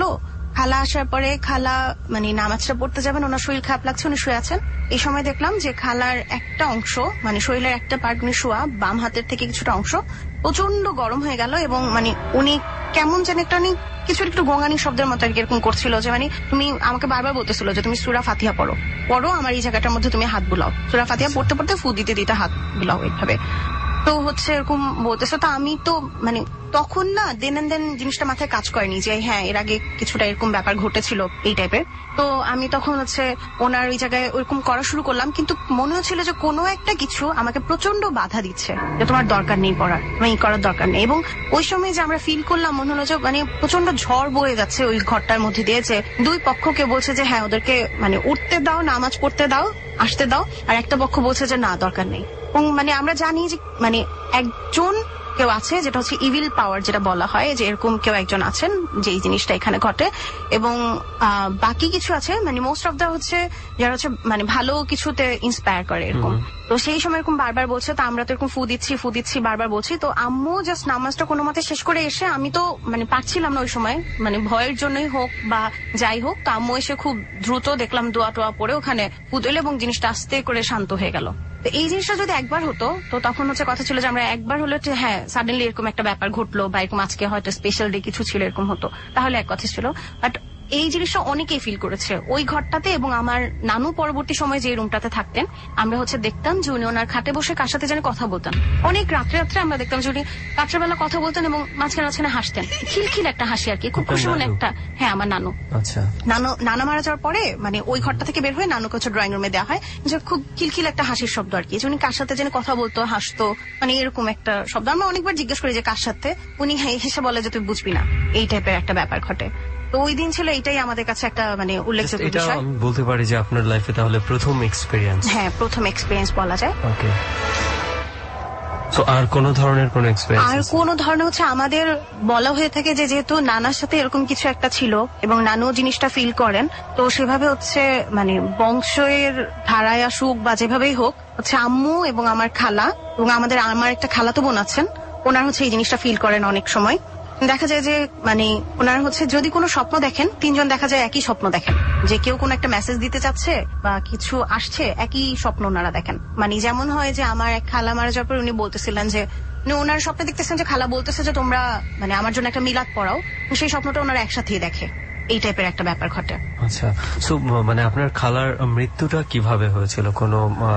Speaker 8: খালা আসার পরে খালা মানে নামাজটা পড়তে যাবেন, ওনার শরীর খারাপ লাগছে, উনি শুয়ে আছেন। এই সময় দেখলাম যে খালার একটা অংশ মানে শরীরের একটা পার্ট উনি শোয়া, বাম হাতের থেকে কিছুটা অংশ প্রচন্ড গরম হয়ে গেল এবং মানে উনি কেমন যেন একটা কিছু একটু গোঙানি শব্দের মতো আর কি এরকম করছিল যে মানে তুমি আমাকে বারবার বলতেছিল যে তুমি সূরা ফাতিহা পড়ো, আমার এই জায়গাটার মধ্যে তুমি হাত বুলাও, সূরা ফাতিহা পড়তে পড়তে ফু দিতে দিতে হাত বুলাও এইভাবে। তো হচ্ছে এরকম বলতেছে। তো আমি তো মানে তখন না দেন জিনিসটা মাথায় কাজ করেনি যে হ্যাঁ এর আগে কিছুটা এরকম ব্যাপার ঘটেছিল এই টাইপের। তো আমি তখন হচ্ছে ওনার ওই জায়গায় ওরকম করা শুরু করলাম, কিন্তু মনে হচ্ছিল যে কোনো একটা কিছু আমাকে প্রচন্ড বাধা দিচ্ছে যে তোমার দরকার নেই পড়ার, এই করার দরকার নেই। এবং ওই সময় যে আমরা ফিল করলাম মনে হলো যে মানে প্রচন্ড ঝড় বয়ে যাচ্ছে ওই ঘরটার মধ্যে দিয়ে, যে দুই পক্ষকে বলছে যে হ্যাঁ ওদেরকে মানে উঠতে দাও, নামাজ পড়তে দাও, আসতে দাও, আর একটা পক্ষ বলছে যে না দরকার নেই। এবং মানে আমরা জানি যে মানে একজন কেউ আছে যেটা হচ্ছে ইভিল পাওয়ার যেটা বলা হয়, যে এরকম কেউ একজন আছেন যে এই জিনিসটা এখানে ঘটে। এবং বাকি কিছু আছে মানে মোস্ট অফ দা হচ্ছে যারা হচ্ছে মানে ভালো কিছুতে ইন্সপায়ার করে এরকম। তো সেই সময় এরকম বারবার বলছে, তো আমরা তো এরকম ফু দিচ্ছি বারবার বলছি। তো আম্মু জাস্ট নামাজটা কোনো মতে শেষ করে এসে, আমি তো মানে পারছিলাম না ওই সময় মানে ভয়ের জন্যই হোক বা যাই হোক, তো আম্মু এসে খুব দ্রুত দেখলাম দোয়া টোয়া পরে ওখানে ফু দিল এবং জিনিসটা আস্তে করে শান্ত হয়ে গেল। তো এই জিনিসটা যদি একবার হতো, তো তখন হচ্ছে কথা ছিল যে আমরা একবার হলো হ্যাঁ সাডেনলি এরকম একটা ব্যাপার ঘটলো বা এরকম আজকে হয়তো স্পেশাল ডে কিছু ছিল এরকম হতো, তাহলে এক কথা ছিল। বাট এই জিনিসটা অনেকেই ফিল করেছে ওই ঘরটাতে। এবং আমার নানু পরবর্তী সময় যে রুমটাতে থাকতেন, আমরা হচ্ছে দেখতাম যে উনি ওনার খাটে বসে কার সাথে জানি কথা বলতেন। অনেক রাত্রে আমরা দেখতাম যে উনি রাত্রেবেলা কথা বলতেন এবং মাঝখানে হাসতেন, খিলখিল একটা হাসি আর কি, খুব খুশি মনে একটা। হ্যাঁ আমার নানু। আচ্ছা। নানা মারা যাওয়ার পরে মানে ওই ঘরটা থেকে বের হয়ে নানুকে হচ্ছে ড্রয়িং রুমে দেওয়া হয়, যে খুব খিলখিল একটা হাসির শব্দ আর কি, যে উনি কার সাথে জানি কথা বলতো, হাসতো, মানে এরকম একটা শব্দ। আমরা অনেকবার জিজ্ঞেস করি যে কার সাথে, উনি হেসে বলে যে তুই বুঝবি না, এই টাইপের একটা ব্যাপার ঘটে। তো ওই দিন ছিল এটাই আমাদের কাছে একটা মানে উল্লেখযোগ্য বিষয়।
Speaker 3: আমি বলতে পারি যে আপনার লাইফে তাহলে প্রথম এক্সপেরিয়েন্স।
Speaker 8: হ্যাঁ প্রথম এক্সপেরিয়েন্স বলা যায়।
Speaker 3: ওকে। তো আর কোন ধরনের কোন এক্সপেরিয়েন্স? আর
Speaker 8: কোন ধরনের হচ্ছে আমাদের বলা হয়ে থাকে যে যেহেতু নানার সাথে এরকম কিছু একটা ছিল এবং নানু জিনিসটা ফিল করেন, তো সেভাবে হচ্ছে মানে বংশের ধারায় আসুক বা যেভাবেই হোক হচ্ছে আম্মু এবং আমার খালা এবং আমার একটা খালাতো বোন আছেন, ওনার হচ্ছে এই জিনিসটা ফিল করেন অনেক সময়। দেখা যায় যে মানে ওনারা হচ্ছে যদি কোনো স্বপ্ন দেখেন, তিনজন দেখা যায় একই স্বপ্ন দেখেন, যে কেউ কোনো একটা মেসেজ দিতে চাচ্ছে বা কিছু আসছে, একই স্বপ্ন ওনারা দেখেন। মানে যেমন হয় যে আমার এক খালা মারা যাওয়ার পর উনি বলতেছিলেন যে ওনার স্বপ্নে দেখতেছেন যে খালা বলতেছে যে তোমরা মানে আমার জন্য একটা মিলাদ পড়াও, সেই স্বপ্নটা ওনারা একসাথেই দেখে, এই টাইপের একটা ব্যাপার ঘটে।
Speaker 3: আচ্ছা। সো মানে আপনার খালার মৃত্যুটা কিভাবে হয়েছিল? কোনো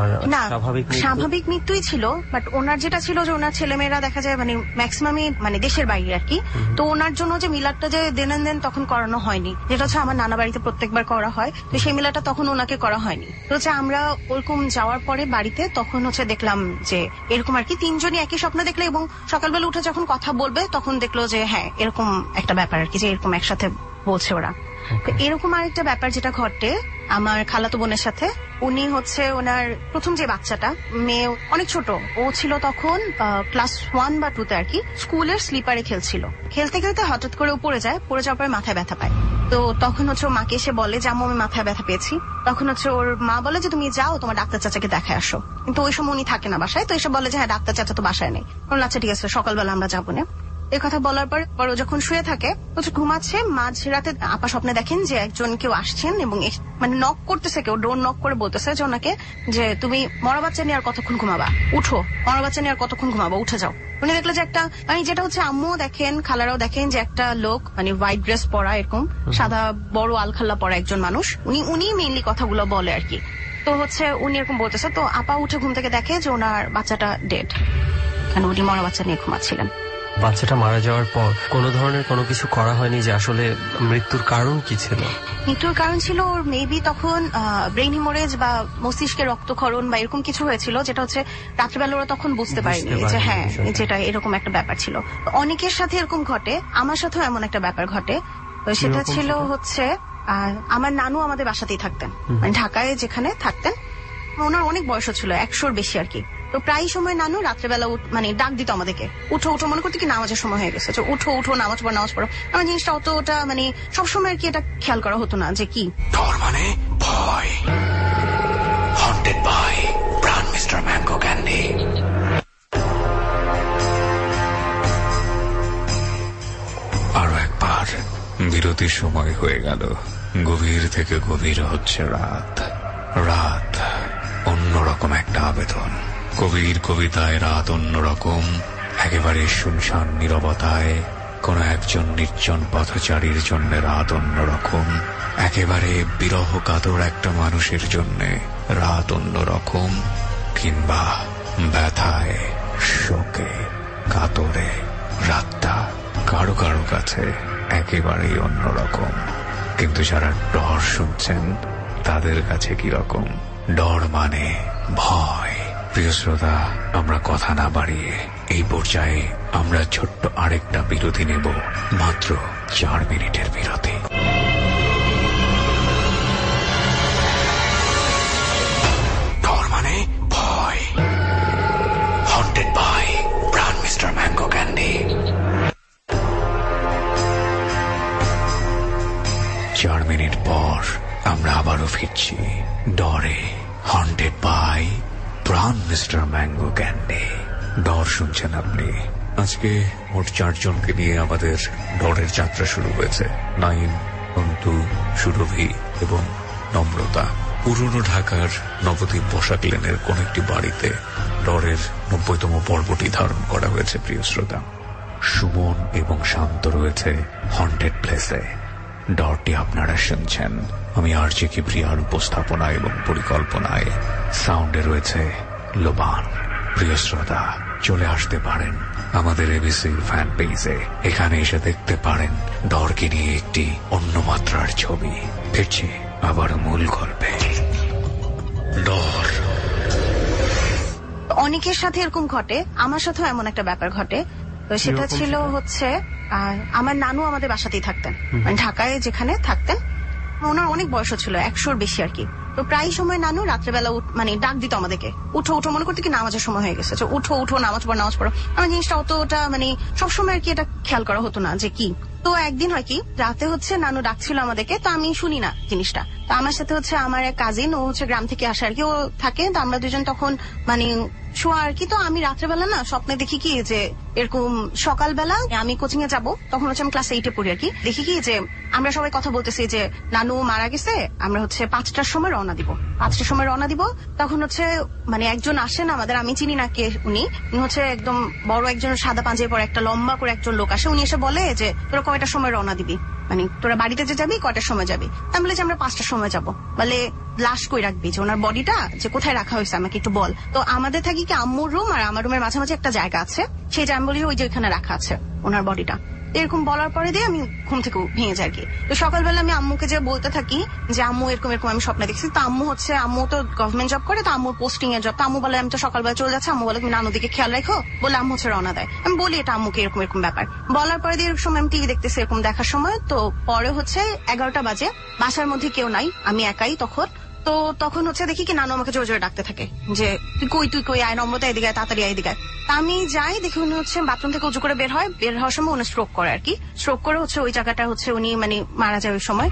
Speaker 8: স্বাভাবিক মৃত্যুই ছিল, বাট ওনার যেটা ছিল যে ওনার ছেলেমেয়েরা দেখা যায় মানে ম্যাক্সিমামই মানে দেশের বাইরে আর কি। তো ওনার জন্য যে মিলাদটা যে দেন তখন করানো হয়নি, যেটা হচ্ছে আমার নানা বাড়িতে প্রত্যেকবার করা হয়, তো সেই মিলাদটা তখন ওনাকে করা হয়নি। তো হচ্ছে আমরা ওরকম যাওয়ার পরে বাড়িতে তখন হচ্ছে দেখলাম যে এরকম আর কি তিনজনই একই স্বপ্ন দেখলে, এবং সকালবেলা উঠে যখন কথা বলবে তখন দেখলো যে হ্যাঁ এরকম একটা ব্যাপার আর কি, যে এরকম একসাথে বলছে ওরা। এরকম আরেকটা ব্যাপার যেটা ঘটে আমার খালাতো বোনের সাথে, উনি হচ্ছে ওনার প্রথম যে বাচ্চাটা, মেয়ে অনেক ছোট, ও ছিল তখন ক্লাস 1 বা 2 তে আর কি, স্কুলের স্লিপারে খেলতে খেলতে হঠাৎ করে পড়ে যাওয়ার পরে মাথায় ব্যথা পায়। তো তখন হচ্ছে ওর মাকে এসে বলে যে আম্মু আমি মাথায় ব্যথা পেয়েছি। তখন হচ্ছে ওর মা বলে যে তুমি যাও তোমার ডাক্তার চাচাকে দেখায় আসো, কিন্তু ওই সময় উনি থাকে না বাসায়। তো এসে বলে যে হ্যাঁ ডাক্তার চাচা তো বাসায় নেই। আচ্ছা ঠিক আছে সকালবেলা আমরা যাবো না। এই কথা বলার পর ও যখন শুয়ে থাকে, ঘুমাচ্ছে, মাঝরাতে আপা স্বপ্নে দেখেন যে একজন কেউ আসছেন এবং মানে নক করতেছে, কেউ ডোর নক করে বলতেছে যে ওনাকে যে তুমি মরা বাচ্চা নিয়ে আর কতক্ষণ ঘুমাবা, উঠো, মরা বাচ্চা নিয়ে আর কতক্ষণ ঘুমাবা, উঠে যাও। উনি দেখলো যে একটা মানে যেটা হচ্ছে আম্মুও দেখেন খালারাও দেখেন যে একটা লোক মানে হোয়াইট ড্রেস পরা, এরকম সাদা বড় আলখাল্লা পরা একজন মানুষ, উনি মেইনলি কথাগুলো বলে আর কি। তো হচ্ছে উনি এরকম বলতেছে। তো আপা উঠে ঘুম থেকে দেখে যে ওনার বাচ্চাটা ডেড, কারণ উনি মরা বাচ্চা নিয়ে ঘুমাচ্ছিলেন।
Speaker 3: বাচ্চাটা মারা যাওয়ার পর কোনো ধরনের কোনো কিছু করা হয়নি যে আসলে মৃত্যুর কারণ কি ছিল?
Speaker 8: মৃত্যুর কারণ ছিল ওর মেবি তখন ব্রেইন হিমোরেজ বা মস্তিষ্কে রক্তক্ষরণ বা এরকম কিছু হয়েছিল, যেটা হচ্ছে রাত্রিবেলা ওরা তখন বুঝতে পারেনি যে হ্যাঁ যেটা এরকম একটা ব্যাপার ছিল। অনেকের সাথে এরকম ঘটে, আমার সাথেও এমন একটা ব্যাপার ঘটে। তো সেটা ছিল হচ্ছে আমার নানু আমাদের বাসাতেই থাকতেন, মানে ঢাকায় যেখানে থাকতেন, ওনার অনেক বয়স ছিল 100-র বেশি আর কি। তো প্রায় সময় নানু রাত্রেবেলা মানে ডাক দিত আমাদেরকে, উঠো মনে করতে কি নামাজের সময় হয়ে গেছে, উঠো নামাজ পড়ো। আমার জিনিসটা অতটা মানে সবসময় আর কি এটা খেয়াল করা হতো না যে কি
Speaker 2: ডর মানে ভয়। Haunted by Pran mister mango Candy. আরো একবার বিরতির সময় হয়ে গেল। গভীর থেকে গভীর হচ্ছে রাত। রাত অন্যরকম একটা আবেদন। কবির কবিতায় রাত অন্যরকম। একেবারে শুনশান নীরবতায় কোন একজন নির্জন পথচারীর জন্য রাত অন্যরকম। একেবারে বিরহ কাতর একটা মানুষের জন্য রাত অন্যরকম। কিংবা ব্যথায়, শোকে, কাতরে রাতটা কারো কারো কাছে একেবারেই অন্যরকম। কিন্তু যারা ডর শুনছেন তাদের কাছে কিরকম? ডর মানে ভয়। প্রিয় শ্রোতা, আমরা কথা না বাড়িয়ে এই পর্যায়ে আমরা ছোট্ট আরেকটা বিরতি নেব, মাত্র 4 মিনিটের বিরতি। ডর মানে ভয়। Haunted by Pran mister mango Candy. 4 minute পর আমরা আবারও ফিরছি ডরে। Haunted by Pran mister mango candy. Dor শুনছেন আপনি। আজকে মোট 4 জনকে নিয়ে আমাদের ডরের যাত্রা শুরু হয়েছে। নাইম, অন্তু, সুরভি এবং নম্রতা। পুরনো ঢাকার নবদ্বীপ বসাক লেনের কোন একটি বাড়িতে ডরের 90তম পর্বটি ধারণ করা হয়েছে। প্রিয় শ্রোতা, সুমন এবং শান্ত রয়েছে হন্টেড প্লেসে। ডরটি আপনারা শুনছেন আমি আরজে কিবরিয়ার উপস্থাপনা এবং পরিকল্পনায়। সাউন্ডে রয়েছে লোবান। প্রিয় শ্রোতা, চলে আসতে পারেন আমাদের এবিসির ফ্যান পেজে। এখানে এসে দেখতে পারেন ডরকে নিয়ে একটি অন্য মাত্রার ছবি। ফিরছি আবার মূল গল্পে। ডর
Speaker 8: অনেকের সাথে এরকম ঘটে, আমার সাথেও এমন একটা ব্যাপার ঘটে। তো সেটা ছিল হচ্ছে আমার নানু আমাদের বাসাতেই থাকতেন, মানে ঢাকায় যেখানে থাকতেন। ওনার অনেক বয়স ছিল, 100-র বেশি আর কি। তো প্রায় সময় নানু রাত্রেবেলা মানে ডাক দিত আমাদেরকে, উঠো উঠো, মনে করতে কি নামাজের সময় হয়ে গেছে, উঠো উঠো, নামাজ পড়ো। আমার জিনিসটা অতটা মানে সবসময় আর কি এটা খেয়াল করা হতো না যে কি। তো একদিন হয় কি, রাতে হচ্ছে নানু ডাকছিল আমাদেরকে, তো আমি শুনি না জিনিসটা। তো আমার সাথে হচ্ছে আমার এক কাজিন, ও হচ্ছে গ্রাম থেকে আসে আর কি, ও থাকে। তো আমরা দুজন তখন মানে শোয়া আর কি। তো আমি রাত্রেবেলা না স্বপ্নে দেখি কি যে এরকম সকালবেলা আমি কোচিং এ যাবো, তখন হচ্ছে আমি ক্লাস 8-এ পড়ি আর কি। দেখি কি যে আমরা সবাই কথা বলতেছি যে নানু মারা গেছে, আমরা হচ্ছে 5টার সময় রওনা দিব। 5টার সময় রওনা দিব। তখন হচ্ছে মানে একজন আসেন আমাদের, আমি চিনি না কে উনি হচ্ছে একদম বড় একজন সাদা পাঞ্জাবি পরে একটা লম্বা করে একজন লোক আসে। উনি এসে বলে যে তোরা কয়টার সময় রওনা দিবি, মানে তোরা বাড়িতে যে যাবি কয়টার সময় যাবি। আমি বলি যে আমরা 5টার সময় যাবো। বলে লাশ কই রাখবি, যে ওনার বডিটা যে কোথায় রাখা হয়েছে আমাকে একটু বল। তো আমাদের থাকি কি আম্মুর রুম আর আমার রুমের মাঝামাঝি একটা জায়গা আছে, সেই যে আমি বলি ওই যে ওইখানে রাখা আছে ওনার বডিটা। এরকম বলার পরে দিয়ে আমি ঘুম থেকে ভেঙে যাই আর কি। তো সকালবেলা আমি আম্মুকে যে বলতে থাকি যে আম্মু এরকম এরকম আমি স্বপ্নে দেখছি। তো আম্মু তো গভর্নমেন্ট জব করে, তো আম্মুর পোস্টিং এর জব। তো আম্মু বলে আমি তো সকালবেলা চলে যাচ্ছি। আম্মু বলে তুমি নানু দিকে খেয়াল রাখো, বলে আম্মু হচ্ছে রওনা দেয়। আমি বলি এটা আম্মুকে এরকম এরকম ব্যাপার বলার পরে দিয়ে সময় আমি টিভি দেখতেছি এরকম দেখার সময়। তো পরে হচ্ছে 11টা বাজে, বাসার মধ্যে কেউ নাই, আমি একাই তখন। তো তখন হচ্ছে দেখি কি নানু আমাকে জোরে জোরে ডাকতে থাকে যে তুই কই আয়, নম্রতা এদিকে আয়, তাড়াতাড়ি এদিকে আয়। তা আমি যাই, দেখি উনি হচ্ছে বাথরুম থেকে উঁচু করে বের হওয়ার সময় উনি স্ট্রোক করে আর কি। স্ট্রোক করে হচ্ছে ওই জায়গাটা হচ্ছে উনি মানে মারা যায় ওই সময়।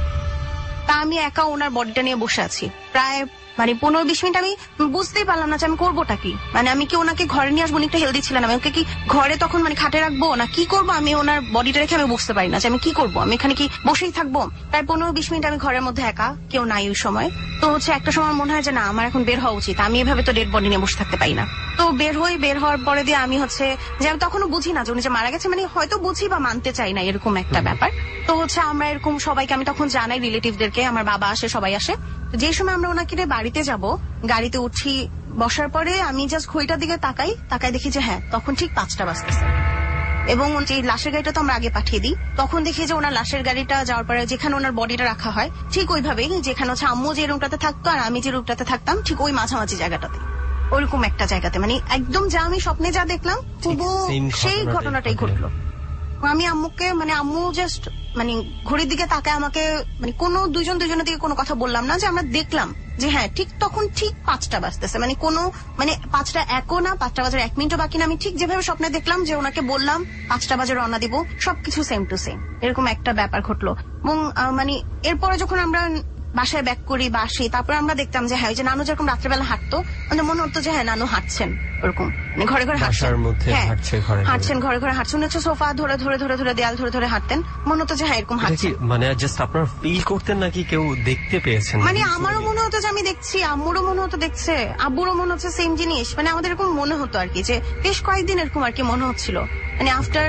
Speaker 8: তা আমি একা ওনার বডিটা নিয়ে বসে আছি প্রায় মানে 15-20 মিনিট। আমি বুঝতেই পারলাম না যে আমি করবোটা কি, মানে আমি কি ওনাকে ঘরে নিয়ে আসবো, একটা হেলদি ছিলাম, আমি ওকে কি ঘরে তখন মানে খাটে রাখবো না কি করবো, আমি ওনার বডিটা রেখে আমি বুঝতে পারি না যে আমি কি করবো, আমি এখানে কি বসেই থাকবো। প্রায় 15-20 মিনিট আমি ঘরের মধ্যে একা, কেউ নাই ওই সময়। তো হচ্ছে একটা সময় মনে হয় যে না আমার এখন বের হওয়া উচিত, আমি এভাবে তো ডেড বডি নিয়ে বসে থাকতে পারি না। তো বের হওয়ার পরে দিয়ে আমি হচ্ছে যে আমি তখনও বুঝি না যে উনি যে মারা গেছে, মানে হয়তো বুঝি বা মানতে চাই না এরকম একটা ব্যাপার। তো হচ্ছে আমরা এরকম সবাইকে আমি তখন জানাই, রিলেটিভদেরকে, আমার বাবা আসে, সবাই আসে। যে সময় আমরা ওনাকে বাড়িতে যাব, গাড়িতে উঠি, বসার পরে আমি জাস্ট ঘড়িটার দিকে তাকাই দেখি যে হ্যাঁ তখন ঠিক 5টা বাজতেছে। এবং যে লাশের গাড়িটা তো আমরা আগে পাঠিয়ে দিই, তখন দেখি যে ওনার লাশের গাড়িটা যাওয়ার পরে যেখানে ওনার বডিটা রাখা হয় ঠিক ওইভাবেই, যেখানে হচ্ছে আম্মু যে রুমটাতে থাকতো আর আমি যে রুমটাতে থাকতাম ঠিক ওই মাঝামাঝি জায়গাটাতে, ওইরকম একটা জায়গাতে, মানে একদম যা আমি স্বপ্নে যা দেখলাম সেই ঘটনাটাই ঘটলো। আমি আম্মুকে মানে আম্মু জাস্ট মানে ঘড়ির দিকে তাকায় আমাকে, মানে কোনো দুজনের দিকে কোনো কথা বললাম না, যে আমরা দেখলাম যে হ্যাঁ ঠিক তখন ঠিক 5টা বাজতেছে, মানে কোনো মানে 5টা 1ও না, 5টা বাজার 1 মিনিটও বাকি না। আমি ঠিক যেভাবে স্বপ্নে দেখলাম যে ওনাকে বললাম 5টা বাজে রওনা দিব, সবকিছু সেম টু সেম, এরকম একটা ব্যাপার ঘটলো। এবং মানে এরপরে যখন আমরা বাসায় ব্যাক করি বা আসি, তারপর আমরা দেখতাম যে হ্যাঁ ওই যে নানু যেরকম রাত্রেবেলা হাঁটতো, আমাদের মনে হতো যে হ্যাঁ নানু হাঁটছেন, ওরকম মানে ঘরে ঘরে হাঁটছেন, হাঁটছেন ঘরে ঘরে হাঁটছেন, হচ্ছে সোফা ধরে ধরে ধরে ধরে দেয়াল ধরে ধরে হাঁটতেন, মনে হতো যে হ্যাঁ এরকম হাঁটছেন।
Speaker 3: মানে জাস্ট আপনার ফিল করতেন নাকি কেউ দেখতে পেয়েছেন?
Speaker 8: মানে আমারও মনে হতো যে আমি দেখছি, আম্মুরও মনে হতো দেখছে, আব্বুরও মনে হচ্ছে সেম জিনিস, মানে আমাদের এরকম মনে হতো আর কি, যে বেশ কয়েকদিন এরকম আর কি মনে হচ্ছিল। মানে আফটার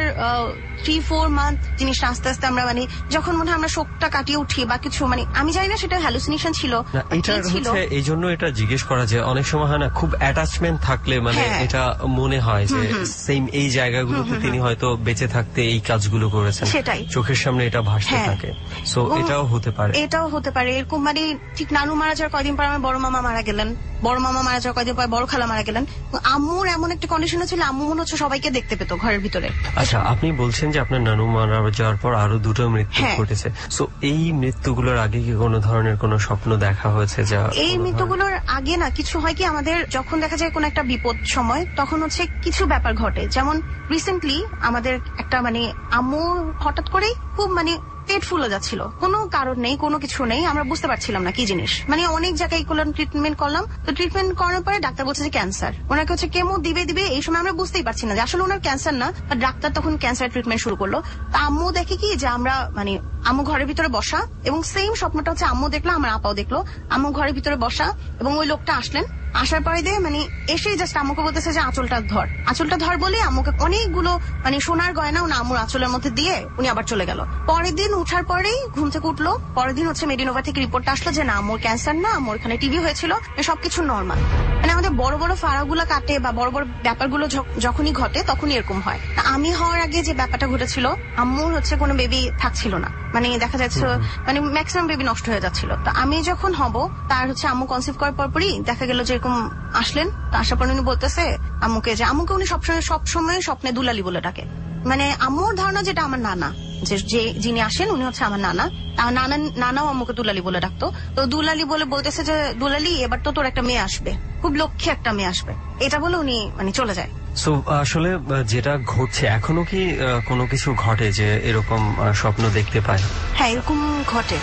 Speaker 8: 3-4 মান্থ জিনিসটা আস্তে আস্তে আমরা মানে যখন মনে হয় আমরা শোকটা কাটিয়ে উঠি বা কিছু, মানে আমি জানি না সেটা হ্যালুসিনেশন ছিল।
Speaker 3: এটা হচ্ছে এই জন্য এটা জিজ্ঞেস করা যে অনেক সময় হয় না খুব অ্যাটাচমেন্ট থাকলে মানে এটা মনে হয় যে সেম এই জায়গাগুলোতে তিনি হয়তো বেঁচে থাকতে এই কাজগুলো করেছেন,
Speaker 8: সেটাই
Speaker 3: চোখের সামনে এটা ভাসতে থাকে। সো এটাও হতে পারে, এটাও
Speaker 8: হতে পারে এরকম। মানে ঠিক নানু মারা যাওয়ার কয়দিন পর আমার বড় মামা মারা গেলেন, বড় মামা মারা যাওয়ার কয়দিন পর বড় খালা মারা গেলেন। আম্মুর এমন একটা কন্ডিশন ছিল, আম্মু মনে হচ্ছে সবাইকে দেখতে পেত ঘরের ভিতরে।
Speaker 3: আচ্ছা, আপনি বলছেন যে আপনার নানু মারা যাওয়ার পর আরো 2টো মৃত্যু ঘটেছে, সো এই মৃত্যুগুলোর আগে কি কোনো ধরনের কোনো স্বপ্ন দেখা হয়েছে? যা
Speaker 8: এই মৃত্যুগুলোর আগে না কিছু হয় কি, আমাদের যখন দেখা যায় কোন একটা বিপদ সময়, তখন হচ্ছে কিছু ব্যাপার ঘটে। যেমন রিসেন্টলি আমাদের একটা মানে আম্মুর হঠাৎ করেই খুব মানে পেট ফুলে যাচ্ছিল, কোনো কারণ নেই, কোনো কিছু নেই, আমরা বুঝতে পারছিলাম না কি জিনিস। মানে অনেক জায়গায় ট্রিটমেন্ট করলাম, তো ট্রিটমেন্ট করার পরে ডাক্তার বলছে যে ক্যান্সার, ওনাকে হচ্ছে কেমো দিবে। এই সময় আমরা বুঝতেই পারছি না যে আসলে ওনার ক্যান্সার না, ডাক্তার তখন ক্যান্সার ট্রিটমেন্ট শুরু করলো। তা আম্মু দেখে কি যে আমরা মানে আম্মু ঘরের ভিতরে বসা, এবং সেম স্বপ্নটা হচ্ছে আম্মু দেখলো, আমার আপাও দেখলো, আম্মু ঘরের ভিতরে বসা এবং ওই লোকটা আসলেন, আসার পরে দিয়ে মানে এসেই জাস্ট আম্মুকে বলতেছে যে আঁচলটা ধর বলে আম্মুকে অনেকগুলো মানে সোনার গয়না উনি আম্মুর আঁচলের মধ্যে দিয়ে উনি আবার চলে গেল। পরের দিন উঠার পরেই ঘুম থেকে উঠলো, পরের দিন হচ্ছে মেডিনোভা থেকে রিপোর্টটা আসলো যে না আম্মুর ক্যান্সার না, আম্মুর এখানে টিবি হয়েছিল, সবকিছু নর্মাল। মানে আমাদের বড় বড় ফাড়াগুলো কাটে বা বড় বড় ব্যাপারগুলো যখনই ঘটে তখনই এরকম হয়। আমি হওয়ার আগে যে ব্যাপারটা ঘটেছিল, আম্মুর হচ্ছে কোনো বেবি থাকছিল না, মানে দেখা যাচ্ছে মানে ম্যাক্সিমাম বেবি নষ্ট হয়ে যাচ্ছিল। তো আমি যখন হব, তার হচ্ছে আম্মু কনসিভ করার পরই দেখা গেল যে এরকম আসলেন। আসার পর উনি বলতেছে আম্মুকে যে আম্মুকে উনি সবসময় স্বপ্নে দুলালি বলে ডাকে। মানে আম্মুর ধারণা যেটা আমার নানা, যে যিনি আসেন উনি হচ্ছে আমার নানা, নানাও আম্মুকে দুলালি বলে ডাকতো। তো দুলালি বলে বলতেছে যে দুলালি এবার তো তোর একটা মেয়ে আসবে, খুব লক্ষ্মী একটা মেয়ে আসবে, এটা বলে উনি মানে চলে যায়।
Speaker 3: সো আসলে যেটা ঘটছে এখনো কি কোনো কিছু ঘটে যে এরকম স্বপ্ন দেখতে পায়?
Speaker 8: হ্যাঁ, এরকম ঘটে।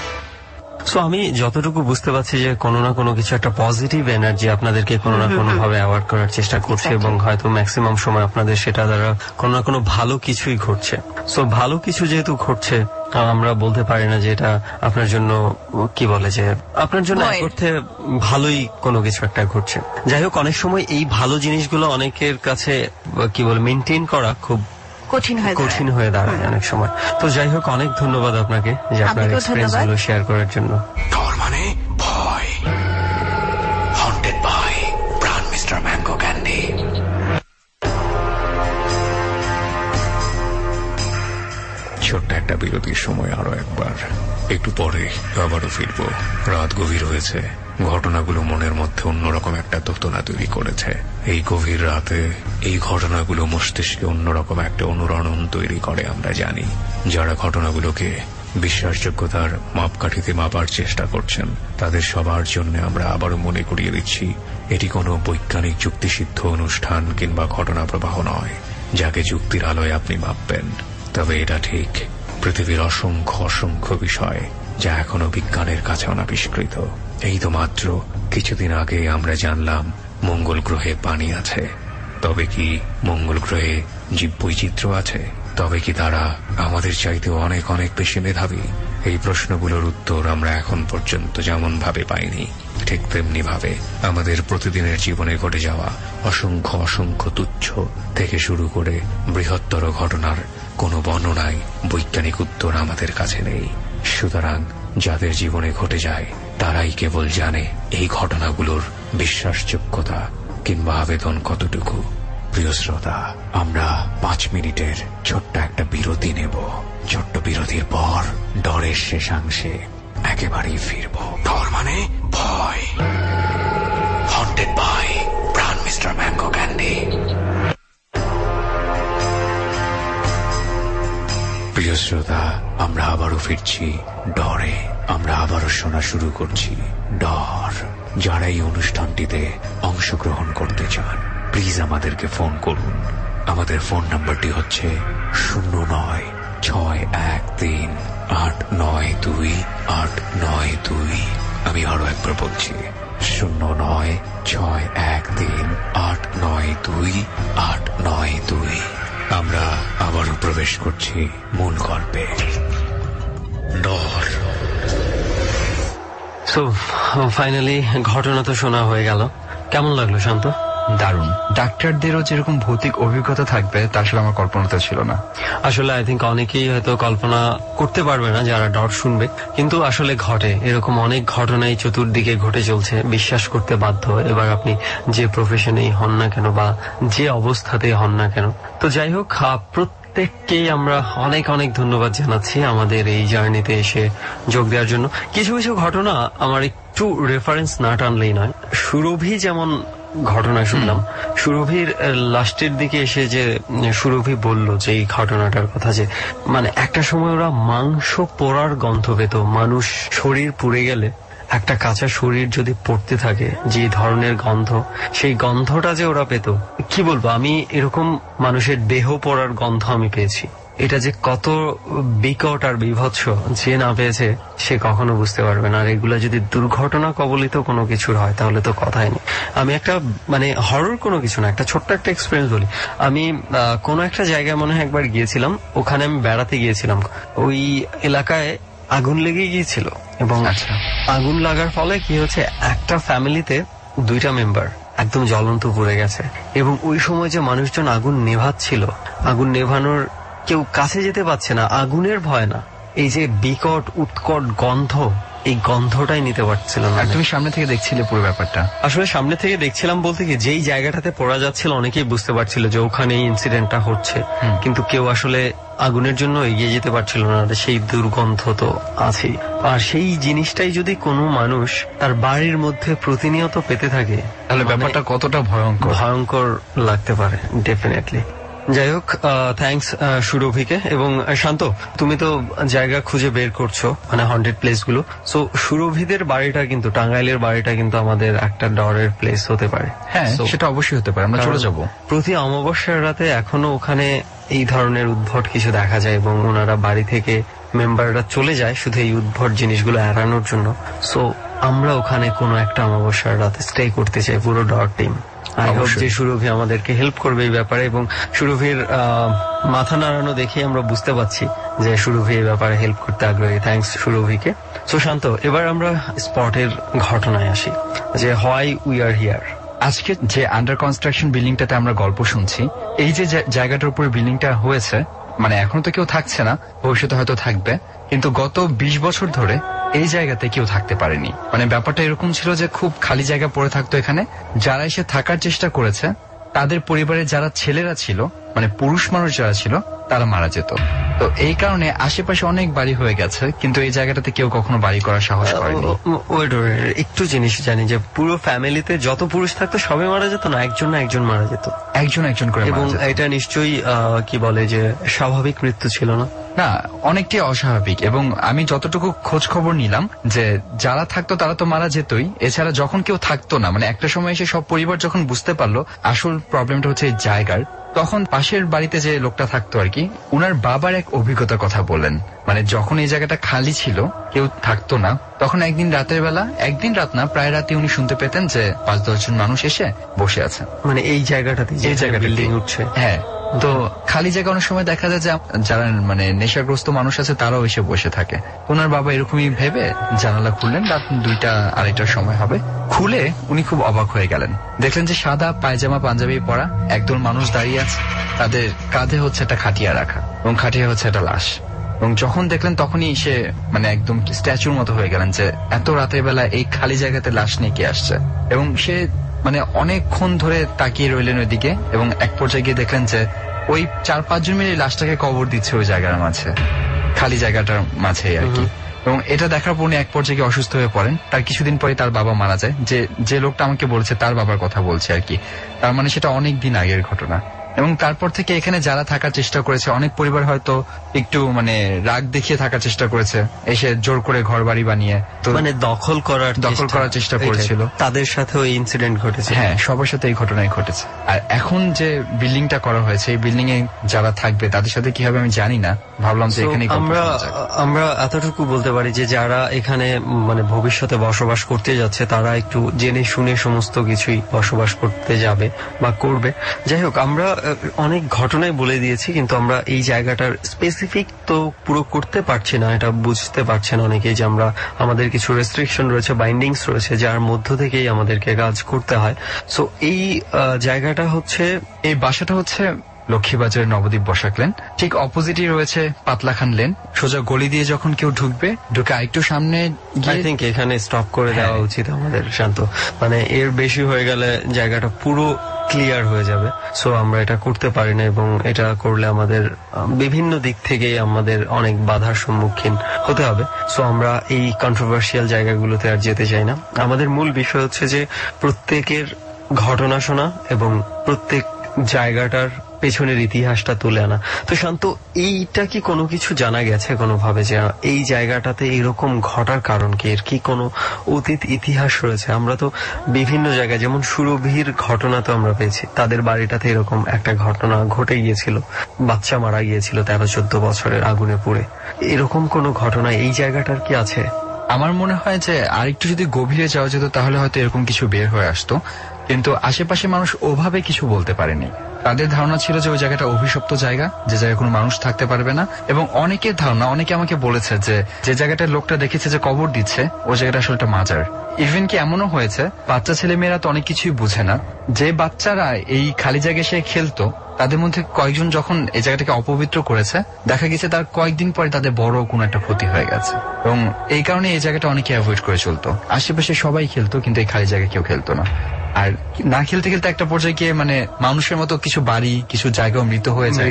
Speaker 3: সো আমি যতটুকু বুঝতে পারছি যে কোনো না কোনো কিছু একটা পজিটিভ এনার্জি আপনাদেরকে কোনো না কোনো ভাবে অ্যাওয়ার্ড করার চেষ্টা করছে, এবং হয়তো ম্যাক্সিমাম সময় আপনাদের সেটা দ্বারা কোনো না কোনো ভালো কিছুই ঘটছে। সো ভালো কিছু যেহেতু ঘটছে, আমরা বলতে পারি না যে এটা আপনার জন্য কি বলে যে আপনার জন্য এক অর্থে ভালোই কোনো কিছু একটা ঘটছে। যাই হোক, অনেক সময় এই ভালো জিনিসগুলো অনেকের কাছে কি বলে মেনটেন করা খুব কঠিন হয়ে দাঁড়ায় অনেক সময়। তো যাই হোক, অনেক ধন্যবাদ আপনাকে যে আপনার এক্সপেরিয়েন্স গুলো শেয়ার করার জন্য।
Speaker 2: ডর মানে ভয়, haunted by Pran mister mango Candy. ছোট্ট একটা বিরতির সময় আরো একবার, একটু পরে আবারও ফিরবো। রাত গভীর হয়েছে, ঘটনাগুলো মনের মধ্যে অন্যরকম একটা দোতনা তৈরি করেছে। এই গভীর রাতে এই ঘটনাগুলো মস্তিষ্কে অন্যরকম একটা অনুরণন তৈরি করে। আমরা জানি যারা ঘটনাগুলোকে বিশ্বাসযোগ্যতার মাপকাঠিতে মাপার চেষ্টা করছেন, তাদের সবার জন্য আমরা আবারও মনে করিয়ে দিচ্ছি, এটি কোনো বৈজ্ঞানিক যুক্তিসিদ্ধ অনুষ্ঠান কিংবা ঘটনা প্রবাহ নয় যাকে যুক্তির আলোয় আপনি মাপবেন। তবে এটা ঠিক, পৃথিবীর অসংখ্য বিষয় যা এখনো বিজ্ঞানের কাছে অনাবিষ্কৃত। এই তো মাত্র কিছুদিন আগে আমরা জানলাম মঙ্গল গ্রহে পানি আছে। তবে কি মঙ্গল গ্রহে জীববৈচিত্র্য আছে? তবে কি তারা আমাদের চাইতেও অনেক বেশি মেধাবী? এই প্রশ্নগুলোর উত্তর আমরা এখন পর্যন্ত যেমন ভাবে পাইনি, ঠিক তেমনি ভাবে আমাদের প্রতিদিনের জীবনে ঘটে যাওয়া অসংখ্য তুচ্ছ থেকে শুরু করে বৃহত্তর ঘটনার কোনো বর্ণনায় বৈজ্ঞানিক উত্তর আমাদের কাছে নেই। সুতরাং যাদের জীবনে ঘটে যায় তারাই কেবল জানে এই ঘটনাগুলোর বিশ্বাসযোগ্যতা কিংবা আবেদন কতটুকু। প্রিয় শ্রোতা, আমরা 5 মিনিটের ছোট্ট একটা বিরতি নেব। ছোট্ট বিরতির পর ডরের শেষাংশে একেবারেই ফিরব। ডর মানে ভয়, haunted by Pran mister mango candy. প্রিয় শ্রোতা, আমরা আবারও ফিরছি ডরে। আমরা আবারও শোনা শুরু করছি ডর। যারা এই অনুষ্ঠানটিতে অংশগ্রহণ করতে চান, প্লিজ আমাদেরকে ফোন করুন। আমাদের ফোন নাম্বারটি হচ্ছে 09 09613892 আমি আরো একবার বলছি 09613892 আমরা আবারও প্রবেশ করছি মূল গল্পে। ডর।
Speaker 3: সো ফাইনালি ঘটনা তো শোনা হয়ে গেল। কেমন লাগলো শান্ত?
Speaker 4: দারুণ। ডাক্তারদেরও যেরকম ভৌতিক অভিজ্ঞতা থাকবে তা আসলে আমার কল্পনাতে ছিল না।
Speaker 3: আসলে আই থিঙ্ক অনেকেই হয়তো কল্পনা করতে পারবে না যারা ডর শুনবে, কিন্তু আসলে ঘটে। এরকম অনেক ঘটনাই চতুর্দিকে ঘটে চলছে, বিশ্বাস করতে বাধ্য। এবার আপনি যে প্রফেশনেই হন না কেন বা যে অবস্থাতেই হন না কেন। তো যাই হোক, প্রত্যেককেই আমরা অনেক অনেক ধন্যবাদ জানাচ্ছি আমাদের এই জার্নিতে এসে যোগ দেওয়ার জন্য। কিছু কিছু ঘটনা আমার একটু রেফারেন্স না টানলেই নয়। সুরভি যেমন ঘটনা শুনলাম, সুরভির লাস্টের দিকে এসে যে সুরভি বলল যে এই ঘটনাটার কথা, যে মানে একটা সময় ওরা মাংস পোড়ার গন্ধ পেত। মানুষ শরীর পুড়ে গেলে একটা কাঁচা শরীর যদি পড়তে থাকে যে ধরনের গন্ধ, সেই গন্ধটা যে ওরা পেত, কি বলবো, আমি এরকম মানুষের দেহ পোড়ার গন্ধ আমি পেয়েছি। এটা যে কত বিকট আর বিভৎস, যে না পেয়েছে সে কখনো বুঝতে পারবে না। আর এগুলো যদি দুর্ঘটনা কবলিত কোনো কিছুর হয় তাহলে তো কথাই নেই। আমি একটা মানে হরর কোনো কিছু না, একটা ছোট্ট একটা এক্সপিরিয়েন্স বলি। আমি কোনো একটা জায়গায় মনে হয় একবার গিয়েছিলাম, ওখানে আমি বেড়াতে গিয়েছিলাম। ওই এলাকায় আগুন লেগে গিয়েছিল এবং আগুন লাগার ফলে কি হচ্ছে, একটা ফ্যামিলিতে 2টা মেম্বার একদম জ্বলন্ত পুড়ে গেছে। এবং ওই সময় যে মানুষজন আগুন নেভাচ্ছিল, আগুন নেভানোর কেউ কাছে যেতে পারছে না, আগুনের ভয় না, এই যে বিকট উৎকট গন্ধ, এই গন্ধটাই নিতে পারছিল না।
Speaker 4: তুমি সামনে থেকে দেখছিলে পুরো ব্যাপারটা? আসলে
Speaker 3: সামনে থেকে দেখছিলাম বলতে কি, যেই জায়গাটাতে পড়া যাচ্ছিল অনেকেই বুঝতে পারছিল যে ওখানে এই ইনসিডেন্টটা হচ্ছে, কিন্তু কেউ আসলে আগুনের জন্য এগিয়ে যেতে পারছিল না। সেই দুর্গন্ধ তো আছেই। আর সেই জিনিসটাই যদি কোনো মানুষ তার বাড়ির মধ্যে প্রতিনিয়ত পেতে থাকে
Speaker 4: তাহলে ব্যাপারটা কতটা
Speaker 3: ভয়ঙ্কর লাগতে পারে ডেফিনেটলি। যাই হোক, থ্যাঙ্কস সুরভিকে। এবং শান্ত, তুমি তো জায়গা খুঁজে বের করছো, মানে হন্টেড প্লেস গুলো। সো সুরভিদের বাড়িটা কিন্তু, টাঙ্গাইলের বাড়িটা কিন্তু আমাদের একটা ডরের প্লেস হতে পারে।
Speaker 4: হ্যাঁ, সেটা অবশ্যই হতে পারে, আমরা চলে যাব।
Speaker 3: প্রতি অমাবস্যার রাতে এখনো ওখানে এই ধরনের উদ্ভট কিছু দেখা যায় এবং ওনারা বাড়ি থেকে মেম্বাররা চলে যায় শুধু এই উদ্ভট জিনিসগুলো এড়ানোর জন্য। সো আমরা ওখানে কোনো একটা অমাবস্যার রাতে স্টে করতে চাই, পুরো ডর টিম। আই হোপ যে সুরভি আমাদেরকে হেল্প করবে এই ব্যাপারে। এবং সুরভির মাথা নাড়ানো দেখে আমরা বুঝতে পারছি যে সুরভি এই ব্যাপারে হেল্প করতে আগ্রহী। থ্যাঙ্কস সুরভিকে। সো শান্ত, এবার আমরা স্পটের ঘটনায় আসি, যে হোয়াই উই আর হিয়ার।
Speaker 4: আজকে যে আন্ডার কনস্ট্রাকশন বিল্ডিংটাতে আমরা গল্প শুনছি, এই যে জায়গাটার উপরে বিল্ডিংটা হয়েছে, মানে এখন তো কেউ থাকছে না, ভবিষ্যতে হয়তো থাকবে, কিন্তু গত 20 বছর ধরে এই জায়গাতে কেউ থাকতে পারেনি। মানে ব্যাপারটা এরকম ছিল যে খুব খালি জায়গা পড়ে থাকতো এখানে। যারা এসে থাকার চেষ্টা করেছে, তাদের পরিবারের যারা ছেলেরা ছিল, মানে পুরুষ মানুষ যারা ছিল, তারা মারা যেত। তো এই কারণে আশেপাশে অনেক বাড়ি হয়ে গেছে, কিন্তু এই জায়গাটাতে কেউ কখনো বাড়ি করার সাহস করেনি।
Speaker 3: একটু জিনিস জানি যে পুরো ফ্যামিলিতে যত পুরুষ থাকতো সবাই মারা যেত না, একজন মারা যেত, একজন করে। এবং এটা নিশ্চয়ই কি বলে যে স্বাভাবিক মৃত্যু ছিল না?
Speaker 4: না, অনেকটাই অস্বাভাবিক। এবং আমি যতটুকু খোঁজ খবর নিলাম, যে যারা থাকতো তারা তো মারা যেতই, এছাড়া যখন কেউ থাকতো না, মানে একটা সময় এসে সব পরিবার যখন বুঝতে পারলো আসল প্রবলেমটা হচ্ছে এই জায়গার, তখন পাশের বাড়িতে যে লোকটা থাকতো আর কি, উনার বাবার এক অভিজ্ঞতার কথা বললেন। মানে যখন এই জায়গাটা খালি ছিল, কেউ থাকতো না, তখন একদিন রাতের বেলা, একদিন রাত না, প্রায় রাতে উনি শুনতে পেতেন যে 5-10 জন মানুষ এসে বসে আছে, মানে এই জায়গাটাতে বিল্ডিং উঠছে। হ্যাঁ, তো খালি জায়গা অনেক সময় দেখা যায় যে যারা মানে নেশাগ্রস্ত মানুষ আছে তারাও এসে বসে থাকে। ওনার বাবা এরকমই ভেবে জানালা খুললেন, রাত 2-2:30টার সময় হবে। খুলে উনি খুব অবাক হয়ে গেলেন, দেখলেন যে সাদা পায়জামা পাঞ্জাবি পরা একদল মানুষ দাঁড়িয়ে আছে, তাদের কাঁধে হচ্ছে একটা খাটিয়া রাখা এবং খাটিয়া হচ্ছে একটা লাশ। এবং যখন দেখলেন তখনই সে মানে একদম স্ট্যাচুর মতো হয়ে গেলেন যে এত রাতের বেলা এই খালি জায়গাতে লাশ নিয়ে কে আসছে। এবং সে মানে অনেকক্ষণ ধরে তাকিয়ে রইলেন ওইদিকে, এবং এক পর্যায়ে গিয়ে দেখলেন যে ওই 4-5 জন মিলে লাশটাকে কবর দিচ্ছে ওই জায়গার মাঝে, খালি জায়গাটার মাঝে আর কি। এবং এটা দেখার পর উনি এক পর্যায়ে অসুস্থ হয়ে পড়েন। তার কিছুদিন পরে তার বাবা মারা যায়। যে লোকটা আমাকে বলছে তার বাবার কথা বলছে আর কি, তার মানে সেটা অনেক দিন আগের ঘটনা। এবং তারপর থেকে এখানে যারা থাকার চেষ্টা করেছে, অনেক পরিবার হয়তো একটু মানে রাগ দেখিয়ে থাকার চেষ্টা করেছে, এসে জোর করে ঘর বাড়ি বানিয়ে তো
Speaker 3: মানে দখল করার
Speaker 4: চেষ্টা করেছিল।
Speaker 3: তাদের সাথেও এই ইনসিডেন্ট ঘটেছে।
Speaker 4: হ্যাঁ, সবার সাথে এই ঘটনাই ঘটেছে। আর এখন যে বিল্ডিংটা করা হয়েছে, এই বিল্ডিং এ যারা থাকবে তাদের সাথে কি হবে আমি জানি না, ভাবলাম যে এখানে
Speaker 3: আমরা এতটুকু বলতে পারি যে যারা এখানে মানে ভবিষ্যতে বসবাস করতে যাচ্ছে তারা একটু জেনে শুনে সমস্ত কিছুই বসবাস করতে যাবে বা করবে। যাই হোক, আমরা অনেক ঘটনাই বলে দিয়েছি, কিন্তু আমরা এই জায়গাটার স্পেসিফিক তো পুরো করতে পারছি না, এটা বুঝতে পারছেন অনেকেই যে আমরা আমাদের কিছু রেস্ট্রিকশন রয়েছে, বাইন্ডিংস রয়েছে, যার মধ্য থেকেই আমাদেরকে কাজ করতে হয়। সো এই জায়গাটা হচ্ছে,
Speaker 4: এই বাসাটা হচ্ছে লক্ষ্মীবাজারের নবদ্বীপ বসাক লেন, ঠিক অপোজিটই রয়েছে পাতলাখান লেন। সোজা গলি দিয়ে যখন কেউ ঢুকে আরেকটু সামনে
Speaker 3: আই থিঙ্ক এখানে স্টপ করে দেওয়া উচিত আমাদের, শান্ত। মানে এর বেশি হয়ে গেলে জায়গাটা পুরো ক্লিয়ার হয়ে যাবে। সো আমরা এটা করতে পারি না, এবং এটা করলে আমাদের বিভিন্ন দিক থেকে আমাদের অনেক বাধার সম্মুখীন হতে হবে। সো আমরা এই কন্ট্রোভার্সিয়াল জায়গাগুলোতে আর যেতে চাই না। আমাদের মূল বিষয় হচ্ছে যে প্রত্যেকের ঘটনা শোনা এবং প্রত্যেক জায়গাটার পেছনের ইতিহাসটা তুলে আনা। তো শান্ত, এইটা কি কোনো কিছু জানা গেছে কোনোভাবে যে এই জায়গাটাতে এরকম ঘটার কারণ কি? এর কি কোনো অতীত ইতিহাস রয়েছে? আমরা তো বিভিন্ন জায়গায়, যেমন সুরভির ঘটনা তো আমরা পেয়েছি, তাদের বাড়িটাতে এরকম একটা ঘটনা ঘটে গিয়েছিল, বাচ্চা মারা গিয়েছিল 13-14 বছরের আগুনে পুড়ে। এরকম কোনো ঘটনা এই জায়গাটার কি আছে?
Speaker 4: আমার মনে হয় যে আরেকটু যদি গভীরে যাওয়া যেত তাহলে হয়তো এরকম কিছু বের হয়ে আসতো, কিন্তু আশেপাশে মানুষ ওভাবে কিছু বলতে পারেনি। তাদের ধারণা ছিল যে ওই জায়গাটা অভিশপ্ত জায়গা, যে জায়গায় কোনো মানুষ থাকতে পারবে না। এবং অনেকের ধারণা, অনেকে আমাকে বলেছে যে জায়গাটার লোকটা দেখেছে যে কবর দিচ্ছে, ওই জায়গাটা আসলে একটা মাজার। ইভেন কি এমনও হয়েছে, বাচ্চা ছেলেমেয়েরা তো অনেক কিছুই বুঝে না, যে বাচ্চারা এই খালি জায়গায় সে খেলতো, তাদের মধ্যে কয়েকজন যখন এই জায়গাটাকে অপবিত্র করেছে, দেখা গেছে তার কয়েকদিন পরে তাদের বড় কোনো একটা ক্ষতি হয়ে গেছে। এবং এই কারণে এই জায়গাটা অনেকে অ্যাভয়েড করে চলতো। আশেপাশে সবাই খেলতো, কিন্তু এই খালি জায়গায় কেউ খেলতো না। আর না খেলতে খেলতে একটা পর্যায়ে গিয়ে মানে মানুষের মতো কিছু বাড়ি, কিছু জায়গাও মৃত হয়ে যায়।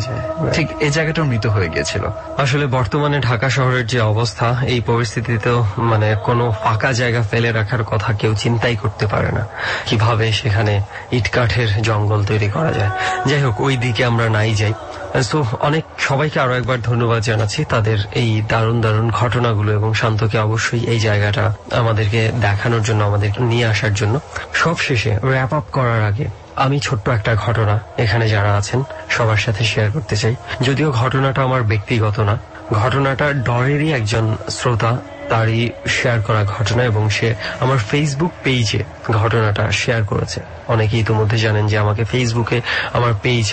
Speaker 4: ঠিক এই জায়গাটাও মৃত হয়ে গিয়েছিল।
Speaker 3: আসলে বর্তমানে ঢাকা শহরের যে অবস্থা, এই পরিস্থিতিতেও মানে কোনো ফাঁকা জায়গা ফেলে রাখার কথা কেউ চিন্তাই করতে পারে না, কিভাবে সেখানে ইটকাঠের জঙ্গল তৈরি করা যায়। যাই হোক, ওই দিকে আমরা নাই যাই। সো অনেক সবাইকে আরো একবার ধন্যবাদ জানাচ্ছি তাদের এই দারুণ দারুণ ঘটনাগুলো, এবং শান্তকে অবশ্যই এই জায়গাটা আমাদেরকে দেখানোর জন্য, আমাদেরকে নিয়ে আসার জন্য। সব শেষে র্যাপ আপ করার আগে আমি ছোট্ট একটা ঘটনা এখানে যারা আছেন সবার সাথে শেয়ার করতে চাই। যদিও ঘটনাটা আমার ব্যক্তিগত না, ঘটনাটা ডরেরই একজন শ্রোতা তারই শেয়ার করা ঘটনা, এবং সে আমার ফেসবুক পেজে ঘটনাটা শেয়ার করেছে। অনেকেই ইতিমধ্যে জানেন যে আমাকে ফেসবুকে আমার পেজ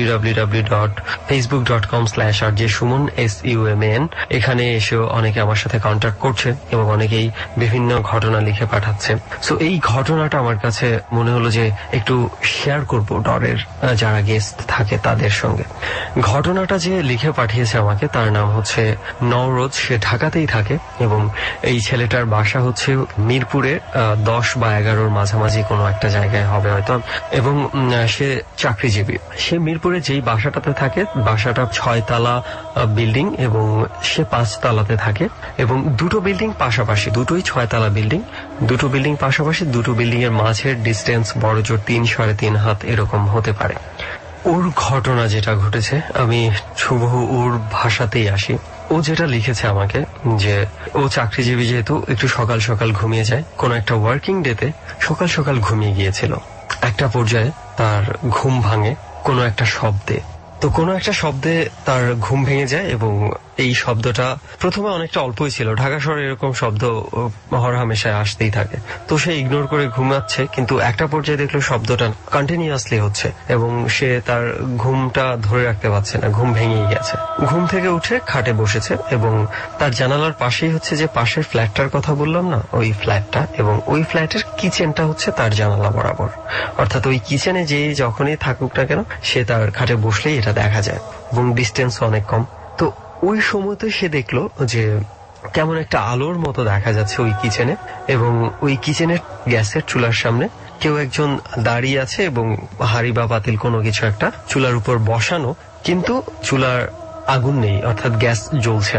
Speaker 3: www.facebook.com/rjsuman SUMAN, এখানে এসেও অনেকে আমার সাথে কন্ট্যাক্ট করছে এবং অনেকেই বিভিন্ন ঘটনা লিখে পাঠাচ্ছে। সো এই ঘটনাটা আমার কাছে মনে হলো যে একটু শেয়ার করব ডরের যারা গেস্ট থাকে তাদের সঙ্গে। ঘটনাটা যে লিখে পাঠিয়েছে আমাকে, তার নাম হচ্ছে নওরোজ, সে ঢাকাতেই থাকে এবং এই ছেলেটার বাসা হচ্ছে মিরপুরে 10 বা 11-র মাঝামাঝি কোনো একটা জায়গায় হবে হয়তো, এবং সে চাকরিজীবী। সে মিরপুরে যেই বাসাটাতে থাকে, বাসাটা 6 তলা বিল্ডিং এবং সে 5 তলাতে থাকে, এবং দুটো বিল্ডিং পাশাপাশি, দুটোই 6 তলা বিল্ডিং, দুটো বিল্ডিং পাশাপাশি, দুটো বিল্ডিং এর মাঝের ডিস্টেন্স বড় জোর 3-3.5 হাত এরকম হতে পারে। ওর ঘটনা যেটা ঘটেছে, আমি হুবহু ওর ভাষাতেই আসি। ও যেটা লিখেছে আমাকে, যে ও চাকরিজীবী, যেহেতু একটু সকাল সকাল ঘুমিয়ে যায়, কোন একটা ওয়ার্কিং ডেতে সকাল সকাল ঘুমিয়ে গিয়েছিল। একটা পর্যায়ে তার ঘুম ভাঙে কোনো একটা শব্দে। তো কোনো একটা শব্দে তার ঘুম ভেঙে যায়, এবং এই শব্দটা প্রথমে অনেকটা অল্পই ছিল, ঢাকা শহরে এরকম শব্দ হরহামেশায় আসতেই থাকে। তো সে ইগনোর করে ঘুমাচ্ছে, কিন্তু একটা পর্যায়ে দেখলো শব্দটা কন্টিনিউয়াসলি হচ্ছে এবং সে তার ঘুমটা ধরে রাখতে পারছে না, ঘুম ভেঙেই গেছে। ঘুম থেকে উঠে খাটে বসেছে, এবং তার জানালার পাশেই হচ্ছে যে পাশের ফ্ল্যাটটার কথা বললাম না, ওই ফ্ল্যাটটা, এবং ওই ফ্ল্যাটের কিচেনটা হচ্ছে তার জানালা বরাবর। অর্থাৎ ওই কিচেনে যে যখনই থাকুক না কেন, সে তার খাটে বসলেই এটা দেখা যায়, এবং ডিস্টেন্স অনেক কম। তো ওই সময়তে সে দেখলো যে কেমন একটা আলোর মতো দেখা যাচ্ছে ওই কিচেনে, এবং ওই কিচেনের গ্যাসের চুলার সামনে কেউ একজন দাঁড়িয়ে আছে, এবং হাঁড়ি বা পাতিল কোনো কিছু একটা চুলার উপর বসানো, কিন্তু চুলার আগুন নেই, অর্থাৎ গ্যাস জ্বলছে না।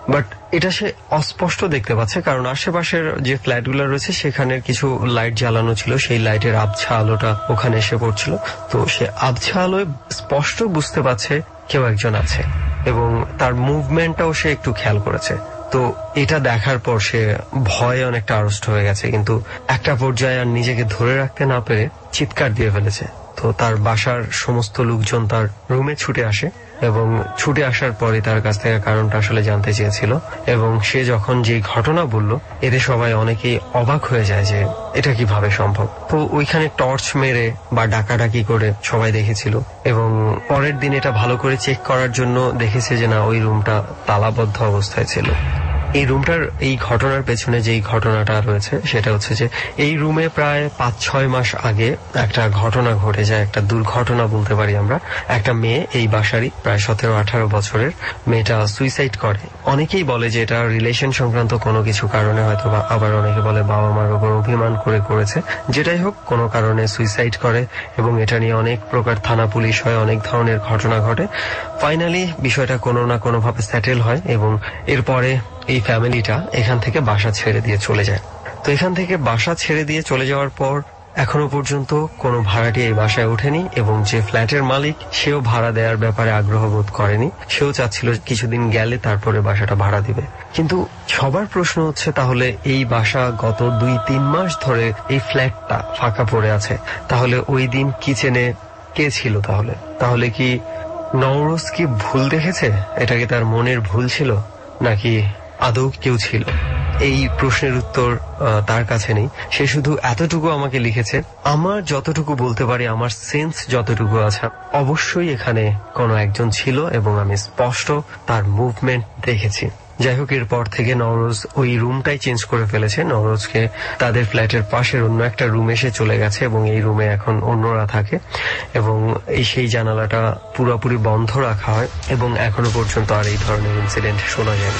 Speaker 9: বাট এটা সে অস্পষ্ট দেখতে পাচ্ছে, কারণ আশেপাশের যে ফ্ল্যাটগুলো রয়েছে সেখানে কিছু লাইট জ্বালানো ছিল, সেই লাইটের আবছা আলোটা ওখানে এসে পড়ছিল। তো সে আবছা আলোয় স্পষ্ট বুঝতে পারছে কেউ একজন আছে এবং তার মুভমেন্টটাও সে একটু খেয়াল করেছে। তো এটা দেখার পর সে ভয়ে অনেকটা আড়ষ্ট হয়ে গেছে, কিন্তু একটা পর্যায়ে আর নিজেকে ধরে রাখতে না পেরে চিৎকার দিয়ে ফেলেছে। তো তার বাসার সমস্ত লোকজন তার রুমে ছুটে আসে এবং ছুটে আসার পরে তার কাছ থেকে কারণটা আসলে জানতে চেয়েছিল, এবং সে যখন যে ঘটনা বলল এতে সবাই অনেকেই অবাক হয়ে যায় যে এটা কিভাবে সম্ভব। তো ওইখানে টর্চ মেরে বা ডাকাডাকি করে সবাই দেখেছিল এবং পরের দিন এটা ভালো করে চেক করার জন্য দেখেছে যে না, ওই রুমটা তালাবদ্ধ অবস্থায় ছিল। এই রুমটার এই ঘটনার পেছনে যেই ঘটনাটা রয়েছে সেটা হচ্ছে যে এই রুমে প্রায় 5-6 মাস আগে একটা ঘটনা ঘটে যায়, একটা দুর্ঘটনা বলতে পারি আমরা। একটা মেয়ে, এই বাসারই প্রায় 17-18 বছরের মেয়েটা সুইসাইড করে। অনেকেই বলে যে এটা রিলেশন সংক্রান্ত কোনো কিছু কারণে হয়তো, বা আবার অনেকে বলে বাবা মার উপর অভিমান করে করেছে। যেটাই হোক, কোনো কারণে সুইসাইড করে এবং এটা নিয়ে অনেক প্রকার থানা পুলিশ হয়, অনেক ধরনের ঘটনা ঘটে। ফাইনালি বিষয়টা কোনো না কোনো ভাবে সেটেল হয় এবং এরপরে এই ফ্যামিলিটা এখান থেকে বাসা ছেড়ে দিয়ে চলে যায়। তো এখান থেকে বাসা ছেড়ে দিয়ে চলে যাওয়ার পর এখনো পর্যন্ত কোনো ভাড়াটি এই বাসায় ওঠেনি এবং যে ফ্ল্যাটের মালিক সেও ভাড়া দেওয়ার ব্যাপারে আগ্রহ বোধ করেনি। সেও চাচ্ছিল কিছুদিন গেলে তারপরে বাসাটা ভাড়া দিবে। কিন্তু সবার প্রশ্ন হচ্ছে, তাহলে এই বাসা গত 2-3 মাস ধরে এই ফ্ল্যাটটা ফাঁকা পড়ে আছে, তাহলে ওই দিন কিচেনে কে ছিল? তাহলে কি নওরোজ কি ভুল দেখেছে? এটা কি তার মনের ভুল ছিল, নাকি আদৌ কেউ ছিল? এই প্রশ্নের উত্তর তার কাছে নেই। সে শুধু এতটুকু আমাকে লিখেছে, আমার যতটুকু বলতে পারি, আমার সেন্স যতটুকু আছে, অবশ্যই এখানে কোনো একজন ছিল এবং আমি স্পষ্ট তার মুভমেন্ট দেখেছি। যাই হোক, এরপর থেকে নওরোজ ওই রুমটাই চেঞ্জ করে ফেলেছে। নওরোজকে তাদের ফ্ল্যাটের পাশের অন্য একটা রুমে এসে চলে গেছে এবং এই রুমে এখন অন্যরা থাকে এবং সেই জানালাটা পুরোপুরি বন্ধ রাখা হয় এবং এখনো পর্যন্ত আর এই ধরনের ইনসিডেন্ট শোনা যায়নি।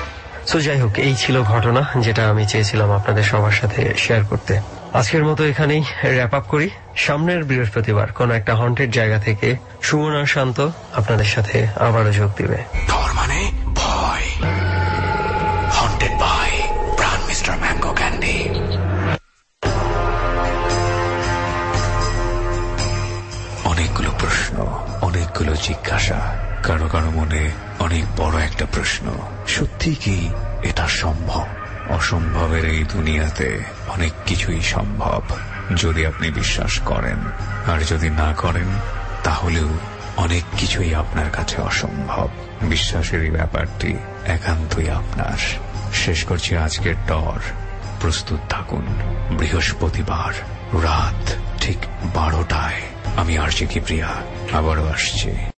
Speaker 9: সো যাই হোক, এই ছিল ঘটনা যেটা আমি চেয়েছিলাম আপনাদের সবার সাথে শেয়ার করতে। আজকের মতো এখানেই র্যাপ আপ করি। সামনের বৃহস্পতিবার কোন একটা হন্টেড জায়গা থেকে সুমন আর শান্ত আপনাদের সাথে আবারও যোগ দিবে।
Speaker 2: ডর মানে ভয়। Haunted by Pran mister mango Candy. অনেকগুলো প্রশ্ন, অনেকগুলো জিজ্ঞাসা, কারো কারো মনে অনেক বড় একটা প্রশ্ন, সত্যি কি এটা সম্ভব? অসম্ভবের এই দুনিয়াতে অনেক কিছুই সম্ভব যদি আপনি বিশ্বাস করেন, আর যদি না করেন তাহলেও অনেক কিছুই আপনার কাছে অসম্ভব। বিশ্বাসের এই ব্যাপারটি একান্তই আপনার। শেষ করছি আজকের ডর। প্রস্তুত থাকুন বৃহস্পতিবার রাত ঠিক 12টায়। আমি আরজে কিবরিয়া আবারও আসছি।